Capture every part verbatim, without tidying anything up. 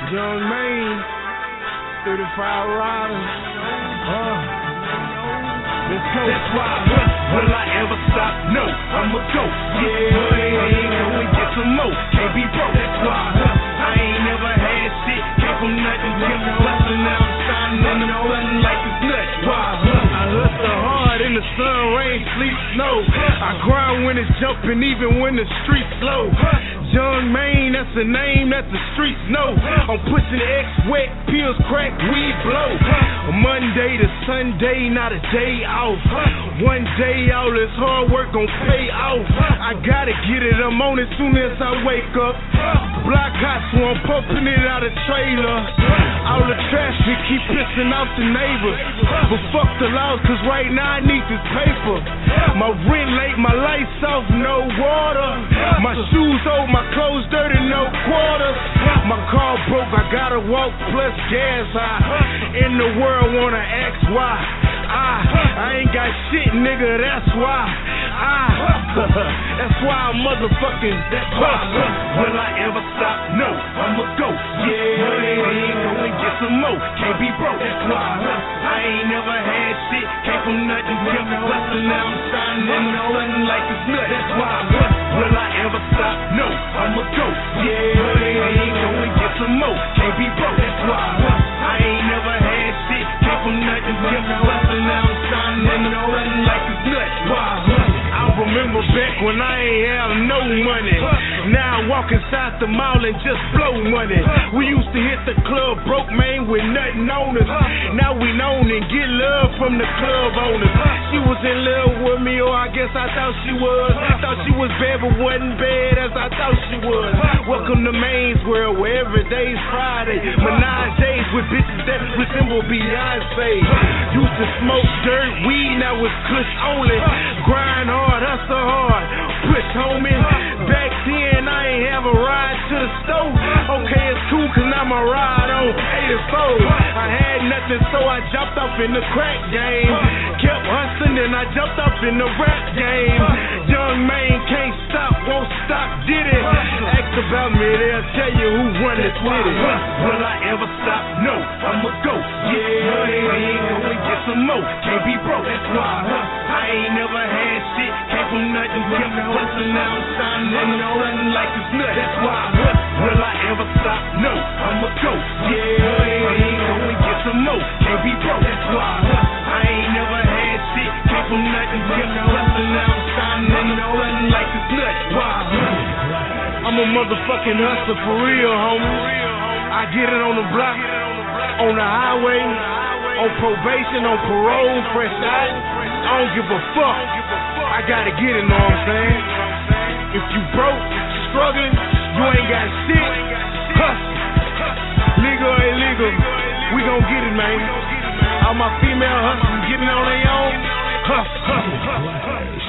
Young Maine, thirty-five riders. Uh, let's go. That's why I hustle. Will I ever stop? No, I'ma go. Yeah, ain't gonna get some more. Can't be broke. That's why I hustle. I ain't never had shit. Came from nothing, kept hustling. Now I'm shining in the sun like it's nuts. Why I hustle? I hustle hard in the sun, rain, sleet, snow. I grind when it's jumping, even when the streets slow. Young Maine, that's the name that the streets know. I'm pushing X, wet, pills, crack, weed, blow. Monday to Sunday, not a day off. One day all this hard work gon' pay off. I gotta get it, I'm on it soon as I wake up. Block hot, so I'm pumping it out of trailer. All the trash we keep pissing off the neighbors. But fuck the laws, cause right now I need this paper. My rent late, my lights off, no water. My shoes old, my clothes dirty, no quarters. My car broke, I gotta walk plus gas high. In the world wanna ask why. I, I ain't got shit, nigga, that's why. I, that's why I'm motherfucking. That's why I hustle. Will I ever stop? No, I'ma go. Yeah, ain't gonna get some more. Can't be broke. That's why I hustle. I ain't never had shit. Came from nothing, kept hustling. Now I'm shining in the sun like it's nuts. That's why I hustle. Will I ever stop? No, I'ma go. Yeah, ain't gonna get some more. Can't be broke. That's why I hustle. I ain't never had shit. Came from nothing, kept hustling. Now I'm shining in the sun like it's nuts. Why I hustle. I remember back when I ain't have no money. Now I walk inside the mall and just blow money. We used to hit the club broke, man, with nothing on us. Now we known and get love from the club owners. She was in love with me, or I guess I thought she was. Thought she was bad, but wasn't bad as I thought she was. Welcome to Maine's world, where every day's Friday. Menage days with bitches that resemble Beyonce. Used to smoke dirt, weed, now it's kush only. Grind hard, hustle hard, push homie. Back then I ain't have a ride to the store. Okay, it's cool cause now my ride on eighty-four. I had nothing so I jumped off in the crack game. Kept hustling and I jumped off in the rap game. Young Maine can't stop, won't stop, did it. Ask about me, they'll tell you who run the city. Will I ever stop? No, I'ma go. Yeah, ain't gonna get some more. Can't be broke, that's why I hustle. I ain't never had shit. Came from nothing, kept hustling. Now I'm shining in the sun like it's nuts. That's why I hustle. Will I ever stop? No, I'ma go. Yeah, ain't gonna get some more. Can't be broke, that's why I hustle. I ain't never had shit. Came from nothing, kept hustling. Now I'm shining in the sun like it's nuts. Why I hustle. I'm a motherfucking hustler for real, homie. I get it on the block, on the highway, on probation, on parole, fresh out. I don't give a fuck. I gotta get it, know what I'm saying? If you broke, struggling, you ain't got shit, hustle. Legal or illegal, we gon' get it, man. All my female hustlers getting on their own, hustle, hustle, hustle.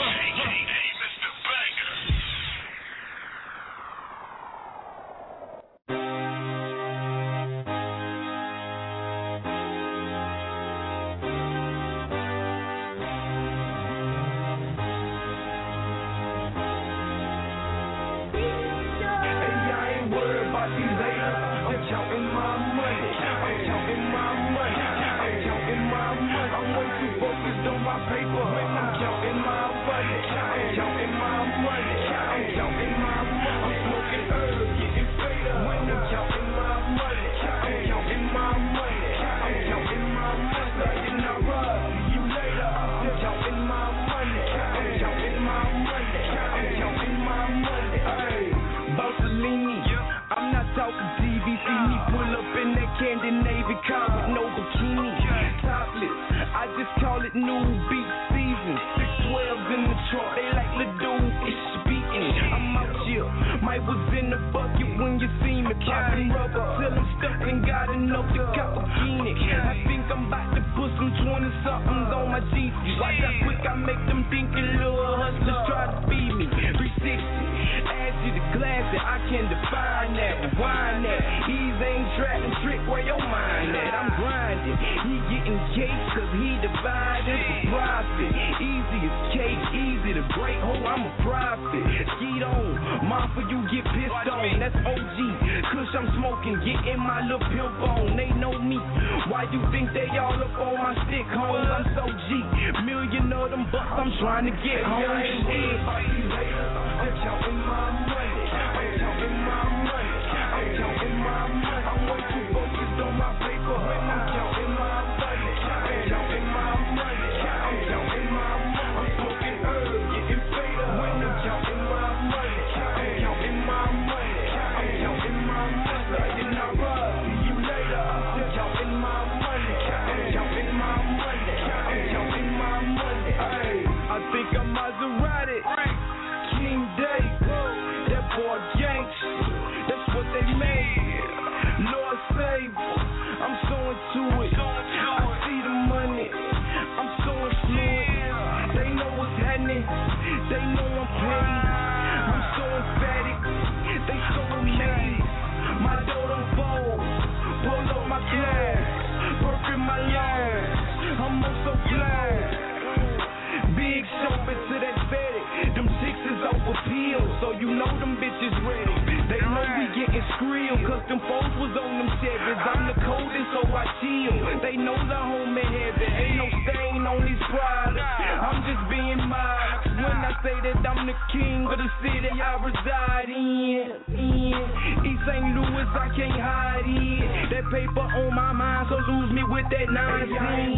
Easy as cake, easy to break. Oh, I'm a prophet. Skeet on, my off or you get pissed on. That's O G. Kush I'm smoking, getting my little pimp on. They know me. Why you think they all up on my stick, home? I'm so G. Million of them bucks I'm trying to get home. Shit. I'm counting my money. I'm counting my money. I'm counting my money. I'm way too focused on my paper. I'm counting my money. I'm counting my money. I'm counting my money. I'm smoking herb, getting fader. When I'm counting my money. I'm counting my money. I'm counting my money. And I'll rub you later. I'm counting my money. I'm counting my money. I'm counting my money. Hey, I think I'm Maserati. King Day, that boy gangsta, that's what they made. Lord save, I'm so into it. I see the money, I'm so influenced. They know what's happening, they know I'm paid. I'm so emphatic, they so amazed. My dough don't fold, pull up my glass, work in my yard. I'm so glad. Big shopping to that fetish. Them chicks is over pills, so you know them bitches ready. They know we getting skrill, cause them foes was on them Chevys. I'm the coldest, so I chill. They know the home in heaven. Ain't no stain on these products. I'm just being modest when I say that I'm the king of the city I reside in. in. East Saint Louis, I can't hide it. That paper on my mind, so lose me with that nine ten.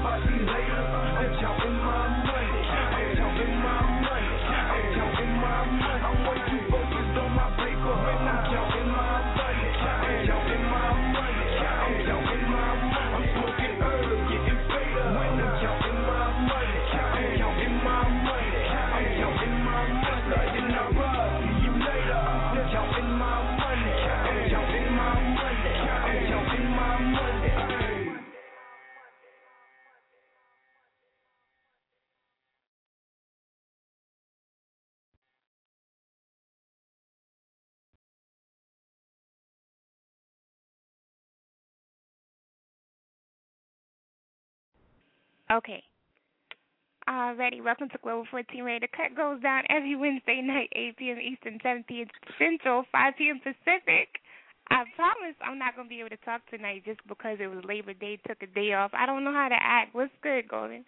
I'm counting my money. I'm counting my money. I'm counting my money. I'm way too focused on my paper. I'm counting my money. I'm counting my money. I'm counting my money. I'm smoking herb, getting fader. When I'm counting my money. I'm counting my money. I'm counting my money. And I'll rub you later. I'm counting my money. I'm counting my money. I'm counting my money. Okay. Alrighty, welcome to Global fourteen Radio. The cut goes down every Wednesday night, eight p.m. Eastern, seven p.m. Central, five p.m. Pacific. I promise I'm not going to be able to talk tonight just because it was Labor Day, took a day off. I don't know how to act. What's good, Golden?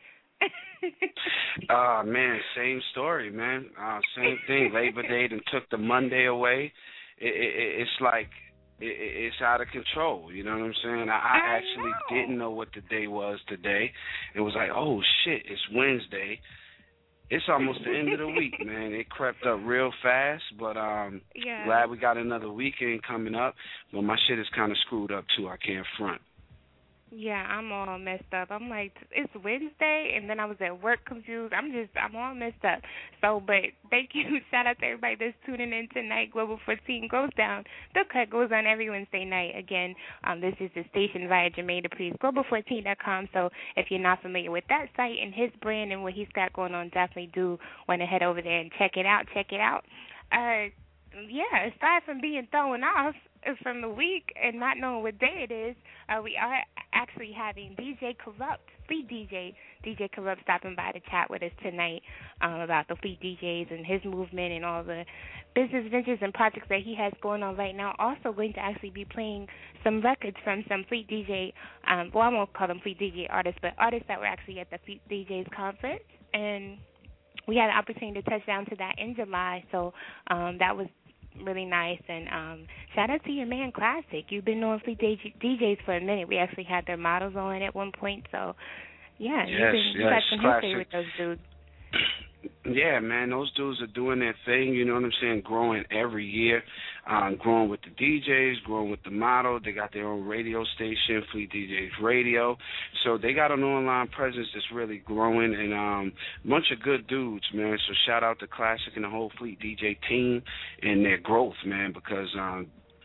uh, man, same story, man. Uh, same thing. Labor Day then took the Monday away. It, it, it's like it, it's out of control. You know what I'm saying? I, I, I actually know. didn't know what the day was today. It was like, oh, shit, it's Wednesday. It's almost the end of the week, man. It crept up real fast, but um, yeah. glad we got another weekend coming up. But my shit is kind of screwed up, too. I can't front. Yeah, I'm all messed up. I'm like, it's Wednesday, and then I was at work confused. I'm just, I'm all messed up. So, but thank you. Shout out to everybody that's tuning in tonight. Global fourteen goes down. The cut goes on every Wednesday night. Again, um, this is the station via Jermaine Dupri's global fourteen dot com. So if you're not familiar with that site and his brand and what he's got going on, definitely do want to head over there and check it out. Check it out. Uh, yeah, aside from being thrown off from the week and not knowing what day it is, uh, we are actually having D J Corrupt, Fleet D J, D J Corrupt stopping by to chat with us tonight um, about the Fleet D Js and his movement and all the business ventures and projects that he has going on right now. Also going to actually be playing some records from some Fleet D J, um, well, I won't call them Fleet D J artists, but artists that were actually at the Fleet D Js conference. And we had an opportunity to touch down to that in July, so um, that was really nice. And um, shout out to your man Classic. You've been knowing Fleet D Js for a minute. We actually had their models on at one point, so yeah, yes, you've been, yes, you got some Classic. history with those dudes. Yeah, man, those dudes are doing their thing, you know what I'm saying, growing every year, um, growing with the D Js, growing with the model. They got their own radio station, Fleet D Js Radio. So they got an online presence that's really growing, and um, a bunch of good dudes, man. So shout out to Classic and the whole Fleet D J team and their growth, man, because um,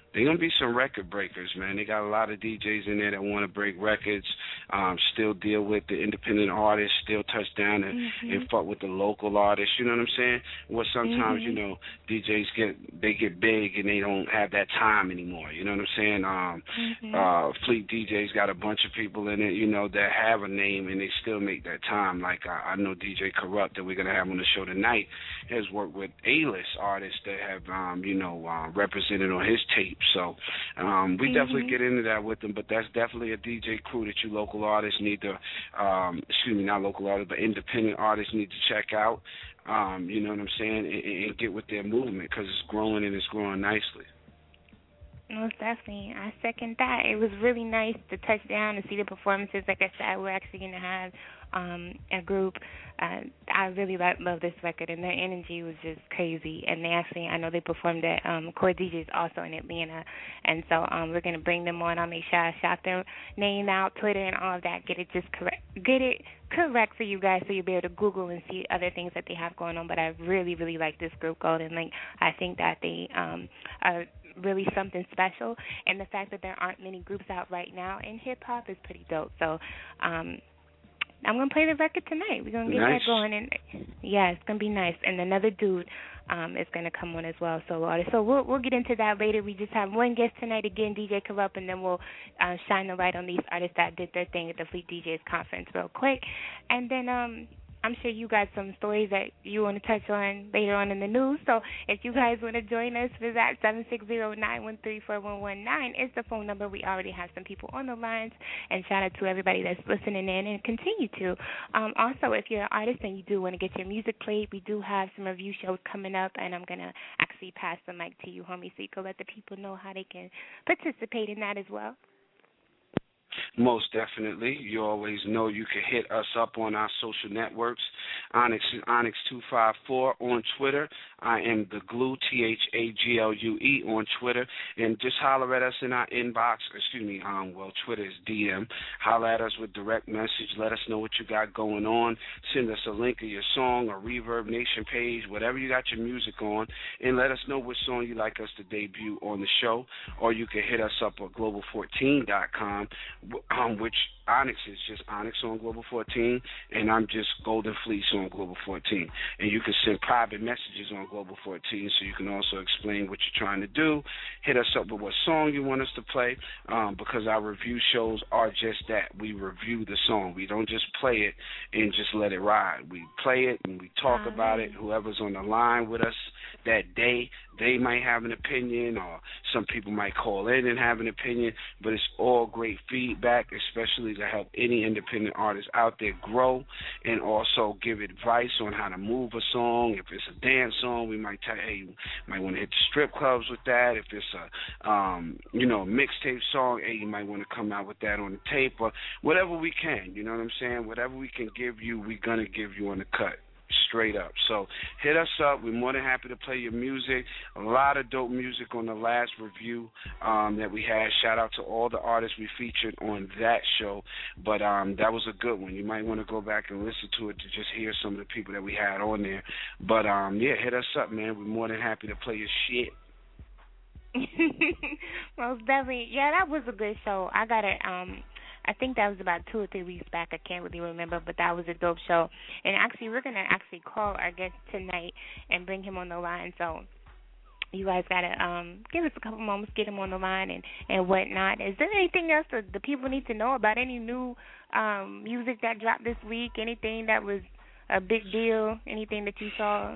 they're going to be some record breakers, man. They got a lot of D Js in there that want to break records, um, still deal with the independent artists, still touch down and, mm-hmm. and fuck with the local artists, you know what I'm saying? Well, sometimes, mm-hmm. you know, D Js get, they get big and they don't have that time anymore, you know what I'm saying? Um, mm-hmm. uh, Fleet D Js got a bunch of people in it, you know, that have a name and they still make that time. Like I, I know D J Corrupt that we're going to have on the show tonight has worked with A-list artists that have, um, you know, uh, represented on his tape. So um, we mm-hmm. definitely get into that with them, but that's definitely a D J crew that you local artists need to, um, excuse me, not local artists, but independent artists need to check out, um, you know what I'm saying, and, and get with their movement because it's growing and it's growing nicely. Most definitely. I second that. It was really nice to touch down and see the performances. Like I said, we're actually going to have um, a group. Uh, I really love, love this record, and their energy was just crazy. And they actually, I know they performed at um, Core D Js also in Atlanta. And so um, we're going to bring them on. I'll make sure I shout their name out, Twitter, and all of that. Get it just correct. Get it correct for you guys so you'll be able to Google and see other things that they have going on. But I really, really like this group, Golden Link. I think that they um, are really something special, and the fact that there aren't many groups out right now in hip-hop is pretty dope. So um, I'm going to play the record tonight. We're going to get nice. that going, and yeah, it's going to be nice. And another dude um, is going to come on as well, solo artist. So we'll, we'll get into that later. We just have one guest tonight, again, D J Corrupt, and then we'll uh, shine the light on these artists that did their thing at the Fleet D Js conference real quick. And then um, I'm sure you got some stories that you want to touch on later on in the news. So if you guys want to join us, visit seven six zero, nine one three, four one one nine is the phone number. We already have some people on the lines, and shout out to everybody that's listening in and continue to. Um, also, if you're an artist and you do want to get your music played, we do have some review shows coming up, and I'm going to actually pass the mic to you, homie, so you can let the people know how they can participate in that as well. Most definitely. You always know you can hit us up on our social networks. Onyx Onyx two five four on Twitter. I am the Glue, T H A G L U E on Twitter. And just holler at us in our inbox. Excuse me, um, well, Twitter is D M. Holler at us with direct message. Let us know what you got going on. Send us a link of your song or Reverb Nation page, whatever you got your music on, and let us know which song you'd like us to debut on the show. Or you can hit us up at global fourteen dot com. Um, which Onyx is just Onyx on Global fourteen, and I'm just Golden Fleece on Global fourteen. And you can send private messages on Global fourteen, so you can also explain what you're trying to do. Hit us up with what song you want us to play, um, because our review shows are just that. We review the song. We don't just play it and just let it ride. We play it and we talk uh-huh. about it. Whoever's on the line with us that day, they might have an opinion, or some people might call in and have an opinion, but it's all great feedback, especially to help any independent artist out there grow, and also give advice on how to move a song. If it's a dance song, we might tell you, hey, you might want to hit the strip clubs with that. If it's a, um, you know, mixtape song, hey, you might want to come out with that on the tape, or whatever we can, you know what I'm saying? Whatever we can give you, we're going to give you on the cut. Straight up. So hit us up. We're more than happy to play your music. A lot of dope music on the last review um, that we had. Shout out to all the artists we featured on that show. But um, that was a good one. You might want to go back and listen to it to just hear some of the people that we had on there. But um, yeah, hit us up, man. We're more than happy to play your shit. Most definitely. Yeah, that was a good show. I got it. Um, I think that was about two or three weeks back. I can't really remember, but that was a dope show. And actually, we're going to actually call our guest tonight and bring him on the line. So you guys got to um, give us a couple moments, get him on the line and, and whatnot. Is there anything else that the people need to know about? Any new um, music that dropped this week? Anything that was a big deal? Anything that you saw?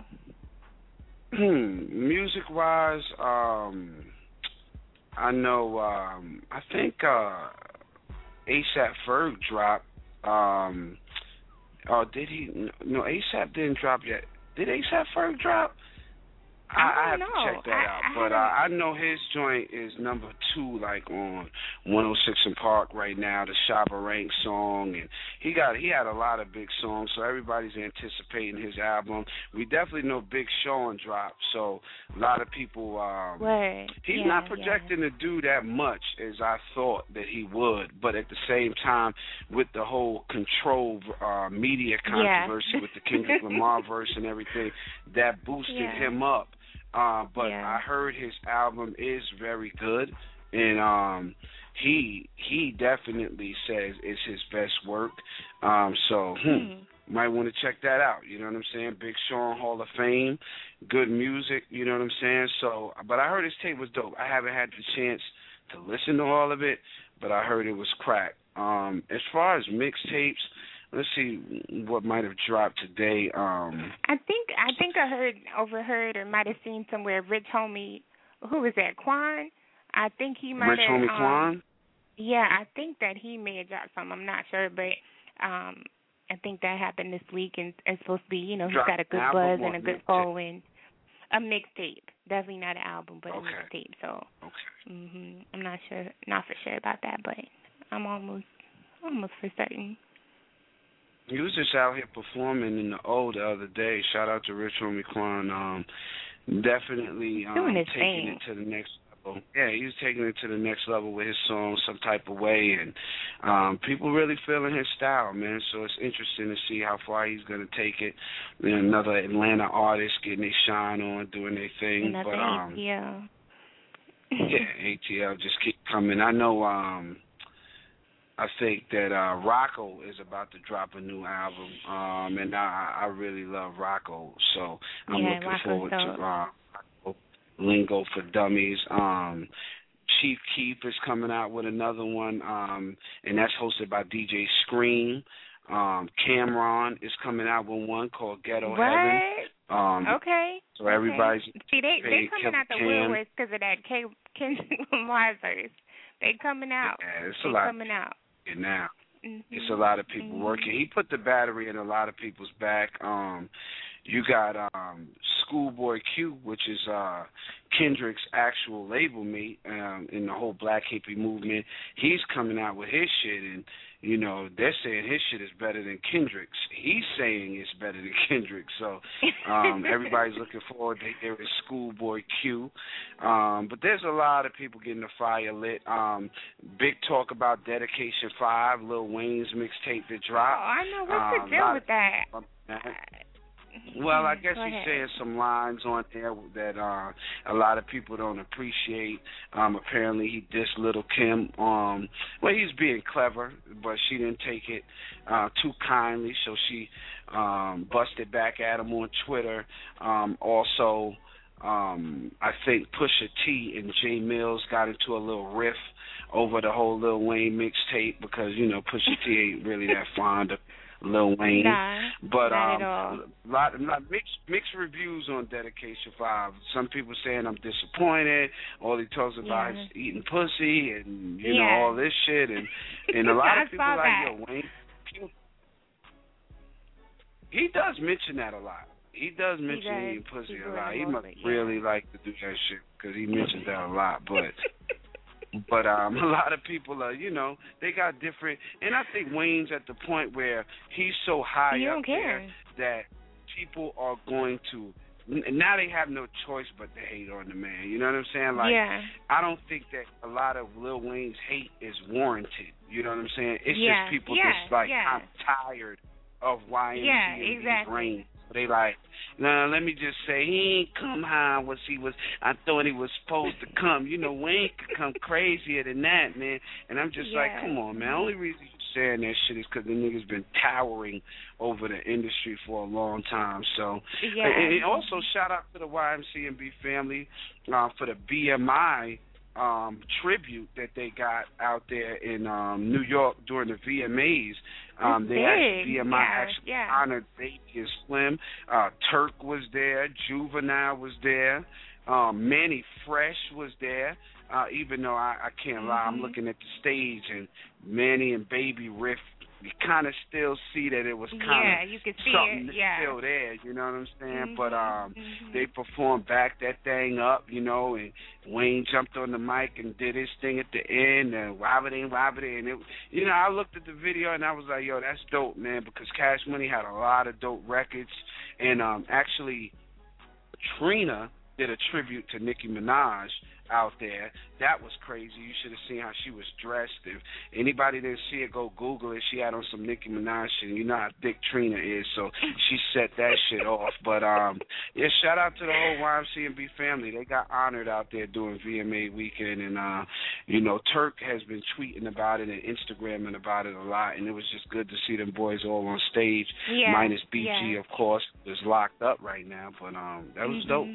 Hmm. Music-wise, um, I know, um, I think... Uh, ASAP Ferg dropped. Um, oh, did he? No, ASAP didn't drop yet. Did ASAP Ferg drop? I, I, I have know. to check that I, out. I but uh, I know his joint is number two, like on one oh six and Park right now, the Shabba Rank song, and he got he had a lot of big songs, so everybody's anticipating his album. We definitely know Big Sean dropped, so a lot of people. Um, Word. He's yeah, not projecting yeah. to do that much as I thought that he would, but at the same time, with the whole control uh, media controversy yeah. with the Kendrick Lamar verse and everything, that boosted yeah. him up. Uh, but yeah. I heard his album is very good, and um, he he definitely says it's his best work. Um, so hmm, Mm. might want to check that out. You know what I'm saying? Big Sean Hall of Fame, good music. You know what I'm saying? So, but I heard his tape was dope. I haven't had the chance to listen to all of it, but I heard it was crack. Um, as far as mixtapes, let's see what might have dropped today. Um, I think I think I heard, overheard, or might have seen somewhere. Rich Homie, who was that? Quan. I think he might Rich have. Homie um, Quan. Yeah, I think that he may have dropped something. I'm not sure, but um, I think that happened this week, and it's supposed to be, you know, he's Drop got a good an buzz album and or a good mixtape? following. A mixtape, definitely not an album, but Okay. a mixtape. So, Okay. hmm I'm not sure, not for sure about that, but I'm almost, almost for certain. He was just out here performing in the O the other day. Shout out to Rich Homie Quan. Um, definitely um, Doing his taking thing. it to the next level. Yeah, he was taking it to the next level with his song some type of way, and um, people really feeling his style, man. So it's interesting to see how far he's going to take it. You know, another Atlanta artist getting their shine on, doing their thing. Another but um, A T L. yeah, A T L just keep coming. I know. Um, I think that uh, Rocco is about to drop a new album, um, and I, I really love Rocco, so I'm Yeah, looking Rocco's forward dope. to uh, Rocco, Lingo for Dummies. Um, Chief Keef is coming out with another one, um, and that's hosted by D J Scream. Um, Cameron is coming out with one called Ghetto What? Heaven. Um, Okay. So everybody's okay. See, they they coming out the woodworks because of that K Kendrick Lamar verse. They coming out. Yeah, it's they a lot coming out. now. Mm-hmm. It's a lot of people mm-hmm. working. He put the battery in a lot of people's back. Um, you got um, Schoolboy Q, which is uh, Kendrick's actual label mate um, in the whole Black Hippie movement. He's coming out with his shit, and you know they're saying his shit is better than Kendrick's. He's saying it's better than Kendrick's. So um, everybody's looking forward to hear his Schoolboy Q. Um, but there's a lot of people getting the fire lit. Um, big talk about Dedication Five, Lil Wayne's mixtape that Oh, dropped. I know what's Um, the deal lot with that. of- Well, I guess Go he's ahead. saying some lines on there that uh, a lot of people don't appreciate. Um, apparently, he dissed Little Kim. Um, well, he's being clever, but she didn't take it uh, too kindly, so she um, busted back at him on Twitter. Um, also, um, I think Pusha T and Jay Mills got into a little riff over the whole Lil Wayne mixtape because, you know, Pusha T ain't really that fond of Lil Wayne. Nah, but not um, at all. lot, lot mixed mixed reviews on Dedication Five. Some people saying I'm disappointed. All he talks about Yeah. is eating pussy and you know Yeah. all this shit, and and a lot I of people saw like that. yo Wayne. He does mention that a lot. He does mention does. eating pussy He a does lot. a He little must bit, yeah. really like to do that shit because he mentions that a lot, but. But um, a lot of people are, you know, they got different, and I think Wayne's at the point where he's so high You up don't care. there that people are going to, now they have no choice but to hate on the man. You know what I'm saying? Like, yeah. I don't think that a lot of Lil Wayne's hate is warranted. You know what I'm saying? It's Yeah, just people yeah, just like, yeah. I'm tired of Y M C Yeah, and exactly. Rain. They like, no, let me just say, he ain't come high was he was, I thought he was supposed to come. You know, Wayne could come crazier than that, man. And I'm just Yeah. like, come on, man. Only reason you're saying that shit is because the nigga's been towering over the industry for a long time. So, Yeah. and, and also shout out to the Y M C and B family uh, for the B M I um, tribute that they got out there in um, New York during the V M As. Um, they big. actually, B M I Yeah, actually yeah. honored Baby and Slim. Uh, Turk was there. Juvenile was there. Um, Manny Fresh was there. Uh, even though I, I can't mm-hmm. lie, I'm looking at the stage and Manny and Baby riff. You kind of still see that it was kind of Yeah, you can see something it. that's Yeah. still there. You know what I'm saying? Mm-hmm. But um, mm-hmm. they performed back that thing up, you know, and Wayne jumped on the mic and did his thing at the end, and wobbity wobbity, and it, you know, I looked at the video and I was like, yo, that's dope, man, because Cash Money had a lot of dope records, and um, actually, Trina did a tribute to Nicki Minaj out there. That was crazy. You should have seen how she was dressed. If anybody didn't see it, go Google it. She had on some Nicki Minaj shit. You know how thick Trina is, so she set that shit off. But um, yeah, shout out to the whole Y M C and B family. They got honored out there doing V M A weekend, and uh, you know, Turk has been tweeting about it and Instagramming about it a lot, and it was just good to see them boys all on stage. Yeah, minus B G, yeah. of course, is locked up right now, but um, that was mm-hmm. dope.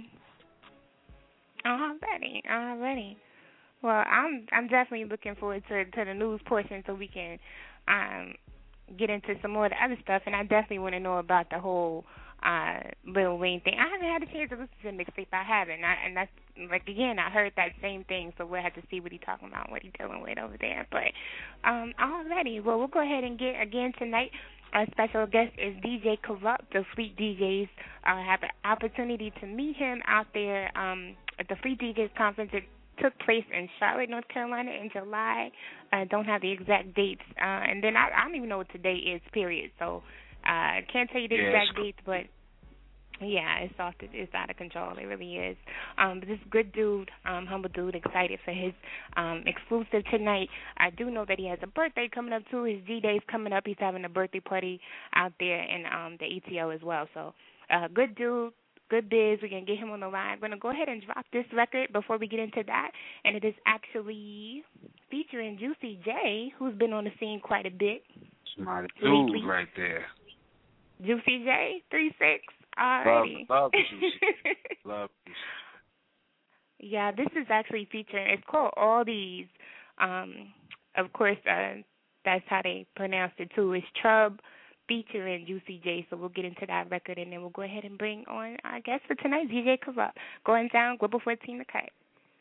Already, already. Well, I'm I'm definitely looking forward to to the news portion so we can um get into some more of the other stuff, and I definitely want to know about the whole uh Lil Wayne thing. I haven't had a chance to listen to the mixtape. I haven't, I, and that's like again, I heard that same thing, so we'll have to see what he's talking about, what he's dealing with over there. But um, already, well, we'll go ahead and get again tonight. Our special guest is D J Kurupt, the Fleet D Js. I uh, have an opportunity to meet him out there um, at the Fleet D Js conference. It took place in Charlotte, North Carolina in July. I uh, don't have the exact dates. Uh, and then I, I don't even know what today is, period. So I uh, can't tell you the yes. exact dates, but yeah, it's off. The, it's out of control. It really is. Um, but this good dude, um, humble dude, excited for his um, exclusive tonight. I do know that he has a birthday coming up too. His G Day's coming up. He's having a birthday party out there in um, the A T O as well. So, uh, good dude, good biz. We're gonna get him on the line. I'm gonna go ahead and drop this record before we get into that, and it is actually featuring Juicy J, who's been on the scene quite a bit. My dude, right there. Juicy J, three six. Alrighty. Love, love Juicy. Love Juicy. Yeah, this is actually featuring, it's called All These. Um, of course, uh, that's how they pronounce it too. It's Trub featuring Juicy J. So we'll get into that record, and then we'll go ahead and bring on our guest for tonight, D J Kurupt. Going down, Global fourteen, the cut.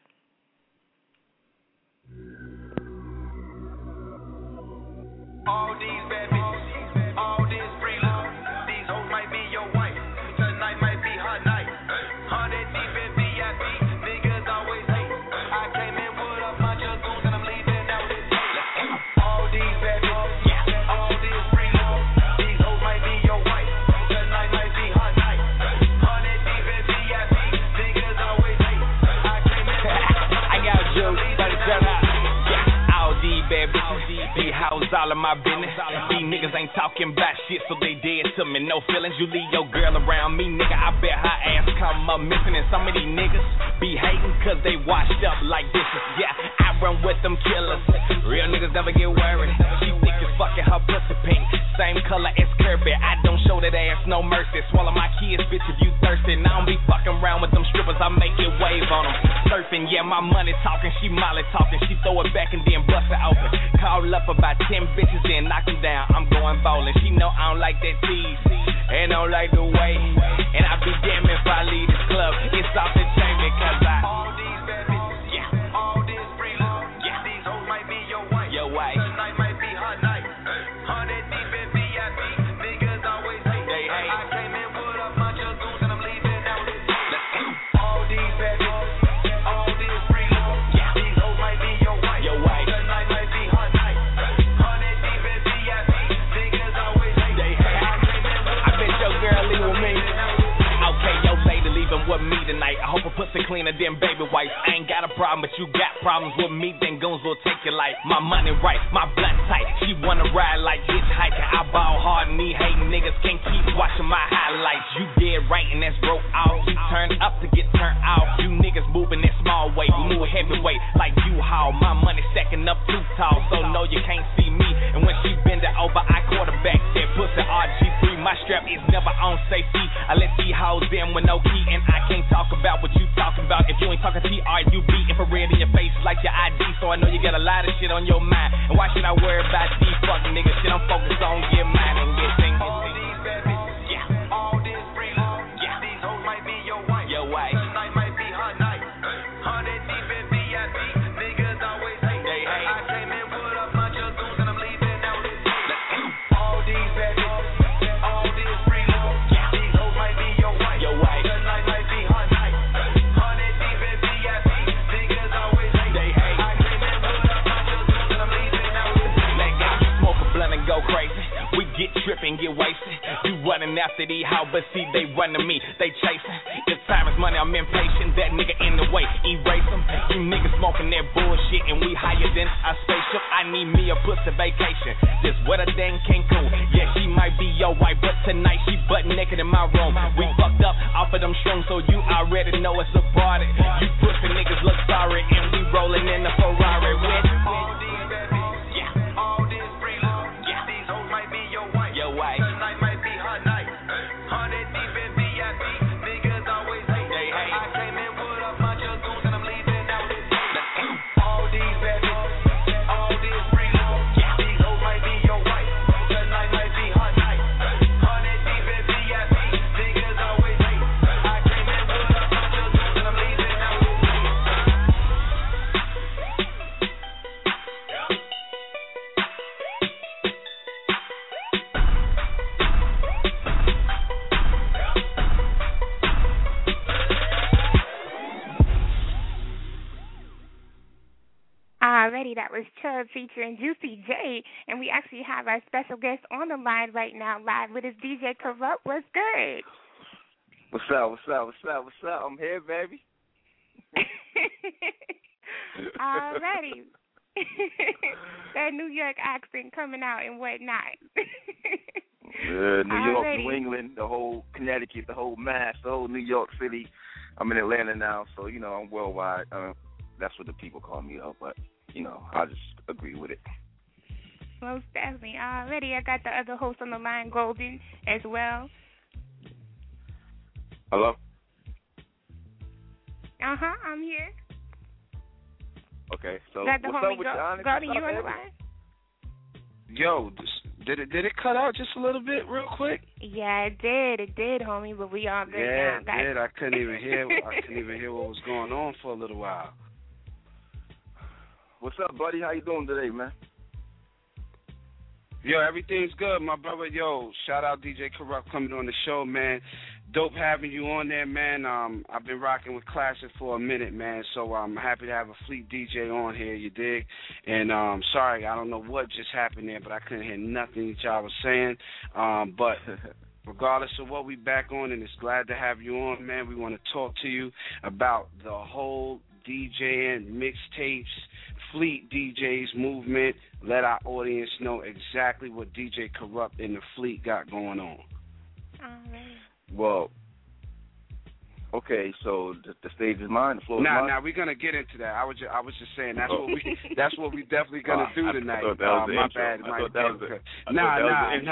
All these bad bitches, all this free love. These hoes might be your wife. Tonight might be her night. Hundred deep in V I P, niggas always hate. I came in with a bunch of goons and I'm leaving out this tape. All these bad bitches, all this free love. These hoes might be your wife. Tonight might be her night. Hundred deep in V I P, niggas always hate. I came in with a bunch of goons. I got jokes, but it's turn out. All these bad bitches, big house, all of my business. These niggas ain't talking about shit, so they dead to me. No feelings, you leave your girl around me, nigga. I bet her ass come up missing. And some of these niggas be hating cause they washed up like dishes. Yeah, I run with them killers. Real niggas never get worried. She thick as fucking her pussy pink. Same color as Kirby. I don't show that ass no mercy. Swallow my kids, bitch, if you thirsty. Now I don't be fucking around with them strippers. I make it wave on them. Surfing, yeah, my money talking. She molly talking. She throw it back and then bust it open. Call up about ten bitches, then knock them down. I'm going bowling. She know I don't like that tease, and don't like the way. And I be damn if I leave this club. It's off the chain because I. All these bad bitches, yeah. All this free love, yeah. These hoes might be your wife. Your wife. Tonight might be her night. Hundred deep in V I P, niggas always hate. They hate. I came in with a bunch of goons and I'm leaving out this tape. All these bad bitches, all this free love, yeah. These hoes might be your wife. Your wife. Tonight might be her night. Hundred deep in V I P, niggas always hate. They hate. I bet your girl leave with me. Okay, yo lady leaving with me tonight. I hope her pussy cleaner than baby wipes. I ain't got a problem, but you got problems with me, then goons will take your life. My money right, my blood tight. She wanna ride like hitchhiking. I ball hard and these hating niggas can't keep watching my highlights. You dead right and that's broke out. You turn up to get turned out. You niggas moving in small weight, we move heavyweight like you haul. My money stacking up too tall, so no you can't see me. And when she bend it over, I quarterback that pussy R G three. My strap is never on safety. I let these hoes in with no key, and I can't talk about what you talking about. If you ain't talking T R U B, infrared in your face like your I D, so I know you got a lot of shit on your mind. And why should I worry about these fucking niggas? Shit, I'm focused on get mine and get things. All these bad bitches, yeah. All this free love, yeah. These hoes might be your wife. Your wife. Tonight might be her night. Hundred deep in V I P, niggas always hate. They hate. I came in with a bunch of goons and I'm leaving out this tape. All these bad bitches, all this free love, yeah. These hoes might be your wife. Your wife. Tonight might be her night. Hundred deep in V I P, niggas always hate. They hate. I came in with a bunch of goons and I'm leaving out this tape. Let go, smoke a blunt and go crazy. We get tripping, get wasted. You running after these how, but see they running me, they chasing. If time is money, I'm impatient. that nigga in the way. Erase him. You niggas smoking that bullshit and we higher than a spaceship. I need me a pussy vacation. Just what a dang Cancun. Yeah, she might be your wife, but tonight she butt naked in my room. We fucked up off of them shrooms, so you already know it's a party. You pussy niggas look sorry, and we rolling in the Ferrari with all these bad bitches. Yeah. All this free love. Yeah. These hoes might be your wife. Your wife. Tonight might be her night. Hundred deep in V I P. Niggas always hate. They hate. I came in with a bunch of goons and I'm leaving out this hate. All these bad bitches. All this free love. Yeah. These hoes might be your wife. Tonight might be her night. Hundred deep in V I P. Niggas always hate. I came in with a bunch of goons and I'm leaving out this hate. Alrighty, that was Chubb featuring Juicy J, and we actually have our special guest on the line right now, live with his D J Corrupt. What's good? What's up, what's up, what's up, what's up? I'm here, baby. Alrighty. That New York accent coming out and whatnot. uh, New York, Alrighty. New England, the whole Connecticut, the whole Mass, the whole New York City. I'm in Atlanta now, so, you know, I'm worldwide. Uh, that's what the people call me, though, but, you know, I just agree with it. Most definitely. Already, I got the other host on the line, Golden, as well. Hello? Uh-huh, I'm here. Okay, so Got the what's homie up with Go- you, Onyx? Golden, What's you up, on the baby? line? Yo, this, did it did it cut out just a little bit, real quick? Yeah, it did. It did, homie, but we all good Yeah, now. Guys. it did. I couldn't even hear. I couldn't even hear what was going on for a little while. What's up, buddy? How you doing today, man? Yo, everything's good, my brother. Yo, shout out D J Corrupt coming on the show, man. Dope having you on there, man. Um, I've been rocking with Classic for a minute, man, so I'm happy to have a Fleet D J on here, you dig? And um, sorry, I don't know what just happened there, but I couldn't hear nothing that y'all was saying. Um, but regardless of what we back on, and it's glad to have you on, man. We want to talk to you about the whole DJing, mixtapes, Fleet D Js movement. Let our audience know exactly what D J Corrupt and the Fleet got going on. All right. Well, okay, so the, the stage is mine, the floor is Nah, mine. nah, we're gonna get into that. I was just, I was just saying that's what we that's what we definitely gonna Uh, do I tonight. thought that was uh, the my intro. bad, I my thought that bad. was the- I Nah, thought nah, that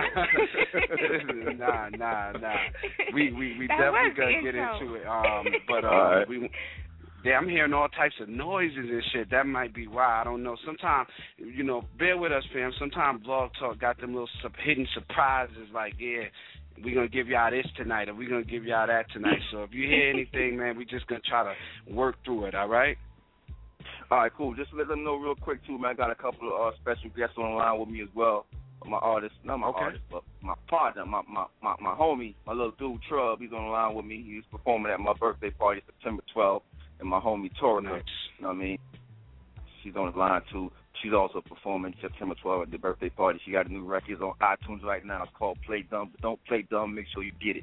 was nah, nah, nah, nah. We we we That definitely was the gonna get intro. into it. Um, but uh, All right. we. Yeah, I'm hearing all types of noises and shit. That might be why. I don't know. Sometimes, you know, bear with us, fam. Sometimes Blog Talk got them little sub- hidden surprises like, yeah, we're going to give y'all this tonight or we're going to give y'all that tonight. So if you hear anything, man, we just going to try to work through it, all right? All right, cool. Just to let them know real quick, too, man, I got a couple of uh, special guests on the line with me as well. My artist, not my Okay. artist, but my partner, my, my, my, my homie, my little dude, Trub, he's on the line with me. He's performing at my birthday party September twelfth. And my homie, Tora, Nice. you know what I mean? She's on the line, too. She's also performing September twelfth at the birthday party. She got a new record. It's on iTunes right now. It's called Play Dumb. But don't play dumb. Make sure you get it.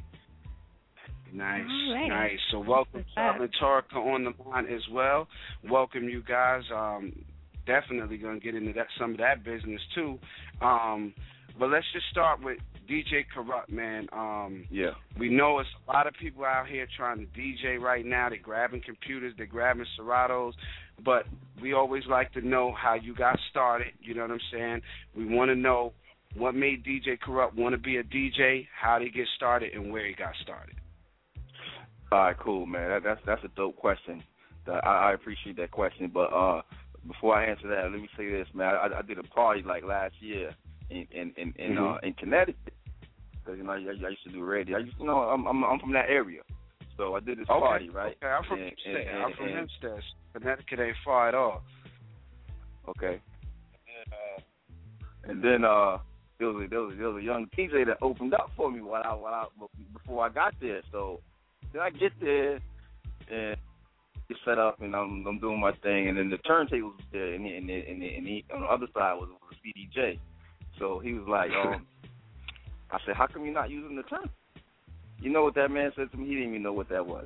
Nice, Alrighty. nice. So welcome Trub and Torica on the line as well. Welcome you guys. Um, definitely going to get into that some of that business, too. Um, but let's just start with D J Corrupt, man. Um, Yeah. We know it's a lot of people out here trying to D J right now. They're grabbing computers, they're grabbing Seratos, but we always like to know how you got started. You know what I'm saying? We want to know what made D J Corrupt want to be a D J, how did he get started, and where he got started. All right, cool, man. That, that's that's a dope question. That, I, I appreciate that question. But uh, before I answer that, let me say this, man. I, I did a party like last year in in in, in, Mm-hmm. uh, in Connecticut. Because you know I, I used to do radio. I used to, you know I'm, I'm I'm from that area, so I did this Okay, party, right? Okay, I'm from And- Hempstead. and- I'm from and- Hempstead. Connecticut ain't far at all. Okay. And then uh, there was a, there was a, there was a young D J that opened up for me while I while I before I got there. So then I get there and get set up and I'm I'm doing my thing, and then the turntables was there, and the, and the, and the, and the, on the other side was, was C D J. So he was like, um, I said, how come you're not using the turn? You know what that man said to me? He didn't even know what that was.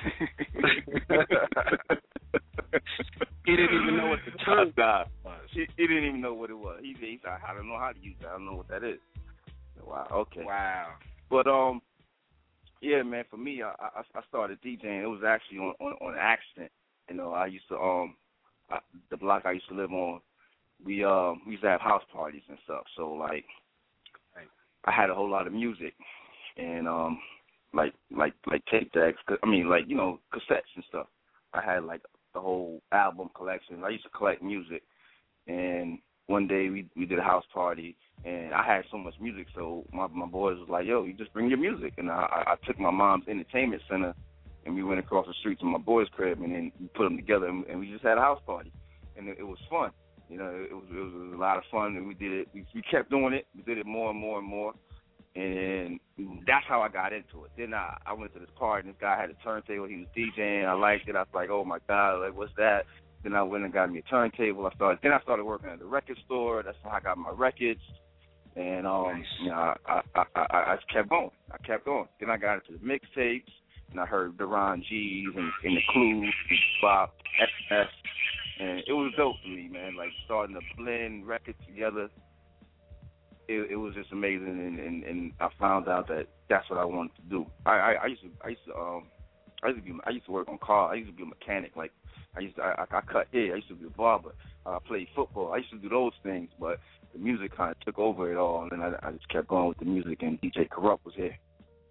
He didn't even know what the term was. He, he didn't even know what it was. He, he said, I don't know how to use that. I don't know what that is. Wow. Okay. Wow. But um, yeah, man. For me, I I, I started DJing. It was actually on, on on an accident. You know, I used to um, I, the block I used to live on. We um we used to have house parties and stuff. So like, I had a whole lot of music and um like like like tape decks. I mean like you know cassettes and stuff. I had like the whole album collection. I used to collect music, and one day we we did a house party, and I had so much music, so my my boys was like, "Yo, you just bring your music." And I I took my mom's entertainment center, and we went across the street to my boys' crib, and then we put them together, and, and we just had a house party, and it, it was fun. You know, it was, it was it was a lot of fun, and we did it. We, we kept doing it. We did it more and more and more. And that's how I got into it. Then I, I went to this party, and this guy had a turntable. He was DJing. I liked it. I was like, oh, my God, like, what's that? Then I went and got me a turntable. I started. Then I started working at the record store. That's how I got my records. And, um, nice. you know, I, I, I, I, I just kept going. I kept going. Then I got into the mixtapes, and I heard the Ron G's and, and the Clues, and Bop, S S. And it was dope for me, man, like starting to blend records together. It, it was just amazing, and, and, and I found out that that's what I wanted to do. I, I, I used to, I used to, um, I used to be, I used to work on cars. I used to be a mechanic. Like I used to, I, I cut hair. I used to be a barber. I played football. I used to do those things, but the music kind of took over it all, and I, I just kept going with the music. And D J Corrupt was here.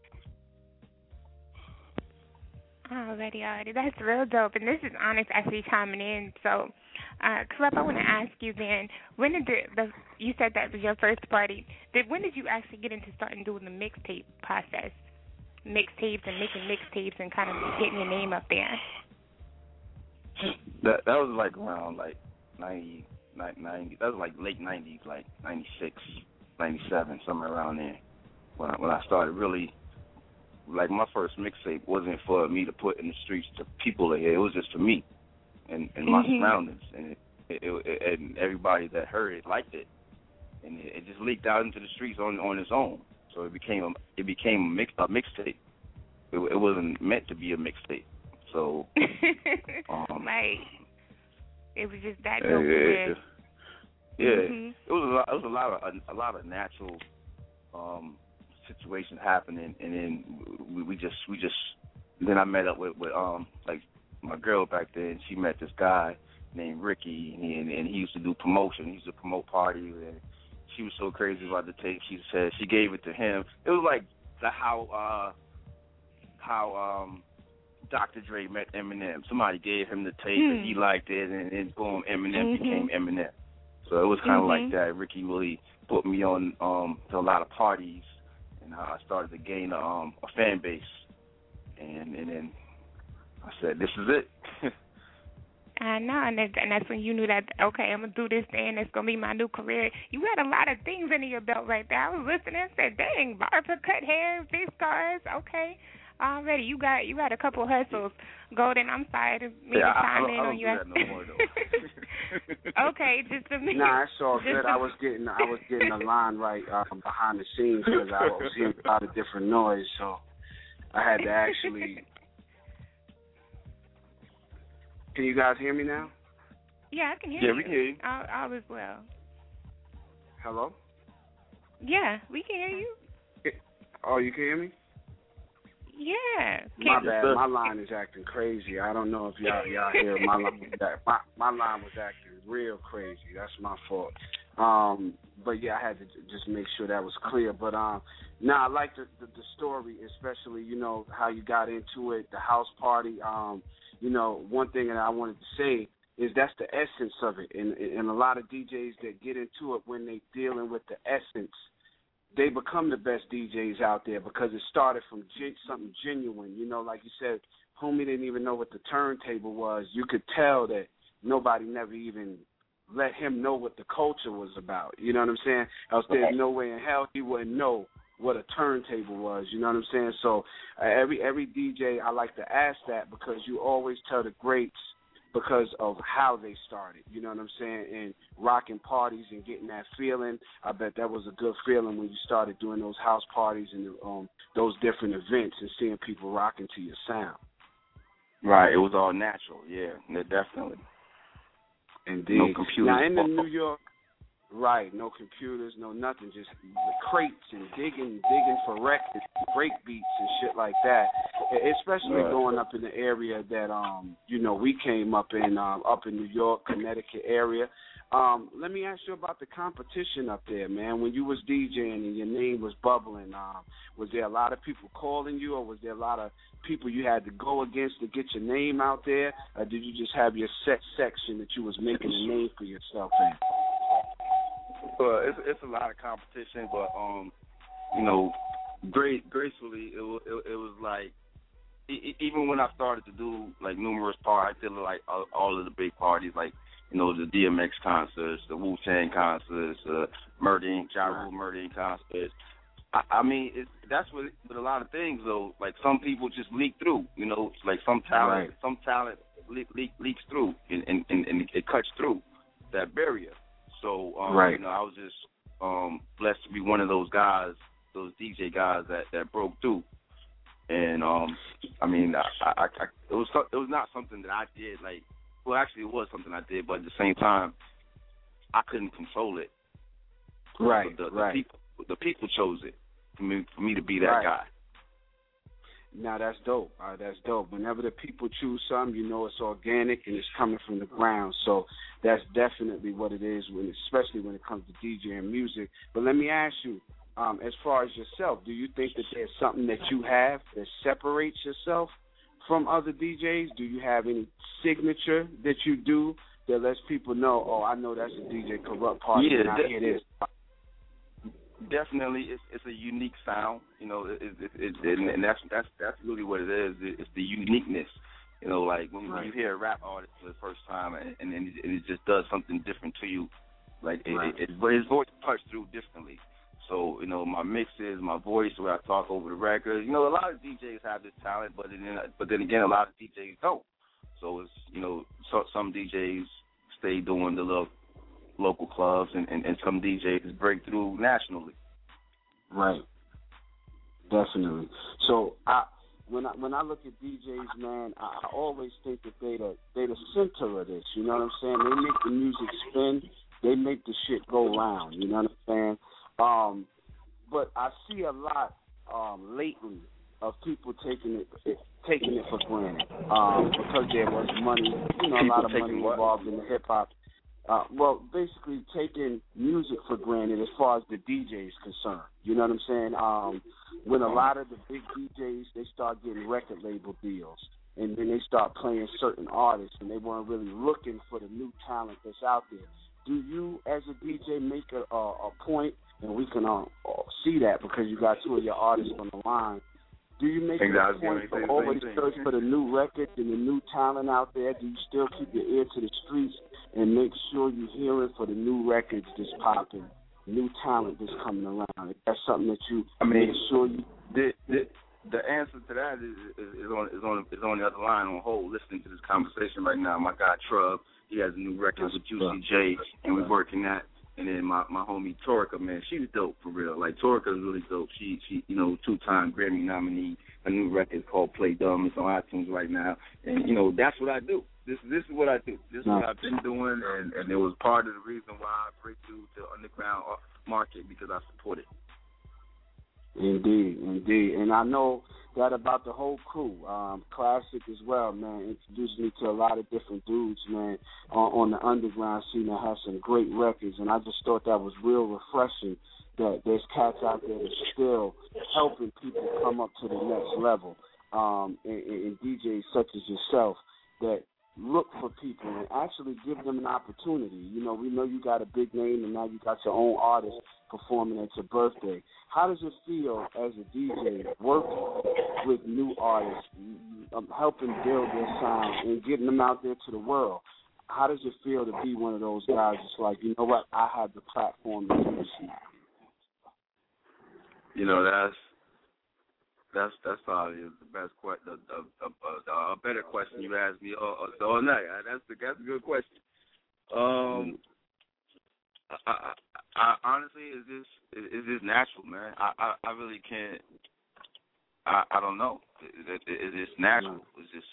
Alrighty, alrighty. That's real dope. And this is Onyx actually chiming in. So, uh, Corrupt, I want to ask you then, when did the, the, you said that was your first party, did, when did you actually get into starting doing the mixtape process? Mixtapes and making mixtapes and kind of getting your name up there? That that was like around like ninety, ninety, that was like late nineties, like ninety-six, ninety-seven, somewhere around there. When I, when I started really, like my first mixtape wasn't for me to put in the streets to people to hear. It was just for me and, and my mm-hmm. surroundings, and it, it, it, and everybody that heard it liked it, and it, it just leaked out into the streets on on its own. So it became a it became a mix a mixtape. It, it wasn't meant to be a mixtape. So um, right, it was just that dope. Yeah, yeah. Mm-hmm. it was a lot. It was a lot of a, a lot of natural. Um, situation happening, and then we, we just we just then I met up with, with um like my girl back then. She met this guy named Ricky, and he, and he used to do promotion. He used to promote parties, and she was so crazy about the tape. She said she gave it to him. It was like the how uh how um Doctor Dre met Eminem. Somebody gave him the tape, mm. and he liked it, and then boom, Eminem mm-hmm. became Eminem. So it was kind of mm-hmm. like that. Ricky really put me on um to a lot of parties. And I started to gain a, um, a fan base, and, and then I said, "This is it." I know, and, that, and that's when you knew that. Okay, I'm gonna do this thing. It's gonna be my new career. You had a lot of things under your belt right there. I was listening and said, "Dang, barber, cut hair, fix cars." Okay, already you got you got a couple hustles. Golden, I'm sorry to me yeah, to chime I, I in I on you. That no more, though. Okay, just a minute. Nah, it's all good. I was getting I was getting the line right um, behind the scenes because I was hearing a lot of different noise, so I had to actually. Can you guys hear me now? Yeah, I can hear yeah, you. Yeah, we can hear you. All, all is well. Hello? Yeah, we can hear you. Oh, you can hear me? Yeah. My bad. My line is acting crazy. I don't know if y'all y'all hear my line. My my line was acting real crazy. That's my fault. Um, but yeah, I had to just make sure that was clear. But um, now I like the, the the story, especially you know how you got into it, the house party. Um, you know, one thing that I wanted to say is that's the essence of it, and and a lot of D Js that get into it when they dealing with the essence, they become the best D Js out there because it started from gen- something genuine. You know, like you said, homie didn't even know what the turntable was. You could tell that nobody never even let him know what the culture was about. You know what I'm saying? Else there's no way in hell he wouldn't know what a turntable was. You know what I'm saying? So uh, every every D J, I like to ask that because you always tell the greats because of how they started. You know what I'm saying? And rocking parties and getting that feeling. I bet that was a good feeling when you started doing those house parties and um, those different events and seeing people rocking to your sound. Right. It was all natural. Yeah, definitely. Indeed. No computers. Now in the New York. Right, no computers, no nothing, just the crates and digging, digging for records, break beats and shit like that. Especially right. growing up in the area that um, you know, we came up in, um, up in New York, Connecticut area. Um, let me ask you about the competition up there, man. When you was DJing and your name was bubbling, um, was there a lot of people calling you, or was there a lot of people you had to go against to get your name out there, or did you just have your set section that you was making a name for yourself in? Well, it's it's a lot of competition, but um, you know, great gracefully, it was it, it was like it, even when I started to do like numerous parties, I did like all, all of the big parties, like you know the D M X concerts, the Wu-Tang concerts, uh, Murder Incorporated, Ja Rule Murder Incorporated concerts. I, I mean, it's, that's what with a lot of things though. Like some people just leak through, you know, like some talent, right. some talent leak, leak, leaks through, and, and, and, and it cuts through that barrier. So, um, right. you know, I was just um, blessed to be one of those guys, those D J guys that, that broke through. And, um, I mean, I, I, I, it was it was not something that I did, like, well, actually it was something I did, but at the same time, I couldn't control it. Right, the, the, right. The people, the people chose it for me, for me to be that right. guy. Now, that's dope. Uh, that's dope. Whenever the people choose something, you know it's organic and it's coming from the ground. So that's definitely what it is, when, especially when it comes to DJing music. But let me ask you, um, as far as yourself, do you think that there's something that you have that separates yourself from other D Js? Do you have any signature that you do that lets people know, oh, I know that's a D J Corrupt Party, yeah, and I hear this? Definitely, it's it's a unique sound, you know, it, it, it, it, and that's that's that's really what it is. It's the uniqueness, you know, like when, right. when you hear a rap artist for the first time, and, and, and it just does something different to you, like it, right. it, it, but his voice punched through differently. So you know, my mixes, my voice, where I talk over the record, you know, a lot of D Js have this talent, but then but then again, a lot of D Js don't. So it's you know, so, some D Js stay doing the little local clubs, and, and, and some D Js break through nationally. Right. Definitely. So I when I when I look at D Js, man, I, I always think that they the they the center of this. You know what I'm saying? They make the music spin. They make the shit go round. You know what I'm saying? Um, but I see a lot um, lately of people taking it, it taking it for granted um, because there was money. You know, a lot of money involved in the hip hop. Uh, well, basically taking music for granted as far as the D J is concerned. You know what I'm saying? Um, when a lot of the big D Js, they start getting record label deals, and then they start playing certain artists, and they weren't really looking for the new talent that's out there. Do you, as a D J, make a, a, a point, and we can uh, see that because you got two of your artists on the line, do you make it a point to always search for the new records and the new talent out there? Do you still keep your ear to the streets and make sure you're hearing for the new records that's popping, new talent that's coming around? Is that something that you I mean, make sure you... The, the, the answer to that is, is, is, on, is, on, is on the other line on hold, listening to this conversation right now. My guy, Trub, he has a new record with Juicy J, and we're working that. And then my, my homie Torica, man, she's dope for real. Like, Torica is really dope. She, she you know, two-time Grammy nominee. A new record called Play Dumb. It's on iTunes right now. And, you know, that's what I do. This this is what I do. This is what I've been doing, and, and it was part of the reason why I break through to underground market, because I support it. Indeed, indeed. And I know that about the whole crew. Um, Classic as well, man. Introduced me to a lot of different dudes, man, on, on the underground scene that has some great records. And I just thought that was real refreshing that there's cats out there that's still helping people come up to the next level. Um, and, and D Js such as yourself that look for people and actually give them an opportunity. You know, we know you got a big name and now you got your own artist performing at your birthday. How does it feel as a D J working with new artists, um, helping build their sound and getting them out there to the world? How does it feel to be one of those guys that's like, you know what, I have the platform to do this now? You know, that's That's that's probably the best question, a, a, a, a better question you asked me all, all night. That's the, that's a good question. Um, I, I, I honestly, is this is this natural, man? I, I, I really can't. I, I don't know. Is, is this natural? Is this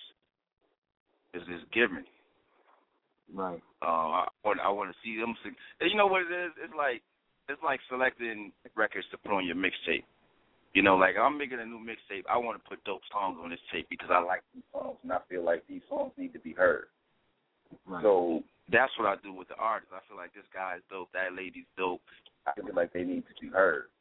is this given? Right. Uh, I want I want to see them sing. You know what it is? It's like it's like selecting records to put on your mixtape. You know, like I'm making a new mixtape. I want to put dope songs on this tape because I like these songs and I feel like these songs need to be heard. Right. So that's what I do with the artists. I feel like this guy's dope, that lady's dope. I feel like they need to be heard.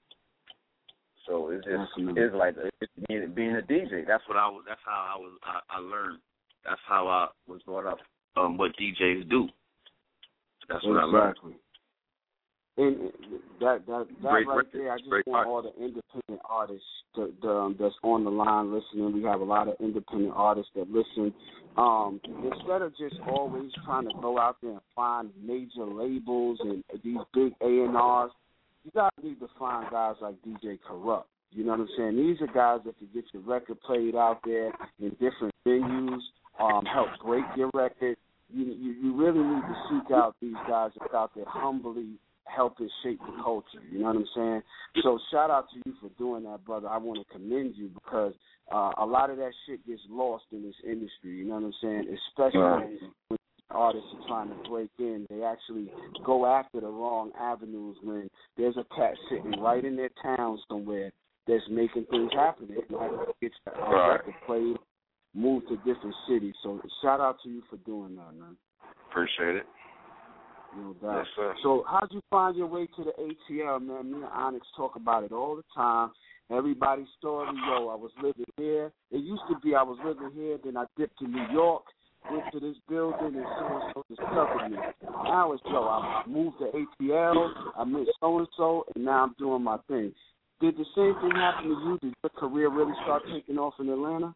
So it's just Absolutely. it's like it's being, being a D J. That's what I was. That's how I was. I, I learned. That's how I was brought up. Um, what D Js do. That's what exactly. I learned. And that that that great right record. there, I just great want art. all the independent artists to, the, um, that's on the line listening. We have a lot of independent artists that listen. Um, instead of just always trying to go out there and find major labels and these big A and Rs, you guys need to find guys like D J Corrupt. You know what I'm saying? These are guys that can get your record played out there in different venues, um, help break your record. You, you you really need to seek out these guys that's out there humbly helping shape the culture. You know what I'm saying? So shout out to you for doing that, brother. I want to commend you because uh, a lot of that shit gets lost in this industry. You know what I'm saying? Especially right. when artists are trying to break in. They actually go after the wrong avenues when there's a cat sitting right in their town somewhere that's making things happen. They like get that right. record played, move to different cities. So shout out to you for doing that, man. Appreciate it. No doubt. Yes, sir. So how'd you find your way to the A T L, man? Me and Onyx talk about it all the time. Everybody's story, yo, I was living here. It used to be I was living here, then I dipped to New York, went to this building, and so-and-so discovered me. Now it's, yo, I moved to A T L, I met so-and-so, and now I'm doing my thing. Did the same thing happen to you? Did your career really start taking off in Atlanta?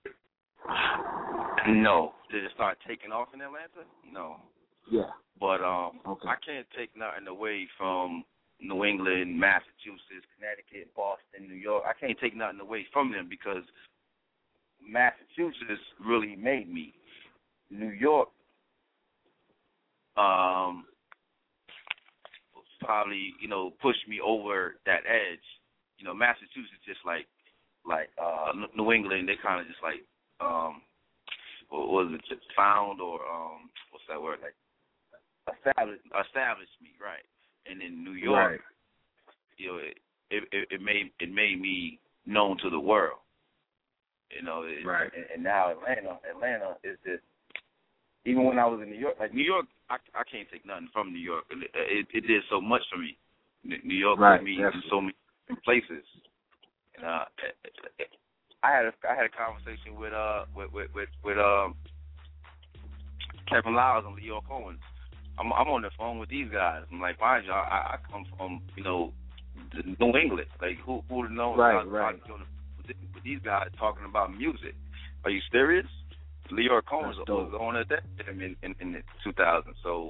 No. Did it start taking off in Atlanta? No. Yeah. But um, okay. I can't take nothing away from New England, Massachusetts, Connecticut, Boston, New York. I can't take nothing away from them because Massachusetts really made me. New York um, probably, you know, pushed me over that edge. You know, Massachusetts just like like uh, New England, they kind of just like, um, what was it, just found or um, what's that word, like, Established, established me, right? And in New York, right. you know, it, it it made it made me known to the world. You know, it, right. And, and now Atlanta, Atlanta is just. Even when I was in New York, like New York, I I can't take nothing from New York. It it, it did so much for me. New York right. put me Definitely. in so many places. And, uh, I had a I had a conversation with uh with with with, with um Kevin Lyles and Leo Cohen. I'm I'm on the phone with these guys. I'm like, mind you, I, I come from, you know, New England. Like, who who would have known right, about, right. about with these guys talking about music? Are you serious? Leo Cohen was, was on at that time in, in, in the two thousands. So,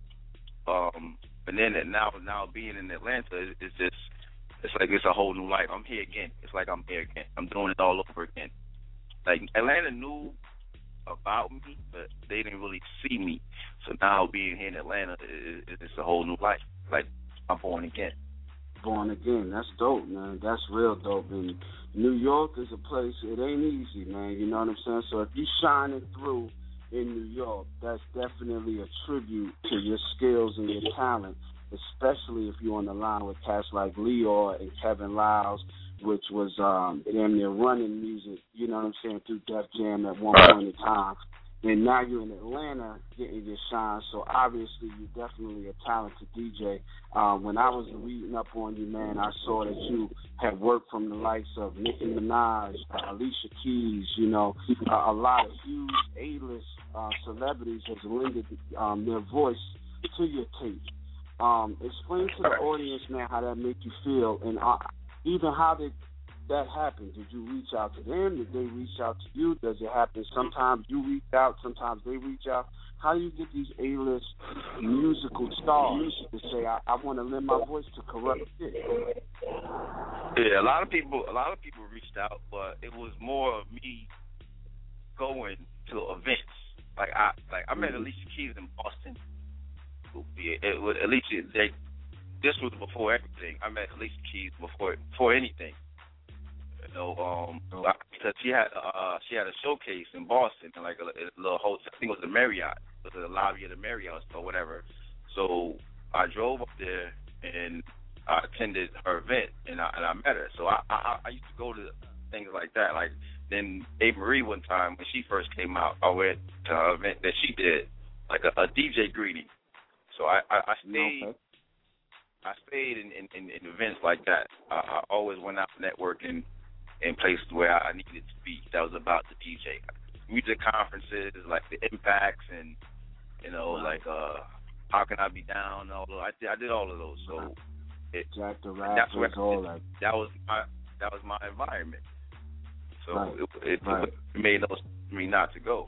um, and then now now being in Atlanta, it's, it's just it's like it's a whole new life. I'm here again. It's like I'm here again. I'm doing it all over again. Like Atlanta knew about me, but they didn't really see me. So now being here in Atlanta, it, it's a whole new life. Like I'm born again. Born again. That's dope, man. That's real dope. And New York is a place, it ain't easy, man. You know what I'm saying? So if you shining through in New York, that's definitely a tribute to your skills and your talent, especially if you're on the line with cats like Leo and Kevin Lyles, which was um, damn near running music, you know what I'm saying, through Def Jam at one point in time. And now you're in Atlanta getting your shine, so obviously you're definitely a talented D J. Um, when I was reading up on you, man, I saw that you had worked from the likes of Nicki Minaj, uh, Alicia Keys, you know, uh, a lot of huge A-list uh, celebrities has lended um, their voice to your tape. Um, explain to the audience, man, how that made you feel, and uh, even how did that happen? Did you reach out to them? Did they reach out to you? Does it happen sometimes you reach out, sometimes they reach out? How do you get these A-list musical stars to say, I, I want to lend my voice to Corrupt Fit? Yeah, a lot of people, a lot of people reached out, but it was more of me going to events. Like I, like I met mm-hmm. Alicia Keys in Boston. It, it was Alicia. They, this was before everything. I met Alicia Keys before before anything. You know, um, because she had uh she had a showcase in Boston, in like a, a little hotel. I think it was the Marriott, it was the lobby of the Marriott or whatever. So I drove up there and I attended her event and I and I met her. So I I, I used to go to things like that. Like then Ava Marie one time when she first came out, I went to her event that she did, like a, a D J greeting. So I I, I stayed. Okay. I stayed in, in, in events like that. I, I always went out networking in places where I needed to be. That was about the D J. Music conferences, like the Impacts, and you know, like uh, How Can I Be Down? All those. I did, I did all of those. So it, Jack the that's where all it, that. that was my that was my environment. So right. it, it, right. it made no sense for me not to go.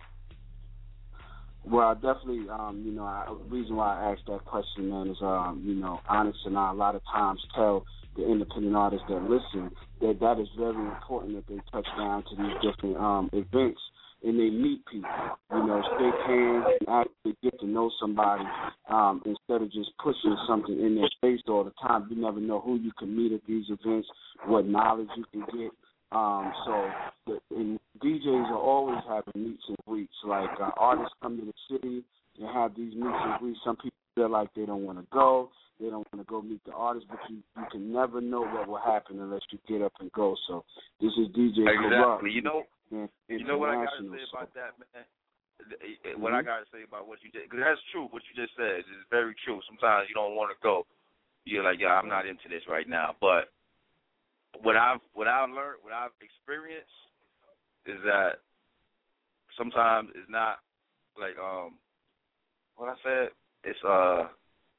Well, definitely, um, you know, I, the reason why I asked that question, man, is, um, you know, Honest and I a lot of times tell the independent artists that listen that that is very important that they touch down to these different um, events and they meet people, you know, shake hands and actually get to know somebody um, instead of just pushing something in their face all the time. You never know who you can meet at these events, what knowledge you can get. Um, so the, and D Js are always having meets and greets. Like uh, artists come to the city and have these meets and greets. Some people feel like they don't want to go. They don't want to go meet the artist, but you, you can never know what will happen unless you get up and go. So this is D J Exactly. Corrupt. You know, and, you know what I got to say so. about that, man? Mm-hmm. What I got to say about what you did, because that's true. What you just said is very true. Sometimes you don't want to go. You're like, yeah, I'm not into this right now. But what I've what I've learned, what I've experienced, is that sometimes it's not like um what I said. It's uh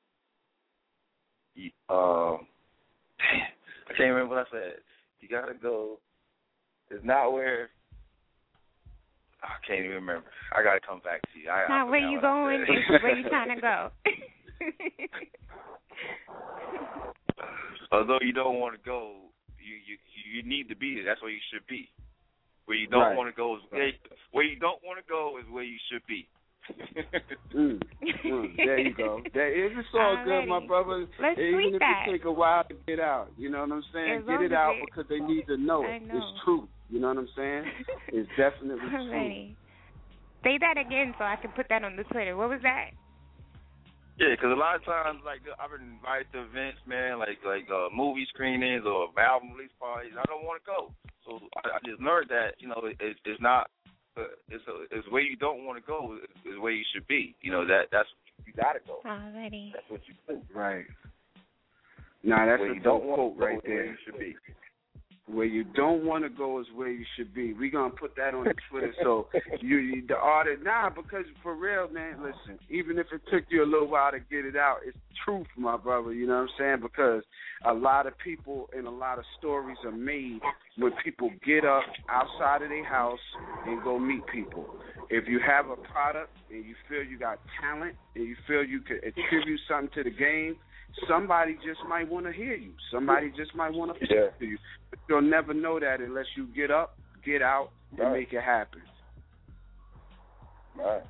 uh I can't remember what I said. You gotta go. It's not where. I can't even remember. I gotta come back to you. I, not I where you going. It's where you trying to go. Although you don't want to go, you, you you need to be there. That's where you should be. Where you don't right. want to go is where, where you don't want to go is where you should be. mm, mm, there you go. There, it's all Alrighty. good, my brother. Let's Even tweet if that. it take a while to get out, you know what I'm saying? As Get it as out it, because they need to know it. know. It's true. You know what I'm saying? It's definitely Alrighty. true. Say that again so I can put that on the Twitter. What was that? Yeah, because a lot of times, like, I've been invited to events, man, like like uh, movie screenings or album release parties. I don't want to go. So I, I just learned that, you know, it, it's not, uh, it's a, it's where you don't want to go is, is where you should be. You know, that that's, you got to go. Alrighty. That's what you do. Right. Nah, that's where a you dope don't quote right there. Where you should be. Where you don't want to go is where you should be. We're going to put that on the Twitter so you, you the artist, nah, because for real, man, listen, even if it took you a little while to get it out, it's truth, my brother, you know what I'm saying? Because a lot of people and a lot of stories are made when people get up outside of their house and go meet people. If you have a product and you feel you got talent and you feel you could attribute something to the game, somebody just might want to hear you. Somebody just might want to yeah. to you. But you'll never know that unless you get up, get out, and right. make it happen. Right.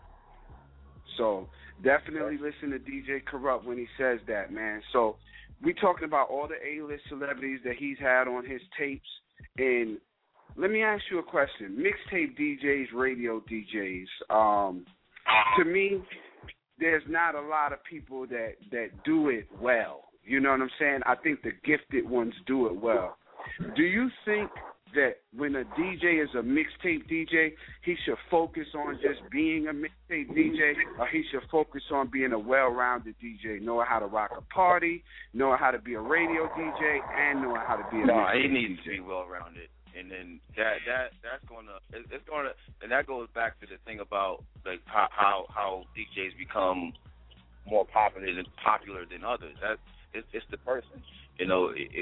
So definitely listen to D J Corrupt when he says that, man. So we talking about all the A-list celebrities that he's had on his tapes. And let me ask you a question. Mixtape D Js, radio D Js. Um, to me, there's not a lot of people that, that do it well. You know what I'm saying? I think the gifted ones do it well. Do you think that when a D J is a mixtape D J, he should focus on just being a mixtape D J, or he should focus on being a well-rounded D J, knowing how to rock a party, knowing how to be a radio D J, and knowing how to be a no, mixtape he needs D J? to be well-rounded. And then that that that's gonna it's gonna and that goes back to the thing about like how how, how D Js become more popular than popular than others. That it's, it's the person, you know. It, it,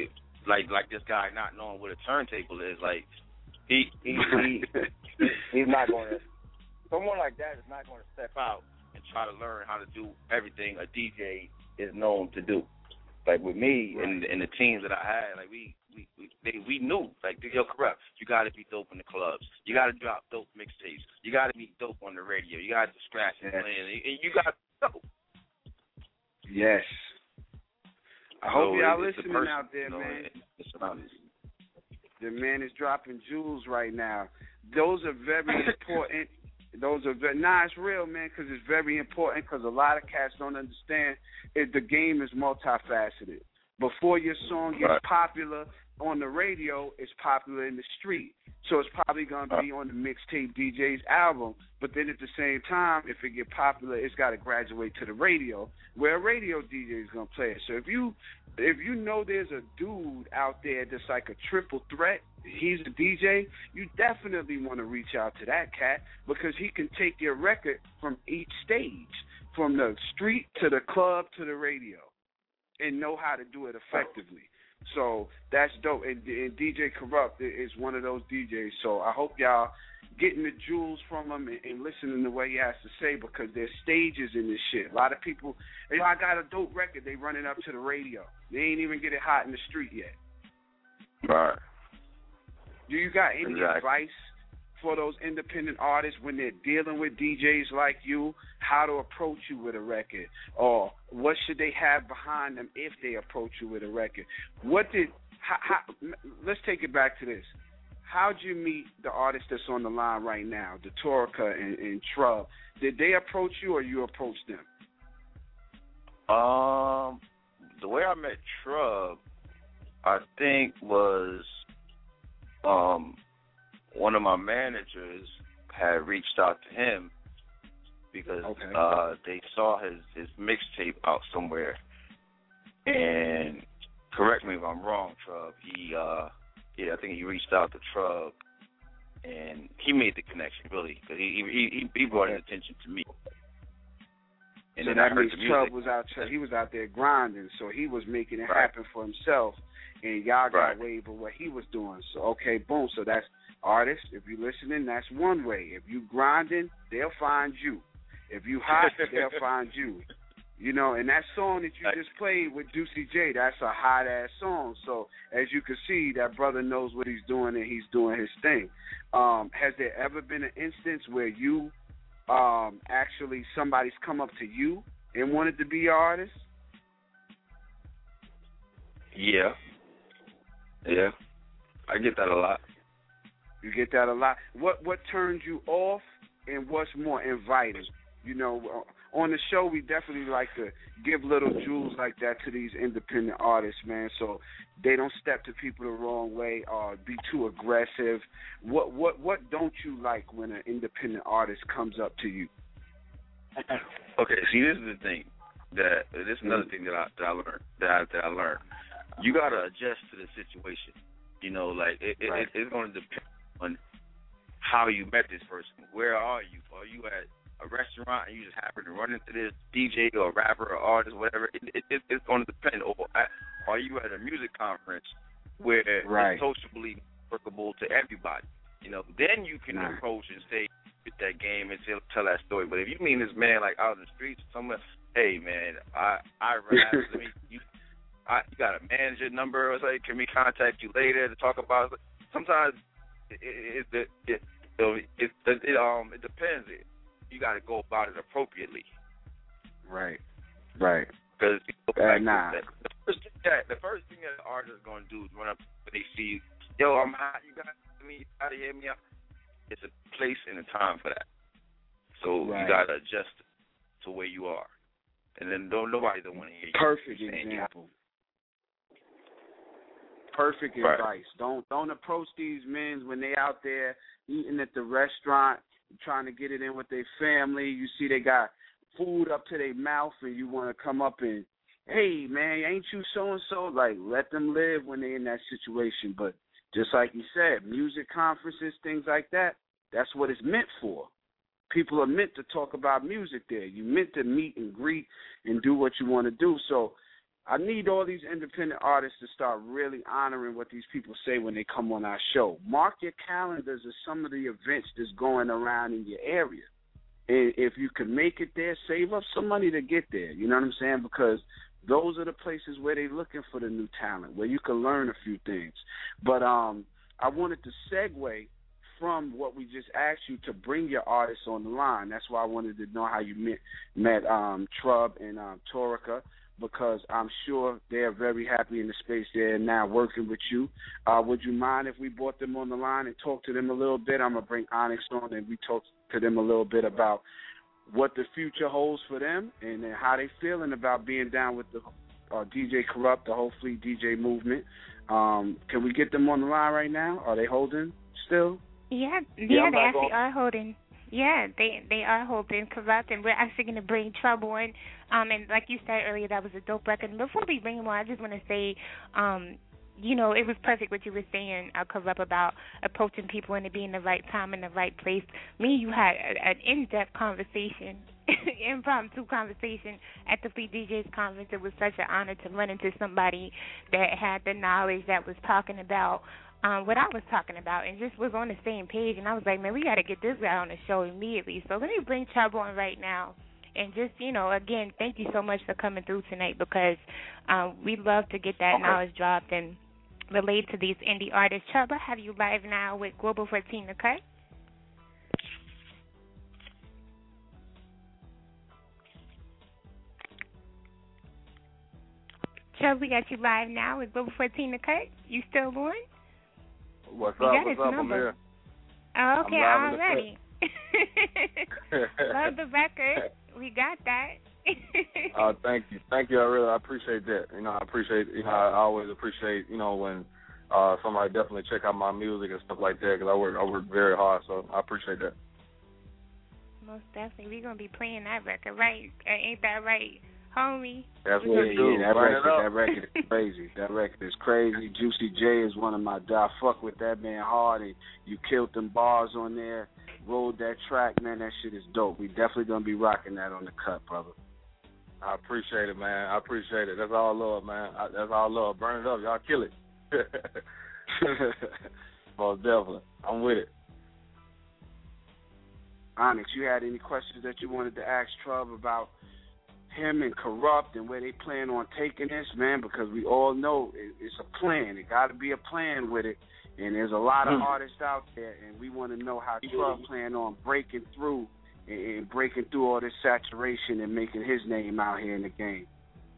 like like this guy not knowing what a turntable is. Like he he, he he's not going to. Someone like that is not going to step out and try to learn how to do everything a D J is known to do. Like with me right. and and the teams that I had, like we we we, they, we knew like yo corrupt. You got to be dope in the clubs. You got to drop dope mixtapes. You got to be dope on the radio. You got to scratch and yes. play, and you got to dope. Yes. I hope so y'all it's listening person, out there, you know, man. It's about it. The man is dropping jewels right now. Those are very important. Those are very, nah, it's real, man, because it's very important because a lot of cats don't understand it, the game is multifaceted. Before your song gets right. popular on the radio, it's popular in the street. So it's probably going to be on the mixtape D J's album. But then at the same time, if it get popular, it's got to graduate to the radio, where a radio D J is going to play it. So if you if you know there's a dude out there that's like a triple threat, he's a D J, you definitely want to reach out to that cat because he can take your record from each stage, from the street to the club to the radio, and know how to do it effectively. So that's dope. And, and D J Corrupt is one of those D Js. So I hope y'all getting the jewels from him and, and listening to what he has to say because there's stages in this shit. A lot of people, you know, I got a dope record. They run it up to the radio. They ain't even get it hot in the street yet. Right. Do you got any exactly. advice for those independent artists when they're dealing with D Js like you, how to approach you with a record, or what should they have behind them if they approach you with a record? What did? How, how, let's take it back to this. How'd you meet the artist that's on the line right now, the Torica and, and Trub? Did they approach you or you approached them? Um, the way I met Trub, I think was um. one of my managers had reached out to him because okay. uh, they saw his, his mixtape out somewhere. And correct me if I'm wrong, Trub. He, uh, yeah, I think he reached out to Trub, and he made the connection really because he he he brought his attention to me. And so then that I heard means the music. Trub was out. He was out there grinding, so he was making it right. happen for himself. And y'all got right. wave of what he was doing. So, okay, boom. So that's artists. If you're listening, that's one way. If you grinding, they'll find you. If you hot, they'll find you. You know, and that song that you just played with Juicy J, that's a hot-ass song. So, as you can see, that brother knows what he's doing and he's doing his thing. Um, has there ever been an instance where you um, actually, somebody's come up to you and wanted to be your artist? Yeah. Yeah, I get that a lot. You get that a lot. What what turns you off, and what's more inviting? You know, on the show we definitely like to give little jewels like that to these independent artists, man. So they don't step to people the wrong way or be too aggressive. What what what don't you like when an independent artist comes up to you? Okay, see, this is the thing that this is another thing that I that I learned that I, that I learned. You gotta adjust to the situation. You know, like it, it, right. it, it's going to depend on how you met this person. Where are you? Are you at a restaurant and you just happen to run into this D J or rapper or artist, whatever? It, it, it, it's going to depend. Or are you at a music conference where right. it's socially workable to everybody? You know, then you can nah. approach and say with that game and tell, tell that story. But if you mean this man like out in the streets somewhere, hey man, I I rap. Let me you. I, you got a manager number or something? Can we contact you later to talk about it? Sometimes it it it, it, it, it, it um it depends. It, you got to go about it appropriately. Right, right. Because uh, nah. the first thing that the first thing that the artist is going to do is run up when they see, yo, I'm hot. You got me? You got to hear me out. It's a place and a time for that. So right. you got to adjust to where you are, and then don't nobody don't want to hear you. Perfect example. Perfect right. advice. Don't don't approach these men when they out there eating at the restaurant, trying to get it in with their family. You see they got food up to their mouth, and you want to come up and, hey man, ain't you so and so? Like, let them live when they're in that situation. But just like you said, music conferences, things like that, that's what it's meant for. People are meant to talk about music there. You meant to meet and greet and do what you want to do. So I need all these independent artists to start really honoring what these people say when they come on our show. Mark your calendars of some of the events that's going around in your area. And if you can make it there, save up some money to get there. You know what I'm saying? Because those are the places where they're looking for the new talent, where you can learn a few things. But um, I wanted to segue from what we just asked you to bring your artists on the line. That's why I wanted to know how you met, met um, Trub and um, Torica, because I'm sure they're very happy in the space they're now working with you. Uh, would you mind if we brought them on the line and talk to them a little bit? I'm going to bring Onyx on and we talk to them a little bit about what the future holds for them and then how they feeling about being down with the uh, D J Kurupt, the whole Fleet D J movement. Um, can we get them on the line right now? Are they holding still? Yeah, yeah, yeah they actually are holding. Yeah, they they are holding Kurupt, and we're actually going to bring Trouble in. Um, and like you said earlier, that was a dope record. And before we bring him on, I just want to say, um, you know, it was perfect what you were saying, uh, Kurupt, about approaching people and it being the right time and the right place. Me and you had a, an in-depth conversation, impromptu conversation at the Fleet D Js conference. It was such an honor to run into somebody that had the knowledge, that was talking about um, what I was talking about and just was on the same page. And I was like, man, we got to get this guy on the show immediately. So let me bring Trouble on right now. And just, you know, again, thank you so much for coming through tonight because um, we love to get that okay. knowledge dropped and relate to these indie artists. Trouble, have you live now with Global fourteen, okay? Trouble, we got you live now with Global fourteen, okay? You still on? What's we up? got What's his up? Number. I'm here. Oh, okay, I'm already. Love the record. We got that. uh, thank you, thank you. I really I appreciate that. You know, I appreciate. You know, I always appreciate. You know, when uh, somebody definitely check out my music and stuff like that because I work I work very hard. So I appreciate that. Most definitely, we're gonna be playing that record, right? Uh, ain't that right, homie? That's Yeah, what it do. yeah, that Burn record, it up. that record is crazy. That record is crazy. Juicy J is one of my. I fuck with that man hard, and you killed them bars on there. Rolled that track, man. That shit is dope. We definitely gonna be rocking that on the cut, brother. I appreciate it, man. I appreciate it. That's all love, man. I, that's all love. Burn it up, y'all. Kill it. Most definitely, I'm with it. Onyx, you had any questions that you wanted to ask Trub about him and Kurupt and where they plan on taking this, man? Because we all know it, it's a plan. It got to be a plan with it. And there's a lot of artists out there, and we want to know how Trub plan on breaking through and, and breaking through all this saturation and making his name out here in the game.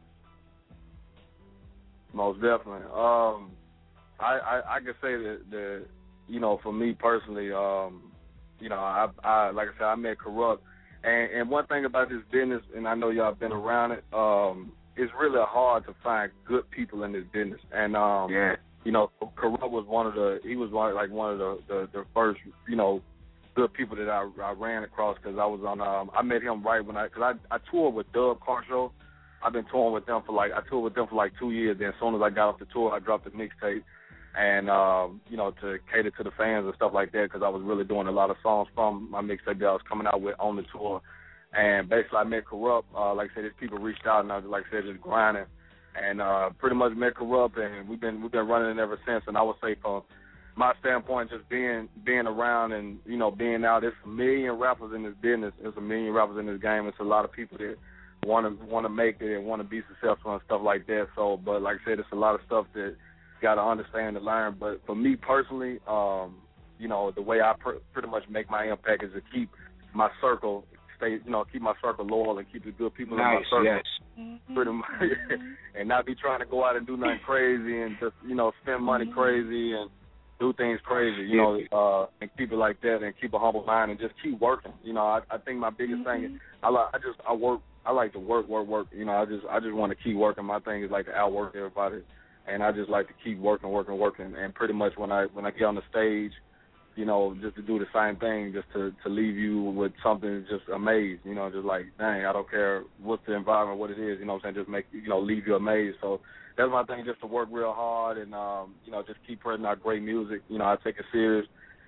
Most definitely. Um, I, I I can say that the you know for me personally, um, you know I I like I said I met Kurupt, and and one thing about this business, and I know y'all been around it, um, it's really hard to find good people in this business, and um. Yeah. You know, Kurupt was one of the, he was one, like one of the, the, the first, you know, good people that I, I ran across because I was on, um, I met him right when I, because I, I toured with Dub Carshow. I've been touring with them for like, I toured with them for like two years. Then as soon as I got off the tour, I dropped a mixtape and, um, you know, to cater to the fans and stuff like that because I was really doing a lot of songs from my mixtape that I was coming out with on the tour. And basically I met Kurupt, uh, like I said, these people reached out and I was, like I said, just grinding. And uh, pretty much met Kurupt, and we've been we've been running it ever since. And I would say, from my standpoint, just being being around and you know being out, there's a million rappers in this business. There's a million rappers in this game. It's a lot of people that want to want to make it and want to be successful and stuff like that. So, but like I said, it's a lot of stuff that you got to understand and learn. But for me personally, um, you know, the way I pr- pretty much make my impact is to keep my circle. Stay, you know, keep my circle loyal and keep the good people nice, in my circle, yes. pretty much, and not be trying to go out and do nothing crazy and just, you know, spend money crazy and do things crazy, you know, uh, and keep it like that and keep a humble mind and just keep working. You know, I, I think my biggest thing is I like, I just I work, I like to work, work, work. You know, I just I just want to keep working. My thing is like to outwork everybody, and I just like to keep working, working, working. And pretty much when I when I get on the stage, you know, just to do the same thing, just to, to leave you with something just amazed, you know, just like, dang, I don't care what's the environment, what it is, you know what I'm saying, just make, you know, leave you amazed. So that's my thing, just to work real hard and, um, you know, just keep putting out great music. You know, I take it serious,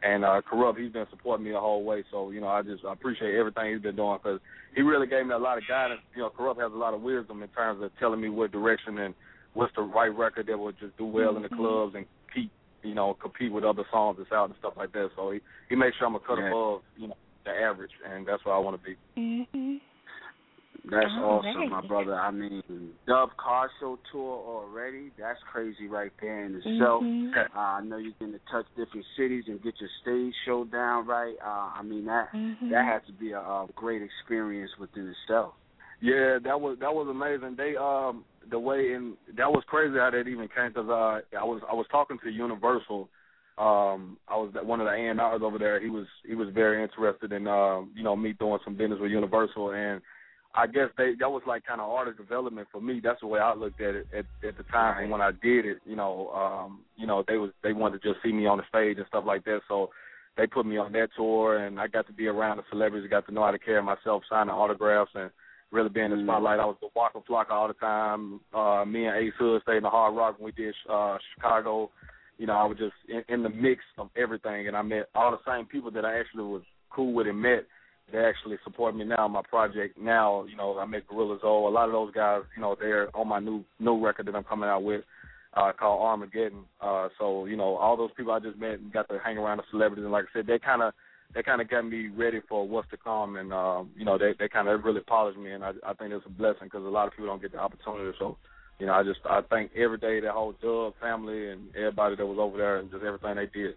And uh, Corrupt, he's been supporting me the whole way. So, you know, I just I appreciate everything he's been doing because he really gave me a lot of guidance. You know, Corrupt has a lot of wisdom in terms of telling me what direction and what's the right record that will just do well mm-hmm. in the clubs and keep, you know, compete with other songs that's out and stuff like that. So he, he makes sure I'm a cut yeah. above, you know, the average, and that's where I want to be. Mm-hmm. That's oh, awesome, right. my brother. I mean, Dub Car Show tour already. That's crazy right there in itself. Mm-hmm. Uh, I know you're going to touch different cities and get your stage show down right. Uh, I mean, that mm-hmm. that has to be a, a great experience within itself. Yeah, that was that was amazing. They um the way in that was crazy how that even came because uh I was I was talking to Universal. Um, I was one of the A and R's over there. He was he was very interested in uh, you know me doing some business with Universal and. I guess they that was like kind of artist development for me. That's the way I looked at it at, at the time. And when I did it, you know, um, you know, they was they wanted to just see me on the stage and stuff like that. So they put me on that tour, and I got to be around the celebrities. Got to know how to carry myself, signing autographs, and really be in the spotlight. I was the Waka Flocka all the time. Uh, me and Ace Hood stayed in the Hard Rock when we did uh, Chicago. You know, I was just in, in the mix of everything, and I met all the same people that I actually was cool with and met. They actually support me now on my project. Now, you know, I met Gorilla Zoe. A lot of those guys, you know, they're on my new new record that I'm coming out with uh, called Armageddon. Uh, so, you know, all those people I just met and got to hang around the celebrities. And like I said, they kind of they kind of got me ready for what's to come. And, um, you know, they, they kind of really polished me. And I, I think it's a blessing because a lot of people don't get the opportunity. So, you know, I just I thank every day that whole Dub family and everybody that was over there and just everything they did.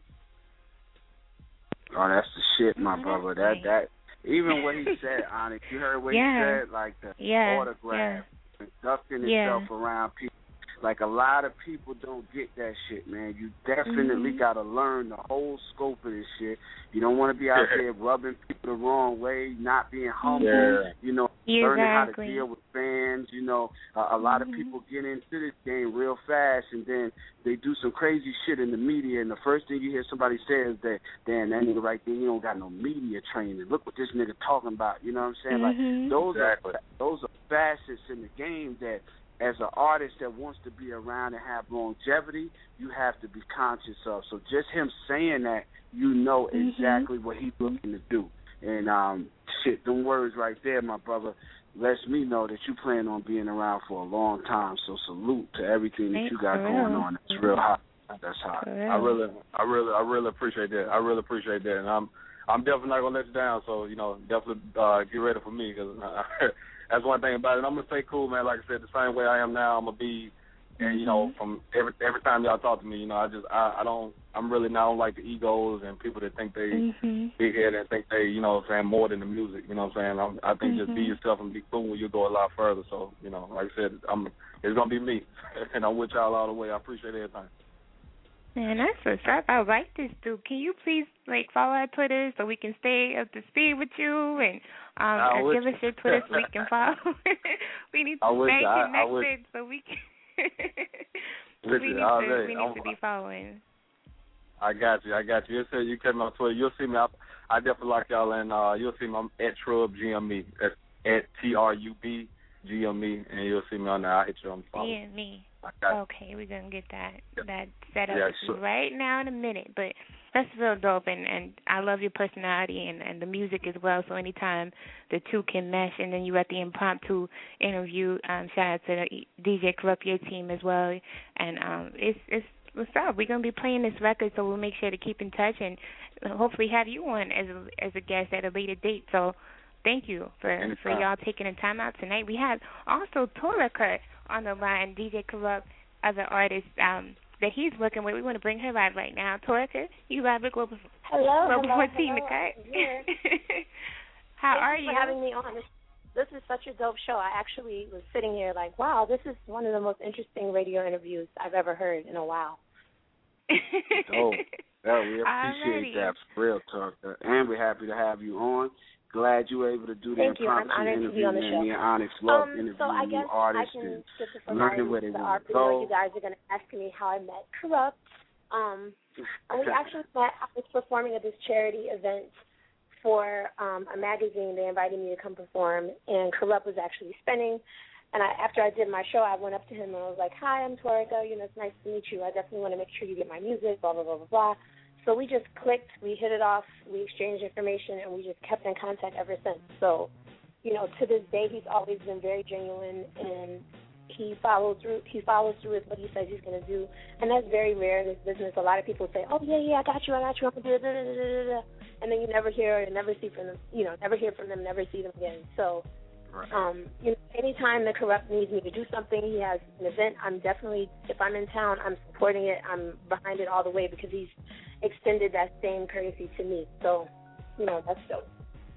Oh, that's the shit, my brother. That that. Even what he said, Onyx, you heard what yeah. he said, like the yeah. autograph, yeah. conducting yeah. itself around people. Like a lot of people don't get that shit, man. You definitely mm-hmm. got to learn the whole scope of this shit. You don't want to be out there rubbing people the wrong way, not being humble, yeah. you know, exactly. learning how to deal with fans. You know, uh, a lot mm-hmm. of people get into this game real fast, and then they do some crazy shit in the media, and the first thing you hear somebody say is that, damn, that nigga right there, he don't got no media training. Look what this nigga talking about. You know what I'm saying? Mm-hmm. Like, those exactly. are those are facets in the game that, as an artist that wants to be around and have longevity, you have to be conscious of. So just him saying that, you know exactly mm-hmm. what he's looking to do. And, um, shit, them words right there, my brother, lets me know that you plan on being around for a long time. So salute to everything that you got going on. It's real hot. That's hot. I really, I really, I really appreciate that. I really appreciate that. And I'm, I'm definitely not gonna let you down. So, you know, definitely uh, get ready for me because that's one thing about it. I'm gonna stay cool, man. Like I said, the same way I am now, I'm gonna be, and you know, from every every time y'all talk to me, you know, I just I, I don't I'm really not on like the egos and people that think they mm-hmm. big headed and think they, you know what I'm saying, more than the music, you know what I'm saying? I'm, I think mm-hmm. just be yourself and be cool, you'll go a lot further. So, you know, like I said, I'm it's gonna be me. And I'm with y'all all the way. I appreciate everything. Man, that's what's up. I like this, dude. Can you please, like, follow our Twitter so we can stay up to speed with you and um, or give us your Twitter so we can follow? We need to stay connected so we can. Listen, we need, to, say, we need I'm, to be following. I got you. I got you. You said you came on Twitter. You'll see me. I, I definitely like y'all, and uh, you'll see me. I'm at Trub G M E. That's at T R U B G M E, and you'll see me on there. I'll hit you on the phone. G M E. Okay, we're gonna get that yep. that set up yeah, with sure. you right now in a minute. But that's real dope, and, and I love your personality and, and the music as well. So anytime the two can mesh, and then you at the impromptu interview, um, shout out to the D J Corrupt, your team as well. And um, it's it's what's up. We're gonna be playing this record, so we'll make sure to keep in touch and hopefully have you on as a, as a guest at a later date. So thank you for Anytime. for y'all taking the time out tonight. We have also Torika on the line, D J Corrupt, other artists um, that he's working with. We want to bring her live right now. Torika, you live with Global, hello, Global hello, fourteen, hello. okay? How Thank are you? for having me on. This, this is such a dope show. I actually was sitting here like, wow, this is one of the most interesting radio interviews I've ever heard in a while. Oh, yeah, we appreciate Alrighty. that, for real talk. And we're happy to have you on. Glad you were able to do the Thank you. I'm impromptu honored to be interview, on the man. show. Me and Onyx love um, interviewing so I new guess artists I can and skip the learning where they the want to R P O. go. You guys are going to ask me how I met Corrupt. Um, and we actually met. I was performing at this charity event for um, a magazine. They invited me to come perform, and Corrupt was actually spinning. And I, after I did my show, I went up to him and I was like, "Hi, I'm Torika. You know, it's nice to meet you. I definitely want to make sure you get my music. Blah blah blah blah blah." so we just clicked, we hit it off, we exchanged information, and we just kept in contact ever since. So, you know, to this day, he's always been very genuine, and he follows through. He follows through with what he says he's going to do, and that's very rare in this business. A lot of people say, "Oh yeah, yeah, I got you, I got you," I'm gonna do it, and then you never hear and never see from them. You know, never hear from them, never see them again. So, right. um, you know, anytime the Corrupt needs me to do something, he has an event. I'm definitely, if I'm in town, I'm supporting it. I'm behind it all the way because he's extended that same courtesy to me. So, you know, that's dope.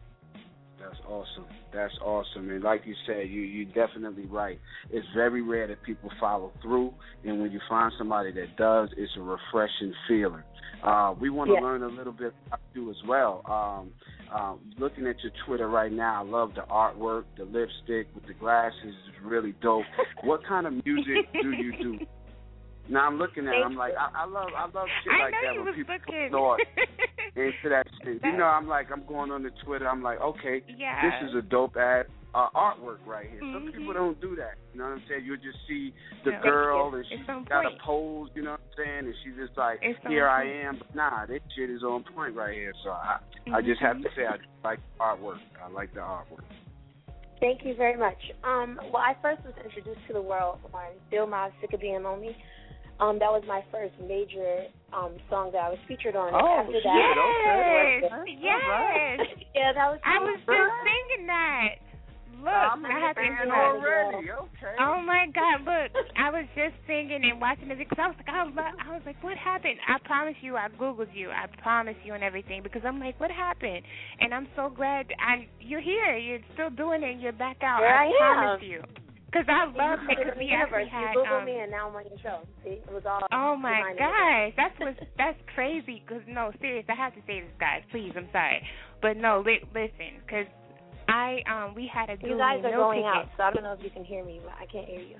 That's awesome. That's awesome. And like you said, you you definitely right. It's very rare that people follow through, and when you find somebody that does, it's a refreshing feeling. Uh, we want to yeah. learn a little bit about you as well. Um, uh, looking at your Twitter right now, I love the artwork, the lipstick with the glasses is really dope. What kind of music do you do? Now I'm looking at it, I'm like, I, I love I love shit I like that when people looking. put thought into that shit. You know, I'm like, I'm going on the Twitter, I'm like, okay, yeah. this is a dope ass uh, artwork right here. Mm-hmm. Some people don't do that. You know what I'm saying? You'll just see the no, girl and she's got point. a pose, you know what I'm saying? And she's just like, it's here I am. But nah, this shit is on point right here. So I, mm-hmm. I just have to say I like the artwork. I like the artwork. Thank you very much. Um, well, I first was introduced to the world on Bill Ma's Sick of Being Lonely. Um, that was my first major um, song that I was featured on. Oh, after shit, that, okay. Yes, yeah, that was. I was just singing that. Look, I'm I had to fan do already. Okay. Oh my God! Look, I was just singing and watching the video. I was like, I was, I was like, what happened? I promise you, I googled you. I promise you and everything because I'm like, what happened? And I'm so glad I you're here. You're still doing it. You're back out. Here I, I promise am. you. Because I love it. Because we actually had. You Google um, me and now I'm on your show. See, it was all. Oh my gosh, that's what that's crazy. Because no, serious, I have to say this, guys. Please, I'm sorry, but no, li- listen, because. I um we had a You guys are no going ticket. out, so I don't know if you can hear me, but I can't hear you.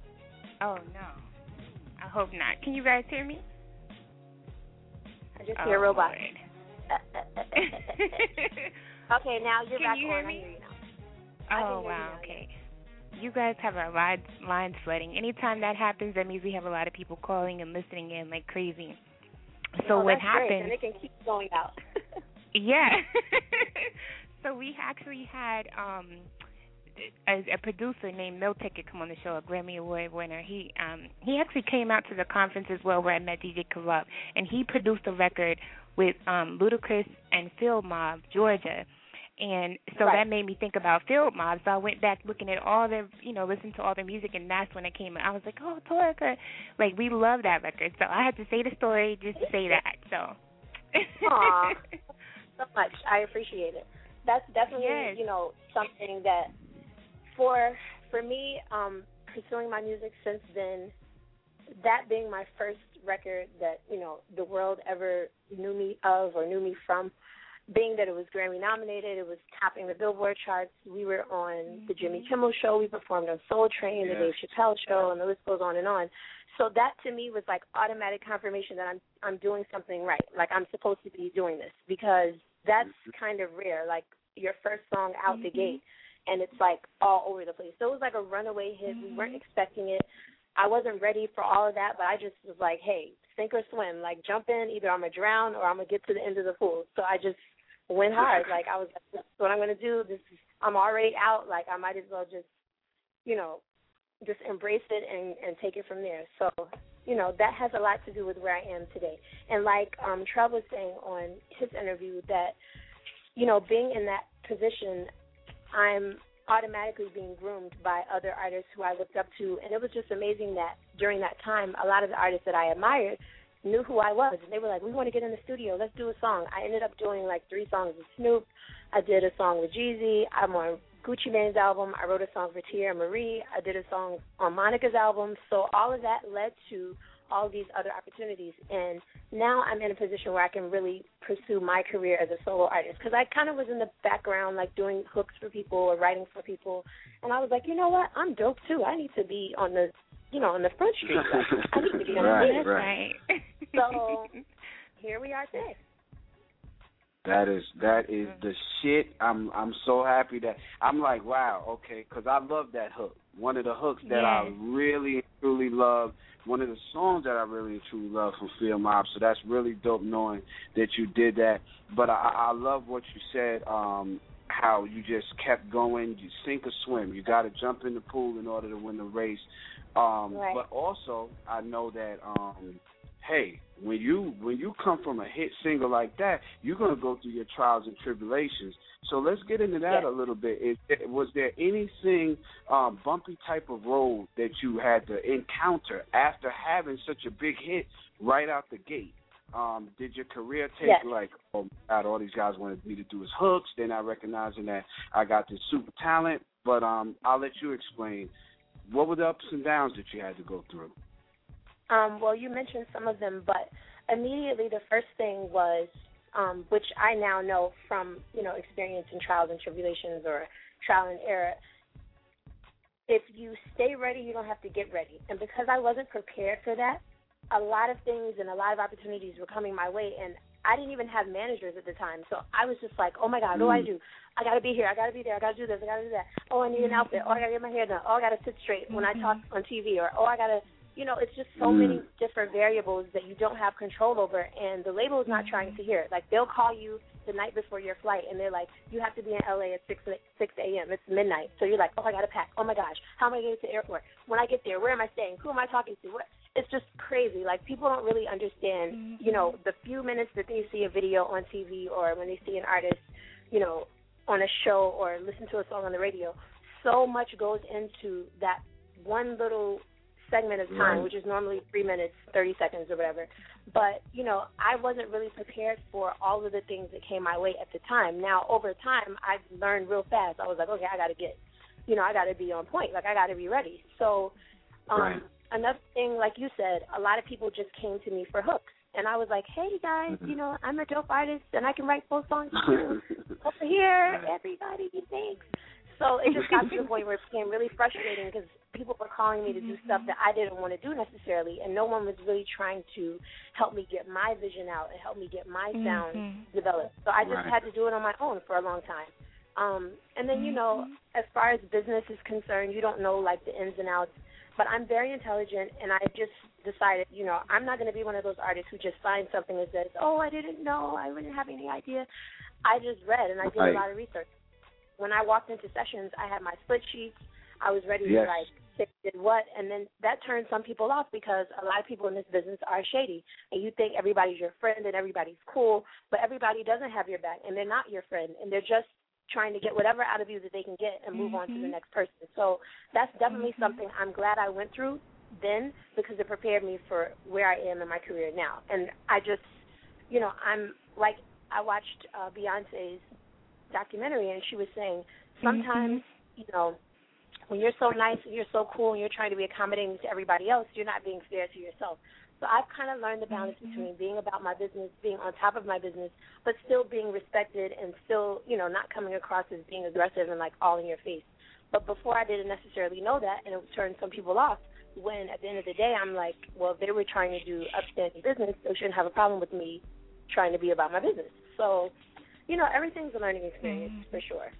Oh no, I hope not. Can you guys hear me? I just oh, hear robots. Okay, now you're Can back you on. Hear me? I hear you now. Oh wow, you okay. You guys have our lines lines flooding. Anytime that happens, that means we have a lot of people calling and listening in like crazy. So oh, what that's happens? Great. And it can keep going out. Yeah. So we actually had um, a, a producer named Mil Ticket come on the show, a Grammy Award winner. He um, he actually came out to the conference as well where I met D J Corrupt, and he produced a record with um, Ludacris and Field Mob, Georgia. And so right. that made me think about Field Mob. So I went back looking at all their, you know, listening to all their music, and that's when it came out. I was like, oh, Torica. Like, we love that record. So I had to say the story just to say that. So. Aw, so much. I appreciate it. That's definitely, yes. you know, something that for for me, um, pursuing my music since then, that being my first record that, you know, the world ever knew me of or knew me from, being that it was Grammy nominated, it was topping the Billboard charts. We were on mm-hmm. the Jimmy Kimmel Show. We performed on Soul Train, yes. the Dave Chappelle Show, and the list goes on and on. So that to me was like automatic confirmation that I'm I'm doing something right. Like I'm supposed to be doing this because that's kind of rare. Like your first song out mm-hmm. the gate, and it's like all over the place. So it was like a runaway hit. Mm-hmm. We weren't expecting it. I wasn't ready for all of that, but I just was like, hey, sink or swim. Like jump in. Either I'm gonna drown or I'm gonna get to the end of the pool. So I just went hard. Like I was like, this is what I'm gonna do. This is, I'm already out. Like I might as well just, you know, just embrace it and, and take it from there. So, you know, that has a lot to do with where I am today. And like um, Trev was saying on his interview that, you know, being in that position, I'm automatically being groomed by other artists who I looked up to. And it was just amazing that during that time, a lot of the artists that I admired knew who I was. And they were like, we want to get in the studio. Let's do a song. I ended up doing like three songs with Snoop. I did a song with Jeezy. I'm on Gucci Mane's album. I wrote a song for Tierra Marie. I did a song on Monica's album. So all of that led to all these other opportunities. And now I'm in a position where I can really pursue my career as a solo artist. Because I kind of was in the background, like doing hooks for people or writing for people. And I was like, you know what? I'm dope, too. I need to be on the, you know, on the front street. Like, I need to be on right, the right. So here we are today. That is that is the shit. I'm I'm so happy that I'm like, wow, okay, because I love that hook. One of the hooks that yes. I really and truly love. One of the songs that I really and truly love from Field Mob. So that's really dope knowing that you did that. But I, I love what you said. Um, how you just kept going. You sink or swim. You got to jump in the pool in order to win the race. Um, right. But also, I know that. Um, Hey, when you when you come from a hit single like that, you're gonna go through your trials and tribulations. So let's get into that yeah. a little bit. Is there, was there anything um, bumpy type of road that you had to encounter after having such a big hit right out the gate? Um, did your career take yes. like, oh God, all these guys wanted me to do is hooks? They're not recognizing that I got this super talent. But um, I'll let you explain. What were the ups and downs that you had to go through? Um, well, you mentioned some of them, but immediately the first thing was, um, which I now know from, you know, experience in trials and tribulations or trial and error, if you stay ready, you don't have to get ready. And because I wasn't prepared for that, a lot of things and a lot of opportunities were coming my way, and I didn't even have managers at the time. So I was just like, oh, my God, what do I do? I got to be here. I got to be there. I got to do this. I got to do that. Oh, I need an outfit. Oh, I got to get my hair done. Oh, I got to sit straight when I talk on T V. Or, oh, I got to, you know, it's just so mm. many different variables that you don't have control over, and the label is not trying to hear it. Like, they'll call you the night before your flight, and they're like, you have to be in L A at six a.m. It's midnight. So you're like, oh, I got to pack. Oh, my gosh, how am I going to get to the airport? When I get there, where am I staying? Who am I talking to? What? It's just crazy. Like, people don't really understand, mm-hmm. you know, the few minutes that they see a video on T V or when they see an artist, you know, on a show or listen to a song on the radio. So much goes into that one little segment of time, right. which is normally three minutes, thirty seconds or whatever. But, you know, I wasn't really prepared for all of the things that came my way at the time. Now, over time, I've learned real fast. I was like, okay, I got to get, you know, I got to be on point. Like, I got to be ready. So um, right. another thing, like you said, a lot of people just came to me for hooks. And I was like, hey, guys, mm-hmm. you know, I'm a dope artist, and I can write full songs too. Over here, everybody, thanks. So it just got to the point where it became really frustrating because people were calling me to do stuff that I didn't want to do necessarily, and no one was really trying to help me get my vision out and help me get my sound mm-hmm. developed. So I just right. had to do it on my own for a long time. Um, and then, you know, as far as business is concerned, you don't know, like, the ins and outs. But I'm very intelligent, and I just decided, you know, I'm not going to be one of those artists who just signs something and says, oh, I didn't know, I didn't have any idea. I just read, and I did right. a lot of research. When I walked into sessions, I had my split sheets. I was ready yes. to, like, say did what, and then that turned some people off because a lot of people in this business are shady, and you think everybody's your friend and everybody's cool, but everybody doesn't have your back, and they're not your friend, and they're just trying to get whatever out of you that they can get and move mm-hmm. on to the next person. So that's definitely mm-hmm. something I'm glad I went through then because it prepared me for where I am in my career now. And I just, you know, I'm like, I watched uh, Beyonce's documentary, and she was saying sometimes, mm-hmm. you know, when you're so nice and you're so cool and you're trying to be accommodating to everybody else, you're not being fair to yourself. So I've kind of learned the balance mm-hmm. between being about my business, being on top of my business, but still being respected and still, you know, not coming across as being aggressive and, like, all in your face. But before I didn't necessarily know that, and it turned some people off, when at the end of the day I'm like, well, if they were trying to do upstanding business, they shouldn't have a problem with me trying to be about my business. So, you know, everything's a learning experience mm-hmm. for sure.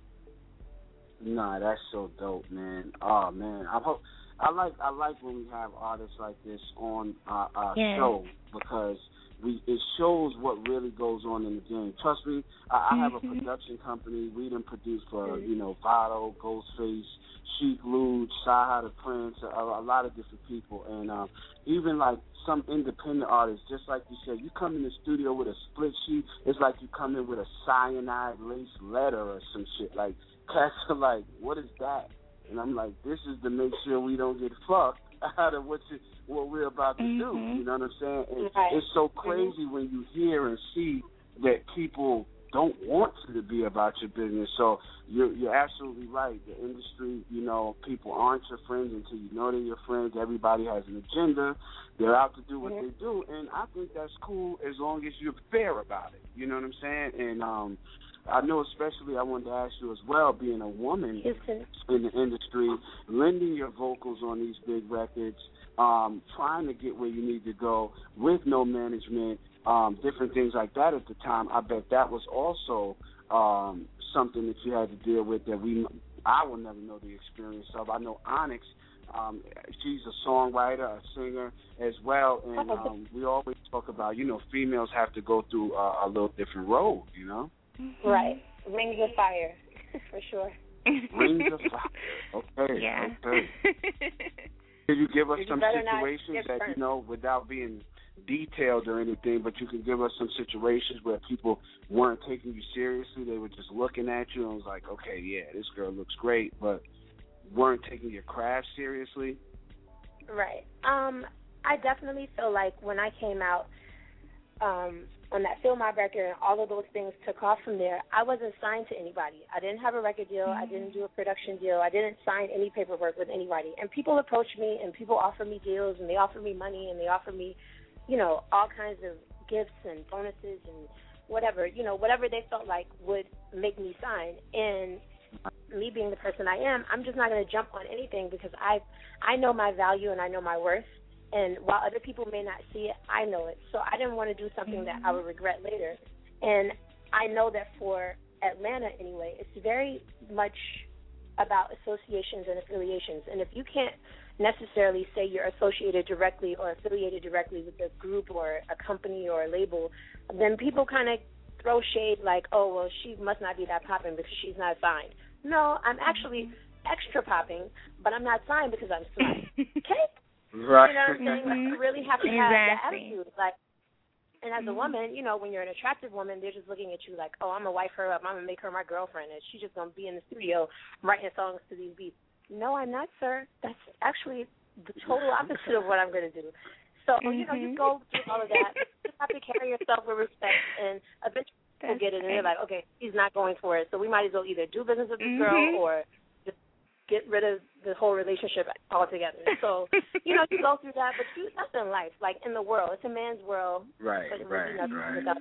Nah, that's so dope, man. Oh, man. I hope... I like I like when we have artists like this on our, our yeah. show because we it shows what really goes on in the game. Trust me, I, I have a production company. We done produced for you know Vado, Ghostface, Sheik Luge, Saha the Prince, a, a lot of different people, and um, even like some independent artists. Just like you said, you come in the studio with a split sheet. It's like you come in with a cyanide laced letter or some shit. Like cats are like, what is that? And I'm like, this is to make sure we don't get fucked out of what, you, what we're about to mm-hmm. do. You know what I'm saying? And right. It's so crazy mm-hmm. when you hear and see that people don't want you to be about your business. So you're, you're absolutely right. The industry, you know, people aren't your friends until you know they're your friends. Everybody has an agenda. They're out to do what mm-hmm. they do. And I think that's cool as long as you're fair about it. You know what I'm saying? And, um, I know especially I wanted to ask you as well, being a woman in the industry, lending your vocals on these big records, um, trying to get where you need to go with no management, um, different things like that at the time. I bet that was also um, something that you had to deal with that we I will never know the experience of. I know Onyx, um, she's a songwriter, a singer as well, and um, we always talk about, you know, females have to go through a, a little different road, you know? Right. Rings of fire, for sure. Rings of fire. Okay, yeah. okay. Can you give us You some better not situations get that, burnt. you know, without being detailed or anything, but you can give us some situations where people weren't taking you seriously, they were just looking at you and was like, okay, yeah, this girl looks great, but weren't taking your craft seriously? Right. Um, I definitely feel like when I came out um, on that Feel My record and all of those things took off from there, I wasn't signed to anybody. I didn't have a record deal. Mm-hmm. I didn't do a production deal. I didn't sign any paperwork with anybody. And people approach me and people offer me deals and they offer me money and they offer me, you know, all kinds of gifts and bonuses and whatever, you know, whatever they felt like would make me sign. And me being the person I am, I'm just not going to jump on anything because I I know my value and I know my worth. And while other people may not see it, I know it. So I didn't want to do something mm-hmm. that I would regret later. And I know that for Atlanta anyway, it's very much about associations and affiliations. And if you can't necessarily say you're associated directly or affiliated directly with a group or a company or a label, then people kind of throw shade like, oh, well, she must not be that popping because she's not signed. No, I'm actually extra popping, but I'm not signed because I'm smart. Okay? Right. You know what I'm saying? Like, you really have to exactly. have that attitude. Like, and as a woman, you know, when you're an attractive woman, they're just looking at you like, oh, I'm going to wife her up. I'm going to make her my girlfriend, and she's just going to be in the studio writing songs to these beats. No, I'm not, sir. That's actually the total opposite of what I'm going to do. So, mm-hmm. you know, you go through all of that. You have to carry yourself with respect, and eventually people get it, and they're like, okay, he's not going for it, so we might as well either do business with this mm-hmm. girl or just get rid of the whole relationship altogether. So, you know, you go through that, but you, that's in life, like in the world. It's a man's world. Right, but right, right. Without,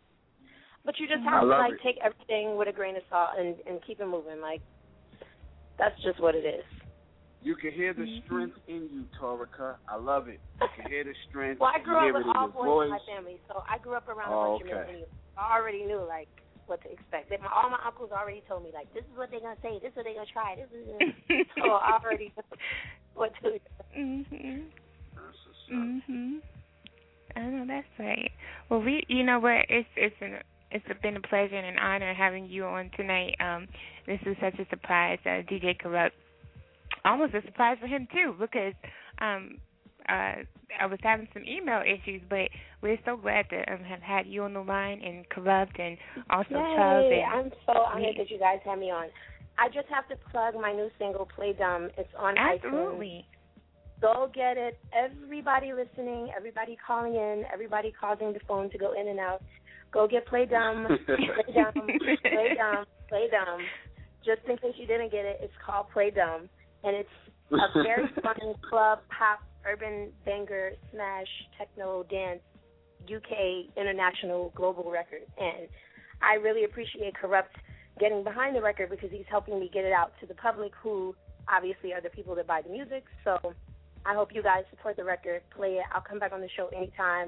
but you just have I to, like, it. take everything with a grain of salt and, and keep it moving. Like, that's just what it is. You can hear the strength in you, Torica. I love it. You can hear the strength. Well, I grew you up with all boys voice. in my family, so I grew up around oh, a bunch okay. of men anyway. I already knew, like, what to expect. They, my, all my uncles already told me, like, this is what they're going to say, this is what they're going to try, this is so I already know what to expect. Mm-hmm. Mm-hmm. I know, that's right. Well, we, you know what, it's, it's an It's been a pleasure and an honor having you on tonight. Um, this is such a surprise. Uh, D J Kurupt, almost a surprise for him, too, because um, uh, I was having some email issues, but we're so glad to um, have had you on the line and Kurupt and also Yay, Charles. And I'm so honored that you guys had me on. I just have to plug my new single, Play Dumb. It's on Absolutely. iTunes. Go get it. Everybody listening, everybody calling in, everybody causing the phone to go in and out. Go get Play Dumb, Play Dumb, Play Dumb, Play Dumb. Just in case you didn't get it, it's called Play Dumb. And it's a very fun club, pop, urban, banger, smash, techno, dance, U K, international, global record. And I really appreciate Kurupt getting behind the record because he's helping me get it out to the public who obviously are the people that buy the music. So I hope you guys support the record, play it. I'll come back on the show anytime.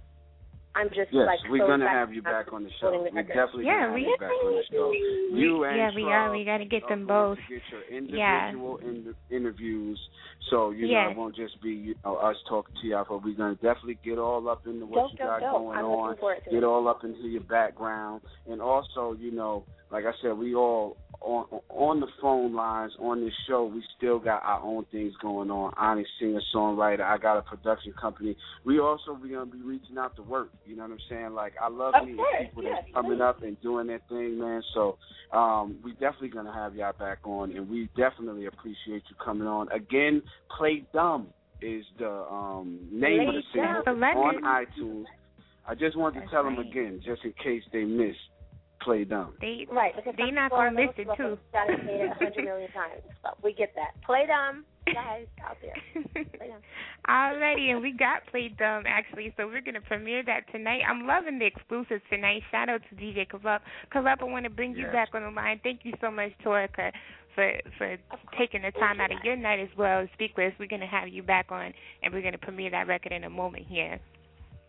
I'm just yes, like we're so gonna excited have you back on the show. The we're definitely yeah, gonna we, have you back on the show. You and yeah, we are. We got to get them both. To get your individual yeah. in- interviews, so you yeah. know it won't just be you know, us talking to y'all. But we're gonna definitely get all up into what dope, you got dope, going dope. on. Get it. all up into your background, and also you know, like I said, we all on on the phone lines on this show. We still got our own things going on. Onyx, singer songwriter. I got a production company. We also we gonna be reaching out to work. You know what I'm saying? Like I love of meeting course, people yes, that's coming please. up and doing their thing, man. So um, we definitely gonna have y'all back on, and we definitely appreciate you coming on again. Play Dumb is the um, name Play of the single Dumb. on iTunes. I just wanted to That's tell right. them again, just in case they missed. Play Dumb. They right, because they not gonna miss it too. Got to say it a hundred million times, but we get that. Play Dumb, guys out there. Play Dumb. Alrighty, and we got Play Dumb actually, so we're gonna premiere that tonight. I'm loving the exclusives tonight. Shout out to D J Kurupt. Kurupt, I want to bring you yes. back on the line. Thank you so much, Torica, for for taking the time out of your night as well to speak with us. We're gonna have you back on, and we're gonna premiere that record in a moment here.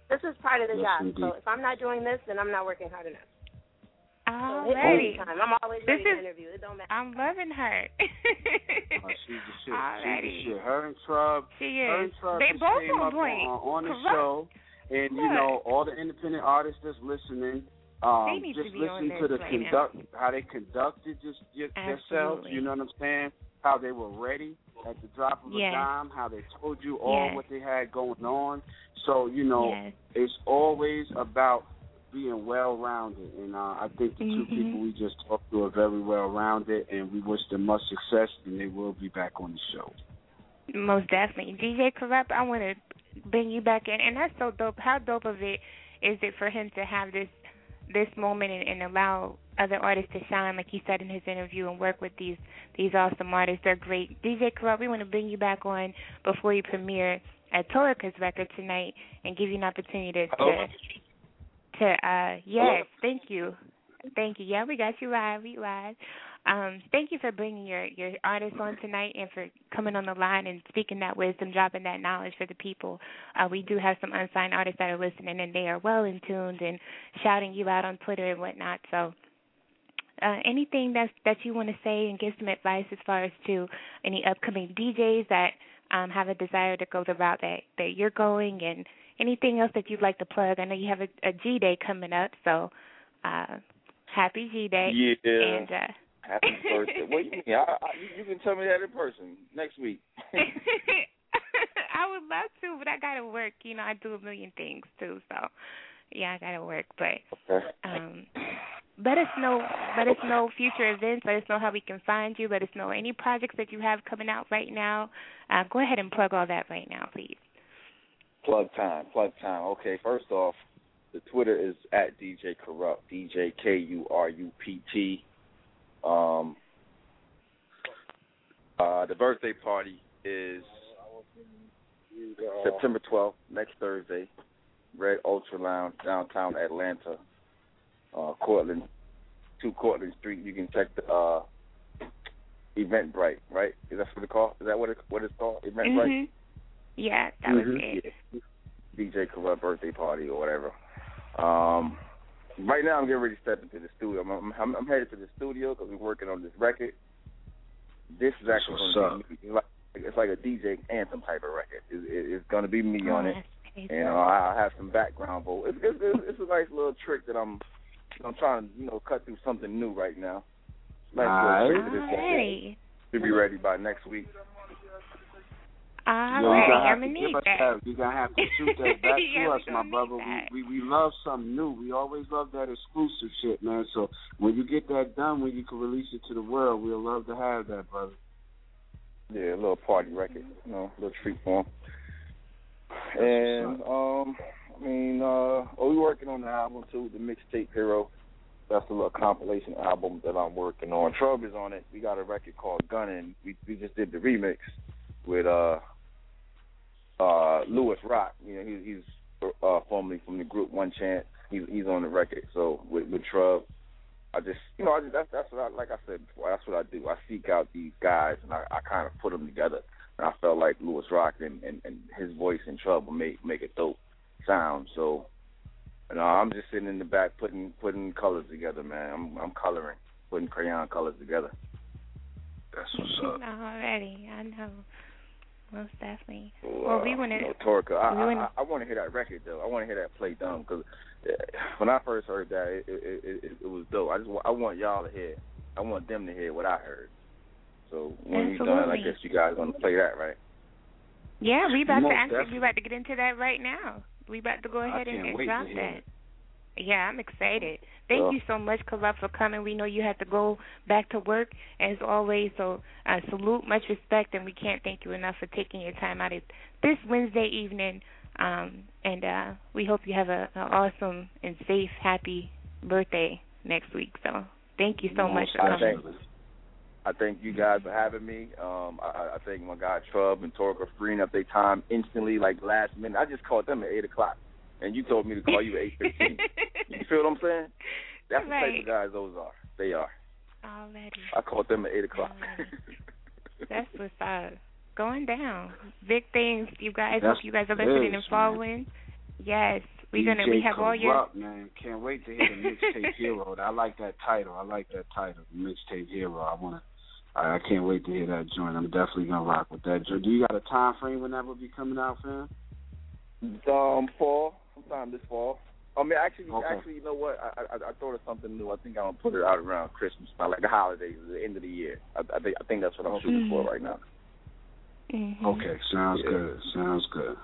This is part of the yes, job. Indeed. So if I'm not doing this, then I'm not working hard enough. Alrighty. So I'm always this ready is, to interview. It don't matter. I'm loving her. uh, she's the shit. Alrighty. She's the shit. Her and Trub. She is. Her and Trub they just both came on up point. on, on the Corrupt. show, and Look. you know all the independent artists that's listening. Um, They need just to be listen on to this the right conduct, how they conducted just, just themselves. Absolutely. You know what I'm saying? How they were ready at the drop of Yes. a dime. How they told you all Yes. what they had going on. So you know, Yes. it's always about being well-rounded, and uh, I think the two Mm-hmm. people we just talked to are very well-rounded, and we wish them much success, and they will be back on the show. Most definitely. D J Corrupt, I want to bring you back in, and that's so dope. How dope of it is it for him to have this this moment and, and allow other artists to shine, like he said in his interview, and work with these these awesome artists. They're great. D J Corrupt, we want to bring you back on before you premiere at Torica's record tonight and give you an opportunity to, to To uh yes, Hello? thank you, thank you. Yeah, we got you live. We live. Um, thank you for bringing your your artists on tonight and for coming on the line and speaking that wisdom, dropping that knowledge for the people. Uh, we do have some unsigned artists that are listening, and they are well in tuned and shouting you out on Twitter and whatnot. So, uh, anything that that you want to say and give some advice as far as to any upcoming D Js that um, have a desire to go the route that that you're going, and anything else that you'd like to plug? I know you have a, a G-Day coming up, so uh, happy G-Day. Yeah. And, uh, happy birthday. What you mean? I, I, you can tell me that in person next week. I would love to, but I got to work. You know, I do a million things, too, so, yeah, I got to work. But okay. um, let us know Let us know future events. Let us know how we can find you. Let us know any projects that you have coming out right now. Uh, go ahead and plug all that right now, please. Plug time, plug time. Okay, first off, the Twitter is at D J Corrupt, D J K U R U P T. Um, uh, the birthday party is September twelfth, next Thursday, Red Ultra Lounge, downtown Atlanta, uh, Cortland, two Cortland Street. You can check the uh, Eventbrite, right? Is that what it's called? Is that what it what it's called? Eventbrite. Mm-hmm. Yeah, that was mm-hmm. it. Yeah. D J Corrupt birthday party or whatever. Um, right now, I'm getting ready to step into the studio. I'm, I'm, I'm headed to the studio because we're working on this record. This is actually going to be like it's like a D J anthem type of record. It, it, it's going to be me oh, on it, and uh, I have some background vocal. It's, it's, it's, it's a nice little trick that I'm I'm trying to you know cut through something new right now. Nice All little trick to this right. We'll be ready by next week. All Yo, right, you I'm gonna gonna have to need give us that. that. You're gonna have to shoot that back yeah, to us, we my gonna brother. need We, we we love something new. We always love that exclusive shit, man. So when you get that done, when you can release it to the world, we'll love to have that, brother. Yeah, a little party record, you know, a little treat for 'em. And um, I mean, uh, oh, we're working on the album too, the Mixtape Hero. That's a little compilation album that I'm working on. Trub is on it. We got a record called Gunnin'. We we just did the remix with uh uh Lewis Rock. You know, he, he's uh, formerly from the group One Chance. He's he's on the record. So with with Trub, I just you know I just, that's that's what I, like I said before. That's what I do. I seek out these guys and I, I kind of put them together. And I felt like Lewis Rock and, and, and his voice and Trub will make make a dope sound. So. You know, I'm just sitting in the back putting putting colors together, man. I'm I'm coloring, putting crayon colors together. That's what's up. Already, I know. Most definitely. Well, well, we want to. You know, Torica, I, we wanna, I, I, I want to hear that record though. I want to hear that play dumb because when I first heard that, it it, it it was dope. I just I want y'all to hear. I want them to hear what I heard. So when you're done, I guess you guys gonna play that, right? Yeah, we about Most to actually definitely. we about to get into that right now. We about to go ahead and, and drop that. Yeah, I'm excited. Thank well, you so much, Corrupt, for coming. We know you have to go back to work as always, so uh, salute, much respect, and we can't thank you enough for taking your time out of this Wednesday evening. Um, and uh, we hope you have a, an awesome and safe, happy birthday next week. So thank you so much for coming. Thank, I thank you guys for having me. Um, I, I thank my guy Trub and Torque for freeing up their time instantly, like last minute. I just called them at eight o'clock, and you told me to call you at eight fifteen. You feel what I'm saying? That's right. the type of guys those are. They are. Already. I called them at eight o'clock. That's what's up. Going down. Big things, you guys. That's Hope you guys are listening big, and following. Yes. We're gonna we have all your man. Can't wait to hear the Mixtape Hero. I like that title. I like that title, Mixtape Hero. I wanna. I, I can't wait to hear that joint. I'm definitely gonna rock with that joint. Do you got a time frame when that will be coming out, fam? Um, fall, sometime this fall. I mean, actually, okay. actually, you know what? I, I I thought of something new. I think I'm gonna put it out around Christmas, not like the holidays, the end of the year. I, I think I think that's what I'm shooting mm-hmm. for right now. Mm-hmm. Okay, sounds yeah. good. Sounds good.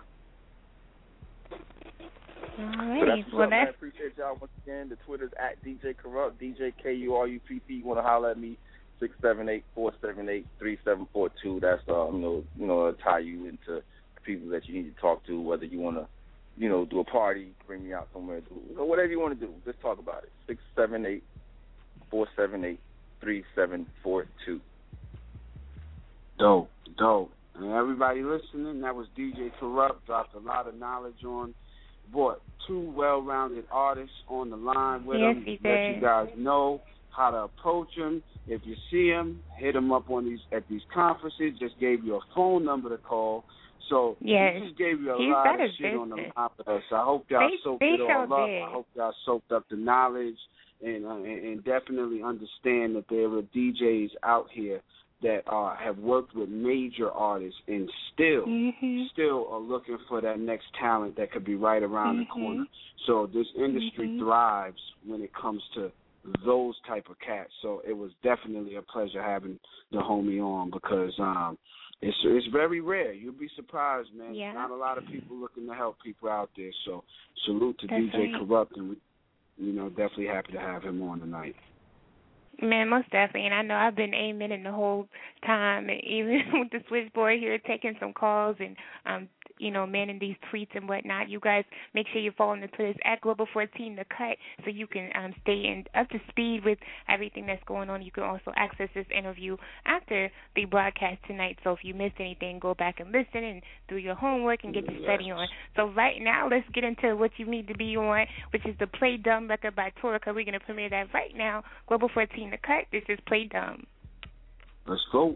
All right. So that's well, up, that's... I appreciate y'all once again. The Twitter's at D J Kurupt, D J K U R U P P. You want to holler at me? Six seven eight four seven eight three seven four two. That's uh, you know, you know, tie you into people that you need to talk to. Whether you want to, you know, do a party, bring me out somewhere, do you know, whatever you want to do. Just talk about it. Six seven eight four seven eight three seven four two. Dope, dope. And everybody listening, that was D J Kurupt. Dropped a lot of knowledge on. Brought two well-rounded artists on the line with yes, him. He Let did. you guys know how to approach him. If you see him, hit him up on these at these conferences. Just gave you a phone number to call. So yes. he just gave you a He's lot of shit business. on the line with us. I hope y'all they, soaked they it all sure up. did. I hope y'all soaked up the knowledge and, uh, and and definitely understand that there are D Js out here that uh, have worked with major artists and still mm-hmm. still are looking for that next talent that could be right around mm-hmm. the corner. So this industry mm-hmm. thrives when it comes to those type of cats. So it was definitely a pleasure having the homie on because um, it's it's very rare. You'll be surprised, man. Yeah. Not a lot of people looking to help people out there. So salute to That's D J right. Kurupt, and we, you know, definitely happy to have him on tonight. Man, most definitely. And I know I've been aiming the whole time, and even with the switchboard here, taking some calls and, um, you know, manning these tweets and whatnot. You guys make sure you follow the Twitters at Global fourteen The Cut so you can um, stay in, up to speed with everything that's going on. You can also access this interview after the broadcast tonight. So if you missed anything, go back and listen and do your homework and get your study on. So right now, let's get into what you need to be on, which is the Play Dumb record by Torica. We're going to premiere that right now. Global fourteen The Cut. This is Play Dumb. Let's go.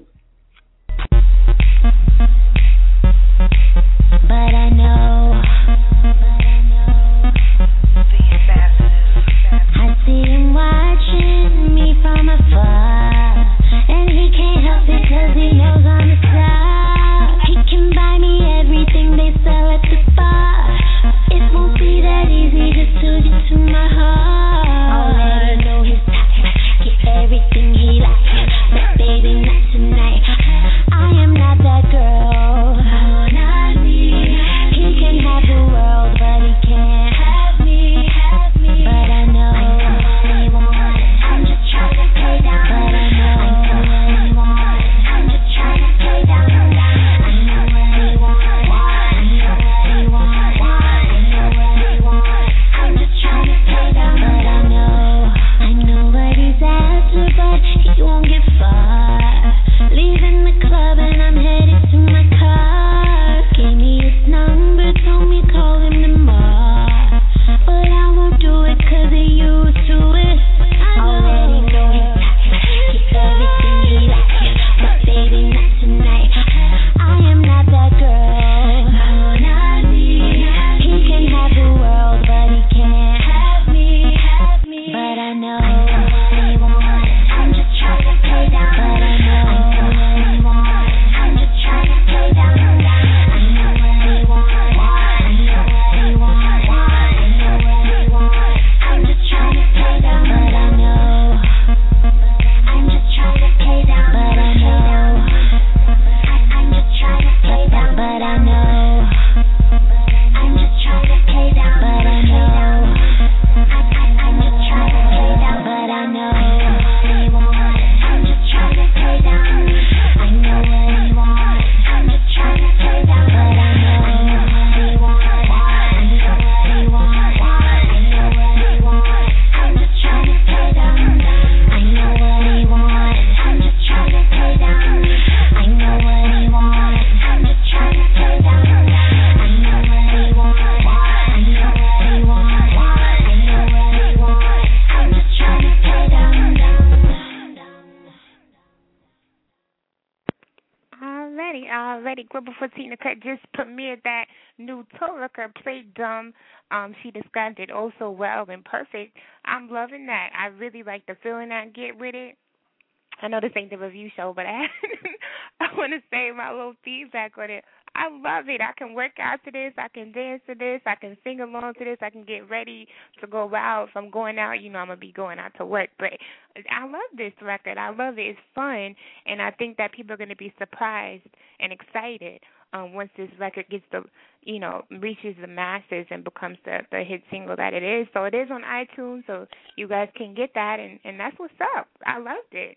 But I know, I see him watching me from afar, and he can't help it 'cause he knows I'm a star. He can buy me everything they sell at the bar. It won't be that easy just to get to my heart. Already know his type, get everything he likes, but baby not tonight. I am not that girl. Alrighty, alrighty. Global fourteen, the cut just premiered that new tour record, Play Dumb. Um, she described it oh so well and perfect. I'm loving that. I really like the feeling I get with it. I know this ain't the review show, but I I want to say my little feedback on it. I love it. I can work out to this. I can dance to this. I can sing along to this. I can get ready to go out. If I'm going out, you know, I'm going to be going out to work. But I love this record. I love it. It's fun. And I think that people are going to be surprised and excited um, once this record gets the, you know, reaches the masses and becomes the, the hit single that it is. So it is on iTunes, so you guys can get that. And, and that's what's up. I loved it.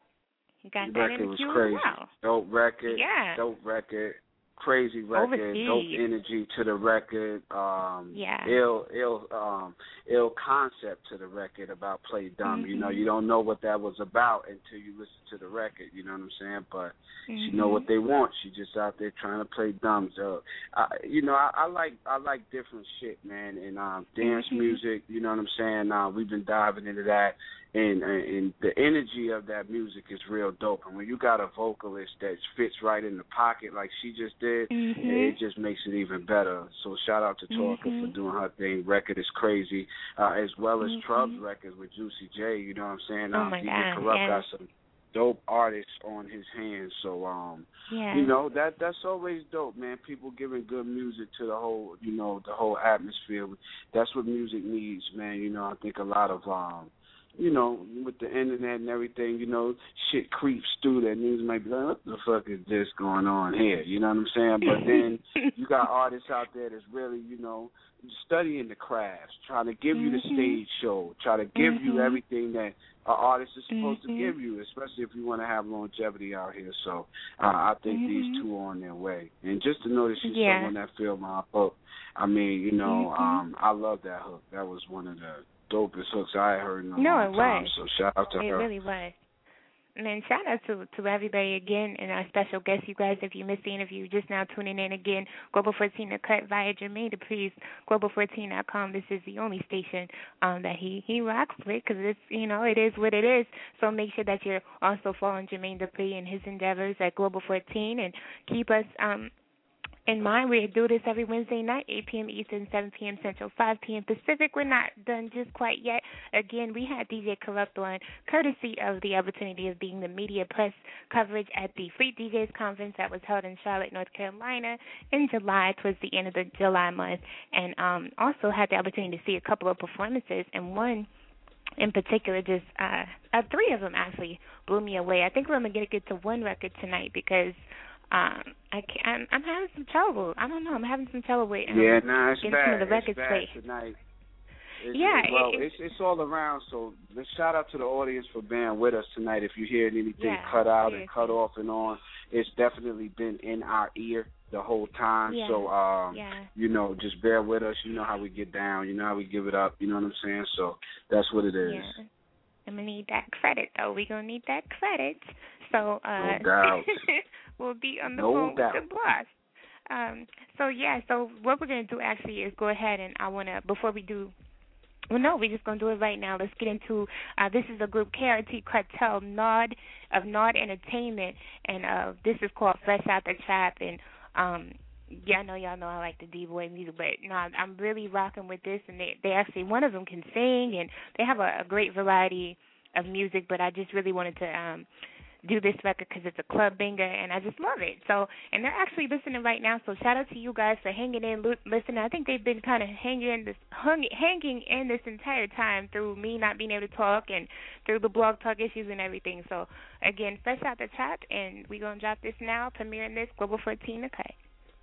You got the that record in the was queue crazy. as well. Dope record. Yeah. Dope record. Crazy record. Overseas. Dope energy to the record. Um, yeah. Ill, ill, um, ill concept to the record about Play Dumb. Mm-hmm. You know, you don't know what that was about until you listen to the record. You know what I'm saying? But mm-hmm. she know what they want. She just out there trying to play dumb. So, I, you know, I, I like I like different shit, man. And um, dance mm-hmm. music. You know what I'm saying? Uh, we've been diving into that. And, and the energy of that music is real dope. And when you got a vocalist that fits right in the pocket like she just did, mm-hmm. it just makes it even better. So shout out to Talker mm-hmm. for doing her thing. Record is crazy, uh, as well as mm-hmm. Trub's records with Juicy J. You know what I'm saying? Oh um, my D J God, Corrupt yes. got some dope artists on his hands. So um, yeah. you know that that's always dope, man. People giving good music to the whole, you know, the whole atmosphere. That's what music needs, man. You know, I think a lot of um. You know, with the internet and everything, you know, shit creeps through that news might be like, what the fuck is this going on here? You know what I'm saying? But then you got artists out there that's really, you know, studying the crafts, trying to give you the mm-hmm. stage show, try to give mm-hmm. you everything that an artist is supposed mm-hmm. to give you, especially if you want to have longevity out here. So uh, I think mm-hmm. these two are on their way. And just to know that she's yeah. someone that feel my hook, I mean, you know, mm-hmm. um, I love that hook. That was one of the dopest hooks I heard in a no, long it time. was. So shout out to it her. It really was. And then shout out to to everybody again and our special guest, you guys. If you missed the interview, just now tuning in again, Global fourteen the cut via Jermaine Dupri, global fourteen dot com. This is the only station um, that he, he rocks with because it's, you know, it is what it is. So make sure that you're also following Jermaine Dupri and his endeavors at Global fourteen and keep us um, in mind. We do this every Wednesday night, eight p.m. Eastern, seven p.m. Central, five p.m. Pacific. We're not done just quite yet. Again, we had D J Corrupt on, courtesy of the opportunity of being the media press coverage at the Fleet D Js Conference that was held in Charlotte, North Carolina in July, towards the end of the July month, and um, also had the opportunity to see a couple of performances, and one in particular, just uh, uh, three of them actually blew me away. I think we're going to get to one record tonight because Um, I can't, I'm, I'm having some trouble. I don't know. I'm having some trouble with um, yeah, nah, it's getting bad. some of the records it's bad played tonight. It's, yeah, well, it, it's it's all around. So let's shout out to the audience for being with us tonight. If you hear anything yeah, cut out seriously. and cut off and on, it's definitely been in our ear the whole time. Yeah. So um, yeah. you know, just bear with us. You know how we get down. You know how we give it up. You know what I'm saying? So that's what it is. Yeah. I'm gonna need that credit though. We're gonna need that credit. So uh, no doubt. we'll be on the no phone doubt. with the boss. Um, so yeah, so what we're gonna do actually is go ahead and I wanna before we do. Well, no, we're just gonna do it right now. Let's get into. Uh, this is a group K R T Cartel, Nod of Nod Entertainment, and uh, this is called Fresh Out the Trap. And um, yeah, I know y'all know I like the D-boy music, but no, I'm really rocking with this. And they, they actually one of them can sing, and they have a, a great variety of music. But I just really wanted to um, do this record because it's a club banger, and I just love it. So, and they're actually listening right now. So shout out to you guys for hanging in, listening. I think they've been kind of hanging this, hung, hanging in this entire time through me not being able to talk and through the blog talk issues and everything. So again, Fresh Out the Trap, and we're gonna drop this now, premiering this Global fourteen the cut.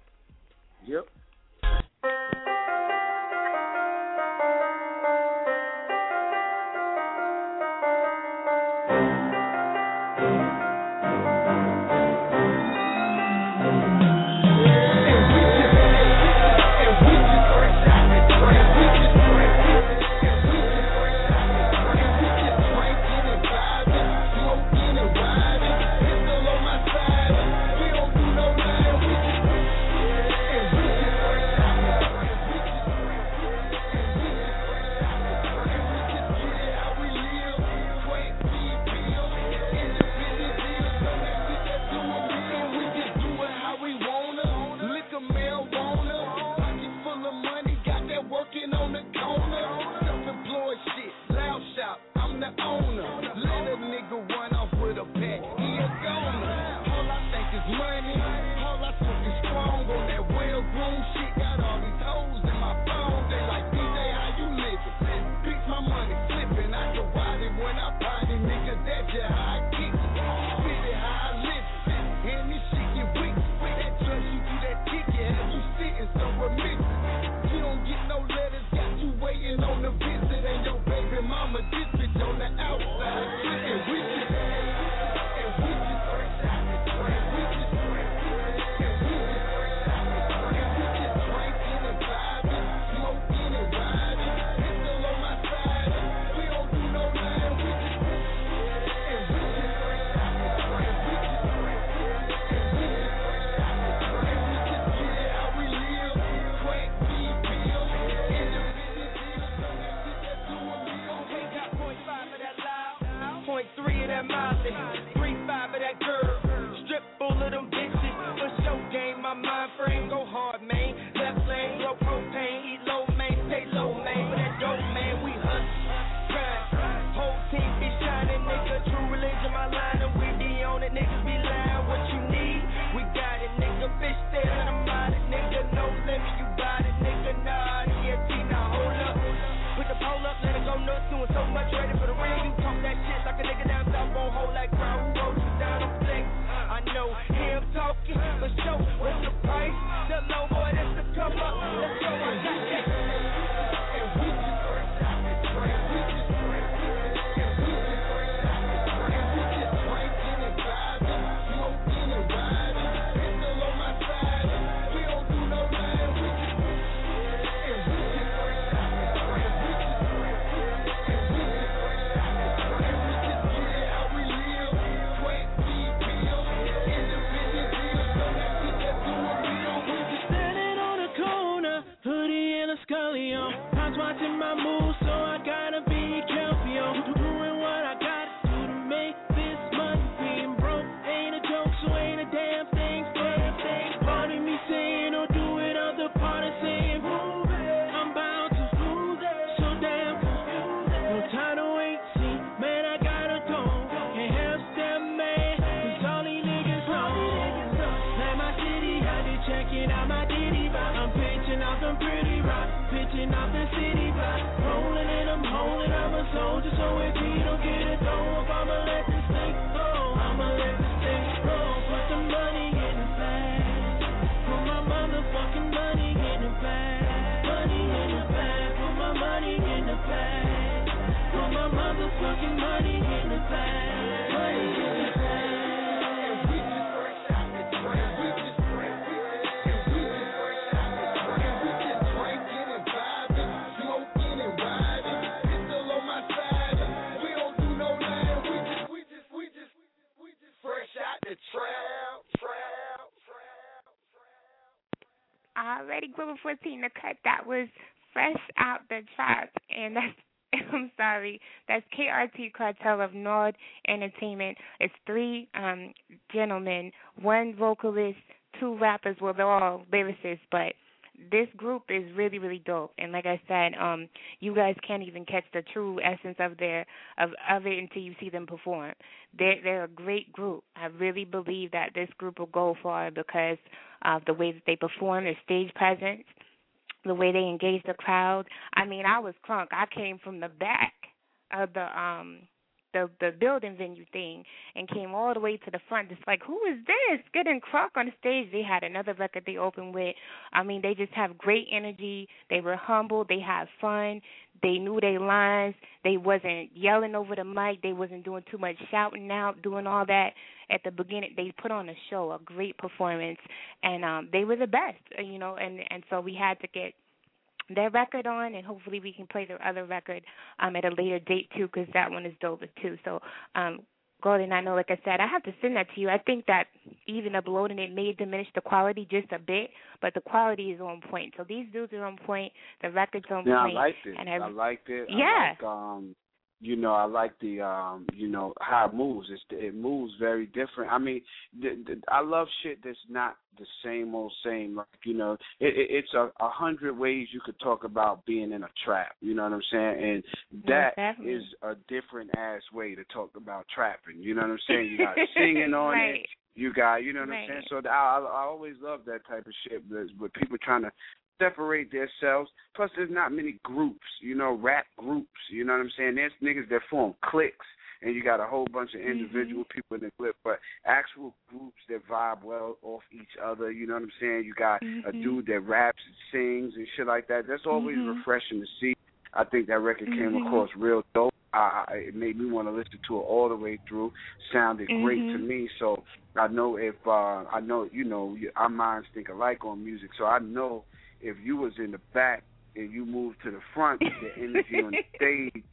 Yep. is money. All I smoke is strong on that well-groomed shit. Got all these hoes in my phone. They like, D J, how you living? Pick my money flipping. I can ride it when I party, nigga. That's just how I kick it. Spit it how I live it. And this shit get wicked. That trust you do that ticket. Have you sitting so remiss? You don't get no letters. Got you waiting on the visit. And your baby mama, this bitch on the outside. Sitting with you. And we just first out the train. We just and we just first out the train. We just drinking and vibing, smoking and riding. Pistol on my side. We don't do no lying. We just and we just first out the train. We just and we just first out the train. We just get it how we live. Crack weed pills, independent dealers on that shit that doing me on me. Got point five of that loud, point three of that Molly, three five of that girl. Strip full of them bitches. For show game, my mind frame go hard, man. Left lane, blow propane, eat low, man, stay low, man. For that dope, man, we hustle, grind. Whole team be shining, nigga. True religion, my line, and we be on it. Niggas be lying, what you need? We got it, nigga. Fish tail, and I'm on it, nigga. No limit, you got it, nigga. Nah, E S T, now hold up. Put the pole up, let it go nuts, doing so much, ready for the ring. You talk that shit like a nigga down south, won't hold that ground. Who wrote you down on flex? I know him talking, but show what's the price? Tell no boy that's to come up. Let's go, I got that. And we just first out the train. We just and we just first out the train. We just drinking and vibing, smoking and riding. Pistol on my side. We don't do no lying. We just and we just first out the train. We just and we just first out the train. We just get it how we live. Crack weed pills, independent dealers on that shit that doing me on. We just Standing on the corner, hoodie and a scully on. I was watching my moves, so I gotta be careful, yo. Doing what I gotta do to make this money. Being broke ain't a joke, so ain't a damn thing. Damn thing. Part of me saying, or do it, other part is saying, move it. I'm bound to move it. So damn confused. No time to wait, see, man, I gotta go. Can't help them, man, cause all these niggas know. Like my city, I be checking out my ditty vibe. I'm pitching out them pretty rocks, pitching out the city vibe. Rolling in them, holding, I'm a soldier, so if he don't get it thrown up, I'ma let this thing go. I'ma let this thing roll. Put the money in the bag. Put my motherfucking money in the bag. Money in the bag. Put my money in the bag. Put my motherfucking money in the bag. Money in the bag. and we just first out the train. We just and we just first out the train. We just drinking and vibing, smoking and riding. Pistol on my side. We don't do no lying. We just we just we just we just fresh out the trap, trap, trap, trap. Already, Global fourteen, the cut that was fresh out the trap, and that's I'm sorry, that's K R T Cartel of Nord Entertainment. It's three um gentlemen, one vocalist, two rappers. Well, they're all lyricists, but this group is really, really dope. And like I said, um, you guys can't even catch the true essence of their of, of it until you see them perform. They're they're a great group. I really believe that this group will go far because of the way that they perform, their stage presence, the way they engage the crowd. I mean, I was crunk. I came from the back of the um the the building venue thing and came all the way to the front. Just like, who is this? Getting crunk on the stage. They had another record they opened with. I mean, they just have great energy. They were humble. They had fun. They knew their lines. They wasn't yelling over the mic. They wasn't doing too much shouting out, doing all that at the beginning. They put on a show, a great performance, and um, they were the best, you know. And and so we had to get their record on, and hopefully we can play their other record um, at a later date, too, because that one is dope, too. So, um, Golden, I know, like I said, I have to send that to you. I think that even uploading it may diminish the quality just a bit, but the quality is on point. So these dudes are on point. The record's on yeah, point. I liked it. And I, I liked it. Yeah. I like, um, you know, I like the, um, you know, how it moves. It's, it moves very different. I mean, th- th- I love shit that's not the same old same. Like, you know, it, it, it's a, a hundred ways you could talk about being in a trap. You know what I'm saying? And that Definitely. is a different ass way to talk about trapping. You know what I'm saying? You got singing on right. it. You got, you know what right. I'm saying? So I, I always love that type of shit with people trying to separate themselves. Plus, there's not many groups, you know, rap groups. You know what I'm saying? There's niggas that form cliques, and you got a whole bunch of individual mm-hmm. people in the clique, but actual groups that vibe well off each other. You know what I'm saying? You got mm-hmm. a dude that raps and sings and shit like that. That's always mm-hmm. refreshing to see. I think that record came mm-hmm. across real dope. I, it made me want to listen to it all the way through. Sounded mm-hmm. great to me. So I know if uh, I know, you know, our minds think alike on music. So I know if you was in the back and you moved to the front, the energy on the stage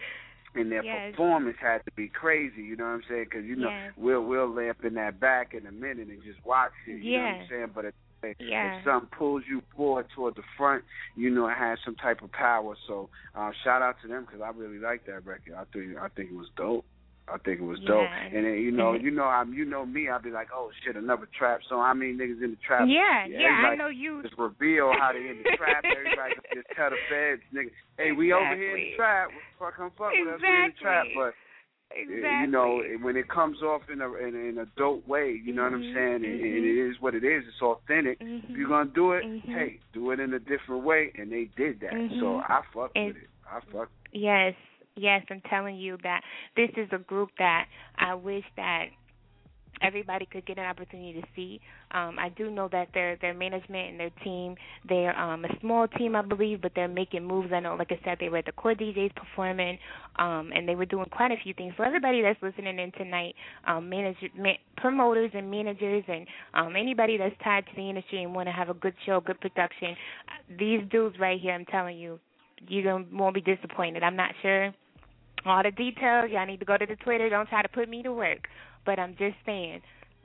and their yes. performance had to be crazy. You know what I'm saying? Because you know yes. we'll we'll lay up in that back in a minute and just watch it. You yes. know what I'm saying? But it, Yeah. if something pulls you forward toward the front, you know it has some type of power. So uh, shout out to them because I really like that record. I think I think it was dope. I think it was yeah. dope. And then, you know, you know, I'm you know me. I'll be like, oh shit, another trap song. I mean, niggas in the trap. Yeah, yeah, yeah I know you. Just reveal how they in the trap. Everybody just tell the feds, nigga, hey, we exactly. over here in the trap. Fuck, come fuck exactly. with us. We in the trap, but. Exactly. You know, when it comes off in a in, in a dope way, you know mm-hmm. what I'm saying, and, mm-hmm. and it is what it is. It's authentic. Mm-hmm. If you're gonna do it, mm-hmm. hey, do it in a different way, and they did that. Mm-hmm. So I fuck and, with it. I fuck. Yes, yes, I'm telling you that this is a group that I wish that everybody could get an opportunity to see. Um, I do know that their their management and their team, they're um, a small team, I believe, but they're making moves. I know, like I said, they were at the Core D Js performing, um, and they were doing quite a few things. So everybody that's listening in tonight, um, manager, ma- promoters and managers and um, anybody that's tied to the industry and want to have a good show, good production, these dudes right here, I'm telling you, you don't, won't be disappointed. I'm not sure all the details. Y'all need to go to the Twitter. Don't try to put me to work. But I'm just saying,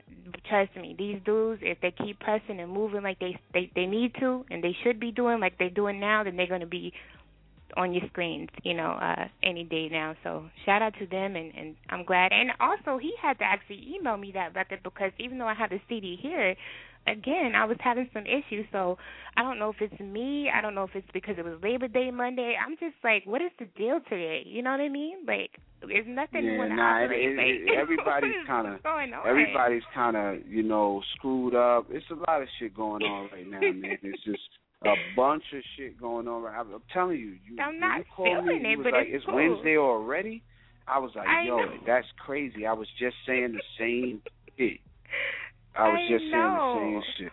trust me, these dudes, if they keep pressing and moving like they, they, they need to and they should be doing like they're doing now, then they're going to be on your screens, you know, uh, any day now. So shout out to them, and, and I'm glad. And also, he had to actually email me that record because even though I have the C D here, again, I was having some issues. So I don't know if it's me. I don't know if it's because it was Labor Day Monday. I'm just like, what is the deal today? You know what I mean? Like, there's nothing yeah, when nah, I operate. it, like, it, everybody's kind of everybody's kind of you know screwed up. It's a lot of shit going on right now, man. It's just a bunch of shit going on. I'm, I'm telling you, you, I'm not you called feeling me, it, was but like, it's it's cool. Wednesday already. I was like, I yo, know. that's crazy. I was just saying the same shit. I was I just know. saying the same shit.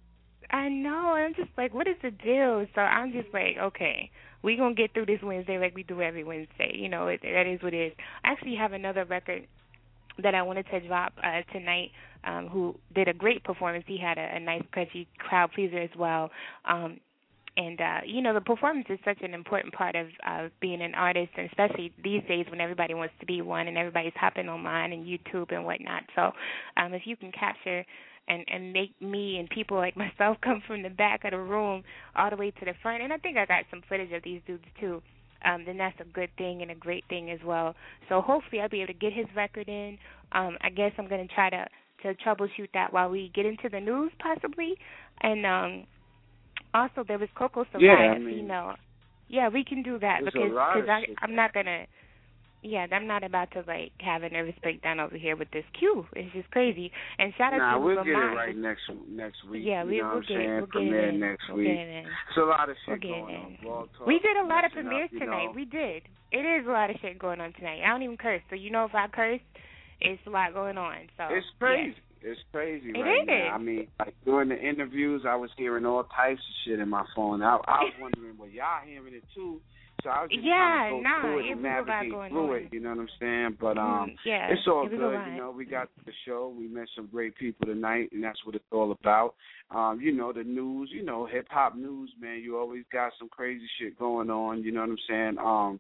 I know. I'm just like, what is the deal? So I'm just like, okay, we're going to get through this Wednesday like we do every Wednesday. You know, it, that is what it is. I actually have another record that I wanted to drop uh, tonight um, who did a great performance. He had a, a nice, catchy crowd pleaser as well. Um, and, uh, you know, the performance is such an important part of uh, being an artist, and especially these days when everybody wants to be one and everybody's hopping online and YouTube and whatnot. So um, if you can capture and, and make me and people like myself come from the back of the room all the way to the front, and I think I got some footage of these dudes too, um, then that's a good thing and a great thing as well. So hopefully I'll be able to get his record in. Um, I guess I'm going to try to, to troubleshoot that while we get into the news possibly. And um, also there was Coco Sarai, yeah, I a mean, female. Yeah, we can do that because cause I, I'm not going to, yeah, I'm not about to, like, have a nervous breakdown over here with this Q. It's just crazy. And shout out nah, to we'll Lamont. get it right next next week. Yeah, you we, know we'll what get I'm saying? it. We'll Premiere get it in. next we'll week. Get it in. It's a lot of shit we'll going on. Blog Talk, we did a lot of messing premieres up, tonight. know. We did. It is a lot of shit going on tonight. I don't even curse, so you know if I curse, it's a lot going on. So it's crazy. Yes. It's crazy it right is. now. I mean, like during the interviews, I was hearing all types of shit in my phone. I, I was wondering, well, y'all hearing it too? So I was just yeah, trying to go nah, through it it and was a lot navigate going through on. it. You know what I'm saying? But um, mm, yeah, it's all it was good. a lot. You know, we got the show. We met some great people tonight, and that's what it's all about. Um, you know, the news. You know, hip hop news, man. You always got some crazy shit going on. You know what I'm saying? Um,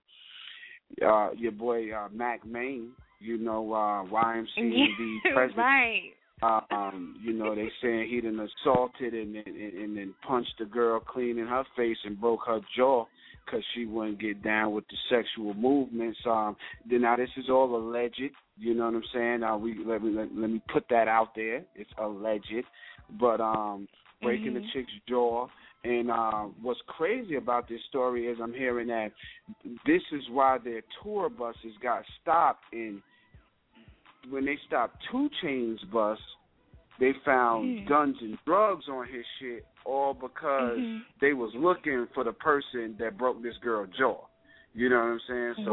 uh, your boy uh, Mac Main. You know, uh, Y M C and the president. Right. Uh, um, you know, they saying he done assaulted and, and, and then punched the girl clean in her face and broke her jaw because she wouldn't get down with the sexual movements. Um, then now this is all alleged. You know what I'm saying? Uh, we let me let, let me put that out there. It's alleged, but um, breaking mm-hmm. the chick's jaw. And uh, what's crazy about this story is I'm hearing that this is why their tour buses got stopped. And when they stopped two Chainz bus, they found Mm. guns and drugs on his shit, all because Mhm. they was looking for the person that broke this girl's jaw. You know what I'm saying? So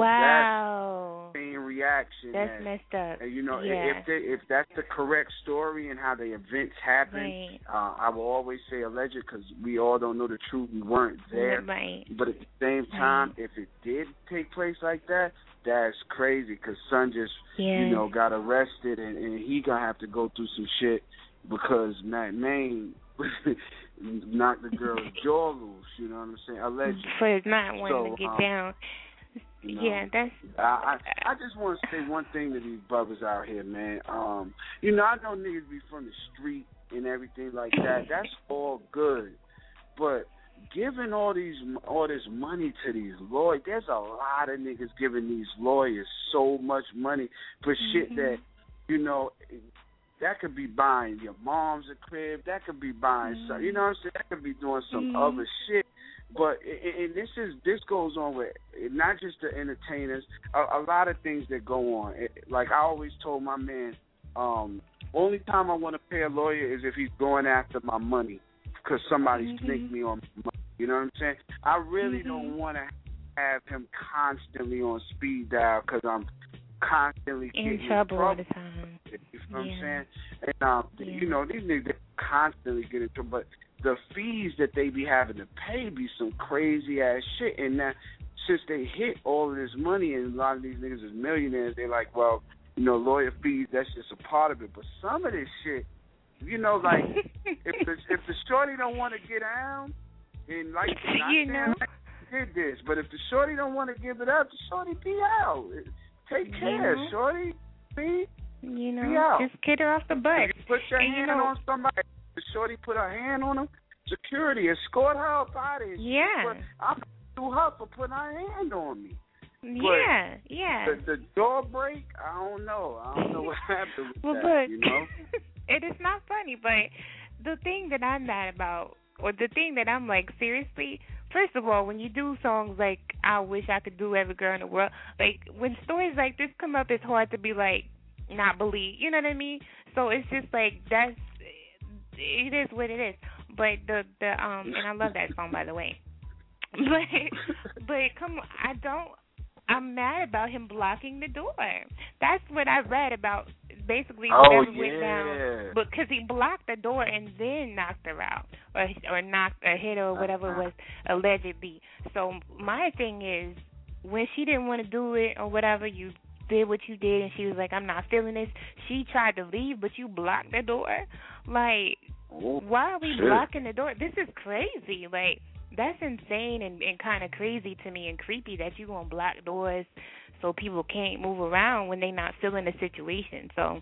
wow. that's the main reaction. That's and, messed up. and, you know, yeah. if they, if that's the correct story and how the events happen, right. uh, I will always say alleged because we all don't know the truth. We weren't there. Right. But at the same time, right. if it did take place like that, that's crazy because son just, yeah. you know, got arrested and, and he going to have to go through some shit because Matt Main knocked the girl's jaw loose, you know what I'm saying? Allegedly. For not wanting so, to get um, down. You know, yeah, that's. I, I I just want to say one thing to these brothers out here, man. Um, you know, I know niggas be from the street and everything like that. That's all good, but giving all these all this money to these lawyers, there's a lot of niggas giving these lawyers so much money for mm-hmm. shit that, you know, that could be buying your mom's a crib. That could be buying mm-hmm. some, you know what I'm saying? That could be doing some mm-hmm. other shit. But and this is this goes on with not just the entertainers, a, a lot of things that go on. It, like I always told my man, um, only time I want to pay a lawyer is if he's going after my money because somebody mm-hmm. snaked me on my money. You know what I'm saying? I really mm-hmm. don't want to have him constantly on speed dial because I'm constantly in getting trouble, in trouble all the time. You know yeah. what I'm saying? And um, yeah. you know these niggas constantly get in trouble, but the fees that they be having to pay be some crazy ass shit. And now, since they hit all of this money, and a lot of these niggas is millionaires, they're like, well, you know, lawyer fees, that's just a part of it. But some of this shit, you know, like if the if the shorty don't want to get down, and like you know, like did this, but if the shorty don't want to give it up, the shorty be out. Take care, you know? shorty. Be, you know, be out. just get her off the butt. Put your and hand you know, on somebody. The shorty put her hand on him. Security, escort her up out of here. Yeah. I'm to her for putting her hand on me. Yeah, but yeah. The, the door break, I don't know. I don't know what happened with well, that, but, you know? It is not funny, but the thing that I'm mad about, or the thing that I'm like, seriously, first of all, when you do songs like I Wish I Could Do Every Girl in the World, like, when stories like this come up, it's hard to be like, not believe, you know what I mean? So it's just like, that's, it is what it is. But the the um and I love that song, by the way. But but come on, I don't. I'm mad about him blocking the door. That's what I read about. Basically, whatever oh, yeah. went down, because he blocked the door and then knocked her out, or or knocked or hit her or whatever it was allegedly. So my thing is, when she didn't want to do it or whatever, you did what you did, and she was like, "I'm not feeling this." She tried to leave, but you blocked the door. Like, why are we Shit. blocking the door? This is crazy. Like, that's insane and, and kind of crazy to me and creepy that you gonna block doors so people can't move around when they not feeling the situation. So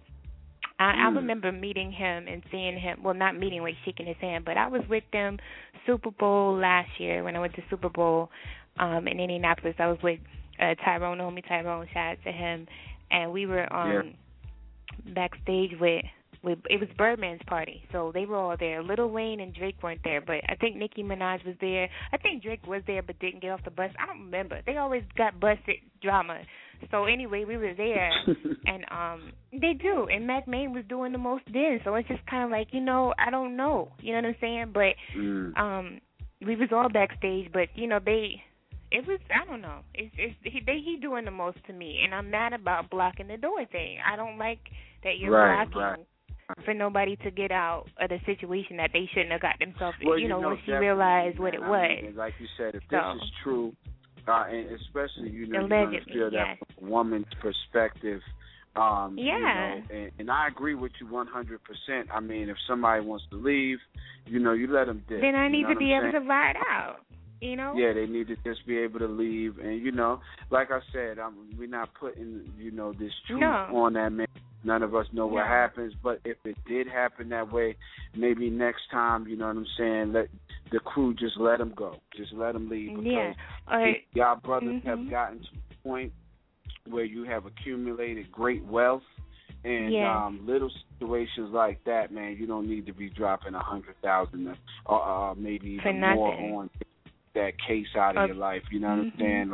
I, mm. I remember meeting him and seeing him. Well, not meeting, like shaking his hand, but I was with them Super Bowl last year when I went to Super Bowl um, in Indianapolis. I was with uh, Tyrone, homie Tyrone. Shout out to him, and we were um, yeah. backstage with. With, it was Birdman's party, so they were all there. Lil Wayne and Drake weren't there, but I think Nicki Minaj was there. I think Drake was there but didn't get off the bus. I don't remember. They always got busted drama. So anyway, we were there, and um, they do. And Mac Main was doing the most then, so it's just kind of like, you know, I don't know. You know what I'm saying? But mm. um, we was all backstage, but, you know, they... It was, I don't know. It's, it's he, they, he doing the most to me, and I'm mad about blocking the door thing. I don't like that you're right, blocking... Right. for nobody to get out of the situation that they shouldn't have got themselves in, well, you, you know, know, once you realize what it I was. Mean, like you said, if so, this is true, uh, and especially, you know, allegedly, you feel that yes. from a woman's perspective, um, yeah. you know, and, and I agree with you one hundred percent. I mean, if somebody wants to leave, you know, you let them dip. Then I need you know to be able saying? to ride out. You know? Yeah, they need to just be able to leave, and you know, like I said, I'm, we're not putting, you know, this truth no. on that man. None of us know what no. happens, but if it did happen that way, maybe next time, you know what I'm saying, let the crew just let them go, just let them leave, because yeah. Or, y'all brothers mm-hmm. have gotten to the point where you have accumulated great wealth, and yes. um, little situations like that, man, you don't need to be dropping a hundred thousand or uh, maybe even more on that case out of uh, your life. You know what mm-hmm. I'm saying? Like,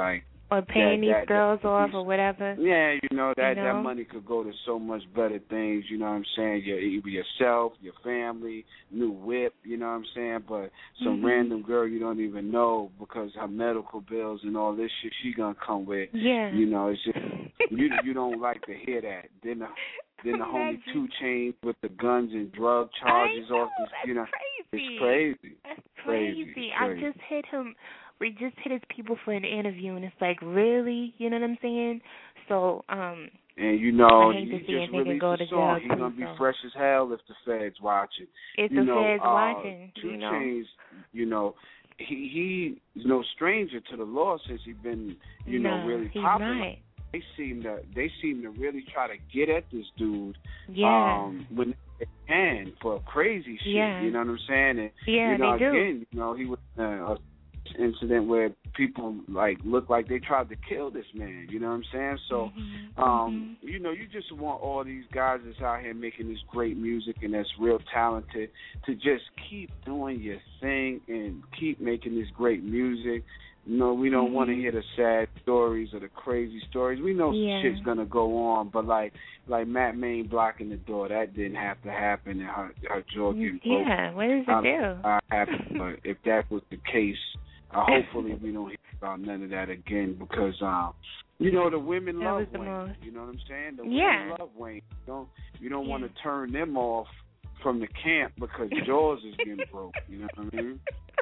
or paying that, these that, girls that, off or whatever. Yeah, you know that you know? that money could go to so much better things. You know what I'm saying? Your yourself, your family, new whip. You know what I'm saying? But some mm-hmm. random girl you don't even know because her medical bills and all this shit she gonna come with. Yeah. You know, it's just you you don't like to hear that. Then the then the homie two Chainz with the guns and drug charges I know, off this. You know, crazy. it's crazy. That's crazy. crazy. It's I crazy. just hit him. We just hit his people for an interview, and it's like, really? You know what I'm saying? So, um, and you know, I hate he to see just a nigga released go a to song. jail He's too, gonna be so. fresh as hell if the feds watching. If you the know, feds uh, watching, two you know. Chainz, you know, he he's no stranger to the law since he's been, you no, know, really he's popular. Not. They seem to they seem to really try to get at this dude. Yeah. Um, when they can for crazy shit. Yeah. You know what I'm saying? And, yeah, you know, they do. again, you know, he was uh, a incident where people like look like they tried to kill this man, you know what I'm saying? So mm-hmm. um mm-hmm. you know, you just want all these guys that's out here making this great music and that's real talented to just keep doing your thing and keep making this great music. You know, we don't mm-hmm. want to hear the sad stories or the crazy stories. We know yeah. shit's gonna go on, but like like Matt Main blocking the door, that didn't have to happen, and her her jaw getting broken. Yeah, what does it do? Not happen, but if that was the case, uh, hopefully we don't hear about none of that again because um, you know the women that love was the Wayne. Most. You know what I'm saying? The yeah. women love Wayne. You don't you don't yeah. want to turn them off from the camp because jaws is getting broke. You know what I mean?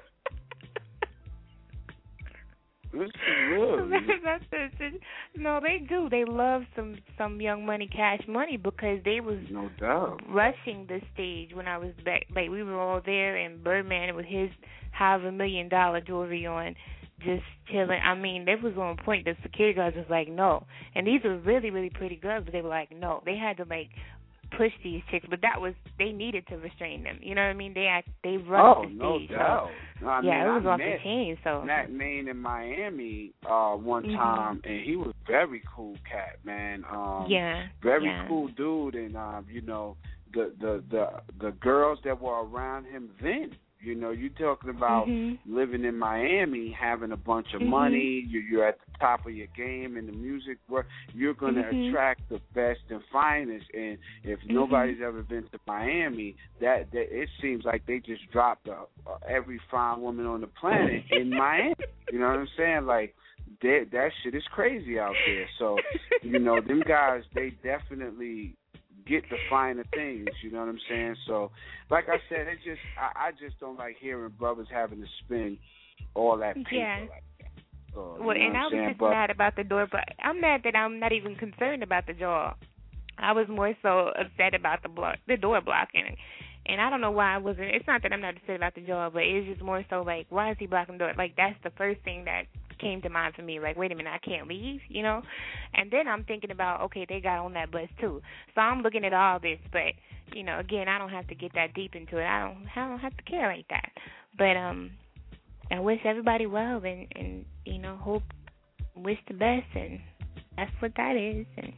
This is real. That's it. No, they do. They love some some Young Money, Cash Money because they was no doubt rushing the stage when I was back. Like we were all there, and Birdman with his however million dollar jewelry on, just chilling. I mean, they was on point. The security guards was like, no, and these were really really pretty girls, but they were like, no. They had to like push these chicks, but that was they needed to restrain them. You know what I mean? They act, they rushed oh, the stage. no doubt. So, no, I yeah, mean, it was I off met the chain. So Matt Main in Miami uh, one mm-hmm. time, and he was very cool cat, man. Um, yeah, very yeah. cool dude, and um, you know the the the the girls that were around him then. You know, you're talking about mm-hmm. living in Miami, having a bunch of mm-hmm. money. You're, you're at the top of your game in the music world. You're going to mm-hmm. attract the best and finest. And if mm-hmm. nobody's ever been to Miami, that, that it seems like they just dropped a, a, every fine woman on the planet in Miami. You know what I'm saying? Like, that that shit is crazy out there. So, you know, them guys, they definitely get the finer things, you know what I'm saying? So, like I said, it just I, I just don't like hearing brothers having to spend all that paper yeah. like that. So, well, and I was saying? just but, mad about the door, but I'm mad that I'm not even concerned about the jaw. I was more so upset about the block, the door blocking. And I don't know why I wasn't. It's not that I'm not upset about the jaw, but it's just more so like, why is he blocking the door? Like, that's the first thing that came to mind for me. Like, wait a minute, I can't leave, you know? And then I'm thinking about, okay, they got on that bus too. So I'm looking at all this, but, you know, again, I don't have to get that deep into it. I don't, I don't have to care like that. But um, I wish everybody well and, and, you know, hope, wish the best, and that's what that is. And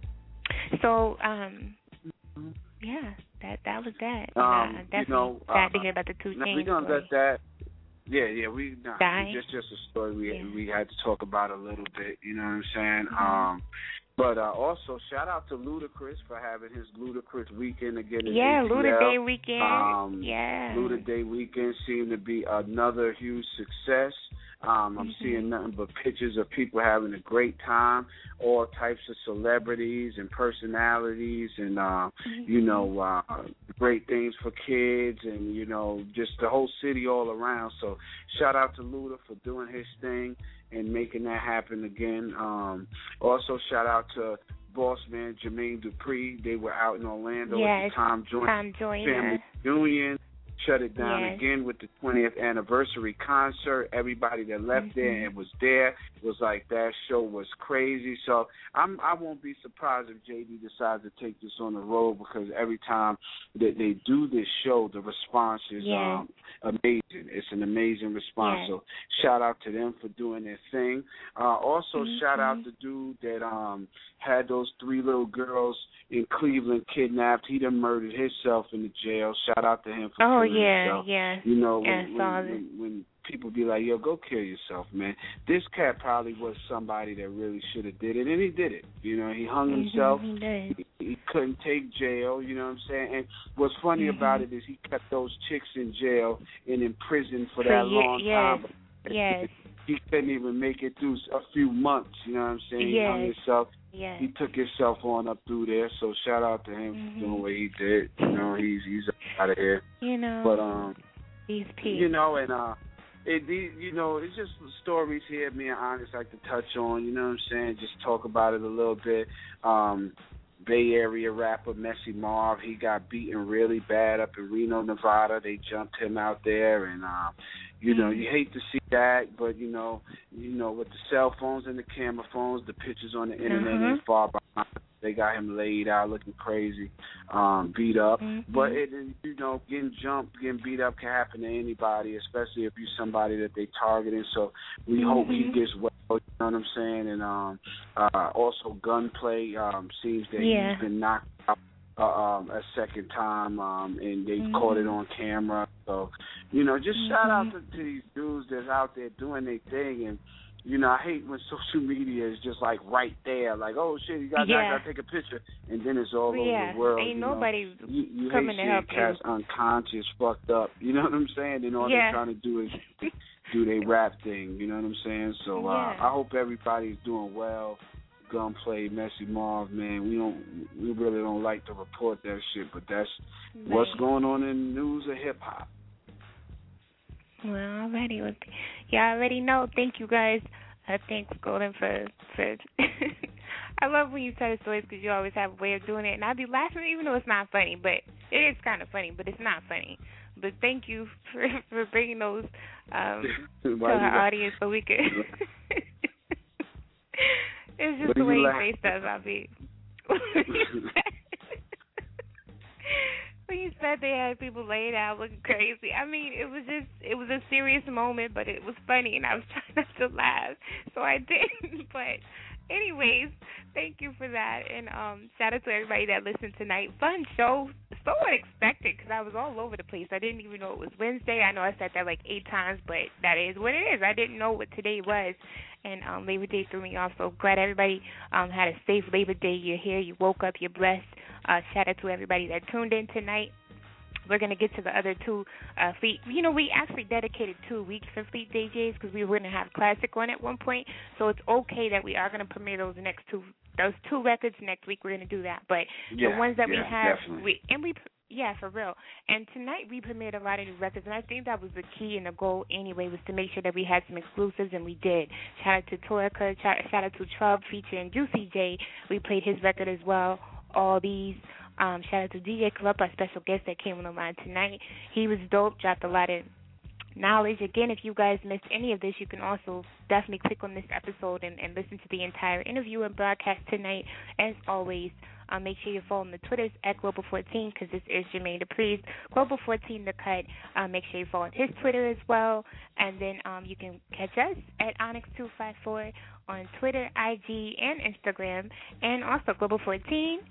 so, um, yeah, that that was that. Um, I definitely you know, sad uh, to hear about the two we're things. gonna let that. Yeah, yeah, we nah, Die. just just a story we yeah. we had to talk about a little bit. You know what I'm saying? Mm-hmm. Um, but uh, also shout out to Ludacris for having his Ludacris weekend again. In Yeah, A T L. Luda Day weekend. Um, yeah, Luda Day weekend seemed to be another huge success. Um, I'm mm-hmm. seeing nothing but pictures of people having a great time, all types of celebrities and personalities, and uh, mm-hmm. you know, uh, great things for kids, and you know, just the whole city all around. So, shout out to Luda for doing his thing and making that happen again. Um, also, shout out to boss man Jermaine Dupri. They were out in Orlando yes, at the Tom Joyner Tom Joyner. Family Reunion. Shut it down yes. again with the twentieth anniversary concert. Everybody that left mm-hmm. there and was there was like, that show was crazy. So I'm, I won't be surprised if J D decides to take this on the road, because every time that they do this show, the response is yes. um, amazing. It's an amazing response. yes. So shout out to them for doing their thing. Uh, also, mm-hmm. shout out the dude that um, had those three little girls in Cleveland kidnapped. He done murdered himself in the jail. Shout out to him for oh killing yeah, himself. yeah. You know, yeah, when, saw when, when, when people be like, yo, go kill yourself, man. This cat probably was somebody that really should have did it, and he did it. You know, he hung himself. Mm-hmm, he did. He, he couldn't take jail, you know what I'm saying? And what's funny mm-hmm. about it is he kept those chicks in jail and in prison for, for that ye- long yes. time. Yes. He couldn't even make it through a few months, you know what I'm saying? He yes. hung himself. Yes. He took himself on up through there, so shout out to him mm-hmm. for doing what he did. You know, he's he's out of here. You know, but um, he's peace. You know, and uh, it these, you know, it's just stories here. Me and Onyx like to touch on. You know what I'm saying? Just talk about it a little bit. Um, Bay Area rapper Messy Marv, he got beaten really bad up in Reno, Nevada. They jumped him out there, and um, you know, you hate to see that, but you know, you know, with the cell phones and the camera phones, the pictures on the internet uh-huh. ain't far behind. They got him laid out, looking crazy, um, beat up. Mm-hmm. But it, you know, getting jumped, getting beat up can happen to anybody, especially if you're somebody that they targeting. So we mm-hmm. hope he gets well. You know what I'm saying? And um, uh, also gunplay um, seems that yeah. he's been knocked out uh, um, a second time, um, and they mm-hmm. caught it on camera. So you know, just mm-hmm. shout out to, to these dudes that's out there doing their thing. And you know, I hate when social media is just like right there, like, oh shit, you got yeah. to take a picture, and then it's all yeah. over the world. Ain't you nobody know? you, you coming hate to help seeing cats you. unconscious, fucked up. You know what I'm saying? And all yeah. they're trying to do is do their rap thing. You know what I'm saying? So uh, yeah. I hope everybody's doing well. Gunplay, Messy Marv, man, we don't, we really don't like to report that shit, but that's right. what's going on in the news of hip hop. Well, already, y'all already know. Thank you guys. I thank Golden for for. I love when you tell the stories because you always have a way of doing it, and I be laughing even though it's not funny, but it is kind of funny, but it's not funny. But thank you for for bringing those um, to our audience so we could. It's just the way you say stuff. I be. When you said they had people laid out looking crazy, I mean, it was just, it was a serious moment, but it was funny, and I was trying not to laugh, so I didn't. But anyways, thank you for that, and um, shout out to everybody that listened tonight. Fun show, so unexpected, because I was all over the place. I didn't even know it was Wednesday. I know I said that like eight times, but that is what it is. I didn't know what today was, and um, Labor Day threw me off, so glad everybody um, had a safe Labor Day. You're here, you woke up, you're blessed. Uh, shout out to everybody that tuned in tonight. We're going to get to the other two uh, Fleet. You know, we actually dedicated two weeks for Fleet D Js because we were going to have Classic on at one point. So it's okay that we are going to premiere those next two those two records next week. We're going to do that. But yeah, the ones that yeah, we have, definitely. we and we yeah, for real. And tonight we premiered a lot of new records, and I think that was the key and the goal anyway, was to make sure that we had some exclusives, and we did. Shout out to Torica, shout out to Trub featuring Juicy J. We played his record as well. All these. Um, shout out to D J Corrupt, our special guest that came on the line tonight. He was dope, dropped a lot of knowledge. Again, if you guys missed any of this, you can also definitely click on this episode and, and listen to the entire interview and broadcast tonight. As always, um, make sure you're following the Twitters at Global fourteen, because this is Jermaine Dupri's Global fourteen The Cut. Um, make sure you're following his Twitter as well. And then um, you can catch us at Onyx two five four on Twitter, I G, and Instagram. And also Global fourteen.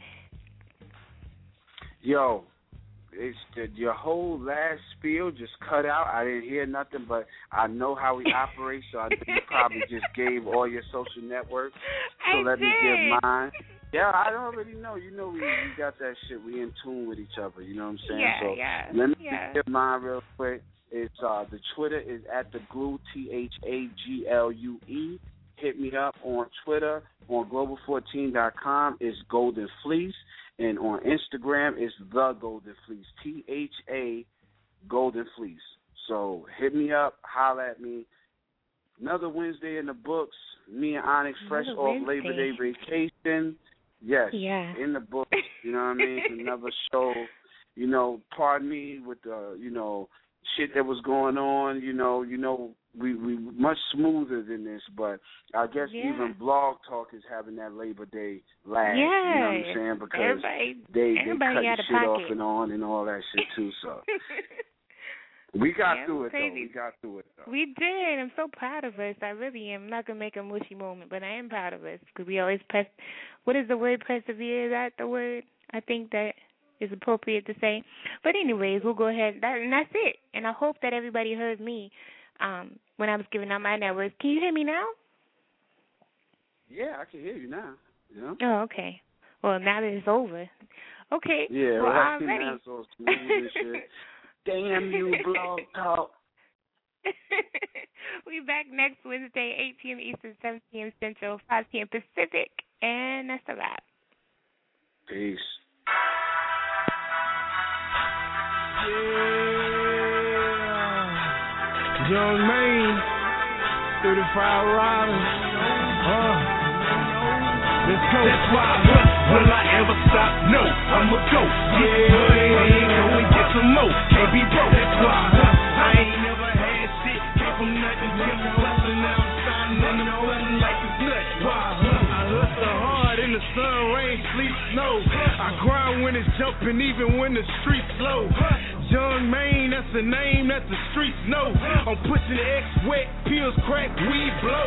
Yo, it's the, your whole last spiel just cut out. I didn't hear nothing, but I know how we operate, so I know you probably just gave all your social networks. So I let did. me give mine. Yeah, I already know. You know we, we got that shit. We in tune with each other. You know what I'm saying? Yeah, so yeah. let me yeah. give mine real quick. It's uh the Twitter is at the glue, T H A G L U E. Hit me up on Twitter on global fourteen dot com. It's Golden Fleece. And on Instagram, it's The Golden Fleece, T H A Golden Fleece. So hit me up, holla at me. Another Wednesday in the books. Me and Onyx, fresh Another off Wednesday. Labor Day vacation. Yes, yeah. in the books. You know what I mean? Another show. You know, pardon me with the, you know, shit that was going on. You know, you know, we we much smoother than this, but I guess yeah. even Blog Talk is having that Labor Day lag. Yeah. You know what I'm saying? Because everybody, they everybody they cut out of shit pocket. off and on and all that shit too. So we got yeah, through it crazy. though. We got through it though. We did. I'm so proud of us. I really am. I'm not gonna make a mushy moment, but I am proud of us because we always press. What is the word? Persevere. Is that the word? I think that is appropriate to say. But anyways, we'll go ahead. That, and that's it. And I hope that everybody heard me. um, when I was giving out my networks. Can you hear me now? Yeah, I can hear you now. Yeah. Oh, okay. Well, now that it's over. Okay. Yeah, well, well, I'm ready. So smooth and shit. Damn you, Blog Talk. We back next Wednesday, eight p.m. Eastern, seven p.m. Central, five p.m. Pacific, and that's a wrap. Peace. Yeah. Young Maine, thirty-five riders. Uh. Let's go. That's why I hustle. Will I ever stop? No, I'ma go. Yeah, ain't go and get some more. Can't be broke. That's why I hustle. I ain't never had shit. Came from nothing, kept hustling. Now I'm shining on the button like it's nuts. Why I hustle? I hustle hard in the sun, rain, sleet, snow. I grind when it's jumping, even when the streets slow. Young Maine, that's the name that the streets know. I'm pushing the X wet, pills crack, weed blow.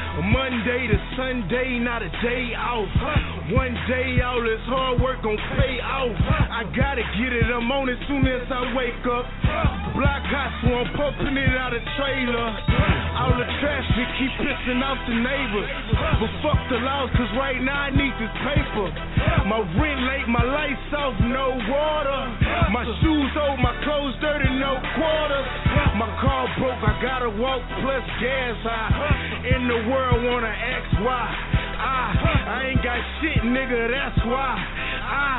Monday to Sunday, not a day off. One day all this hard work gon' pay off. I gotta get it, I'm on it soon as I wake up. Block hot, so I'm pumping it out of trailer. All the traffic keep pissing off the neighbors. But fuck the laws, cause right now I need this paper. My rent late, my lights off, no water. My shoes old, my clothes dirty, no quarters. My car broke, I gotta walk plus gas high. In the world wanna ask why. I, I ain't got shit, nigga, that's why. I,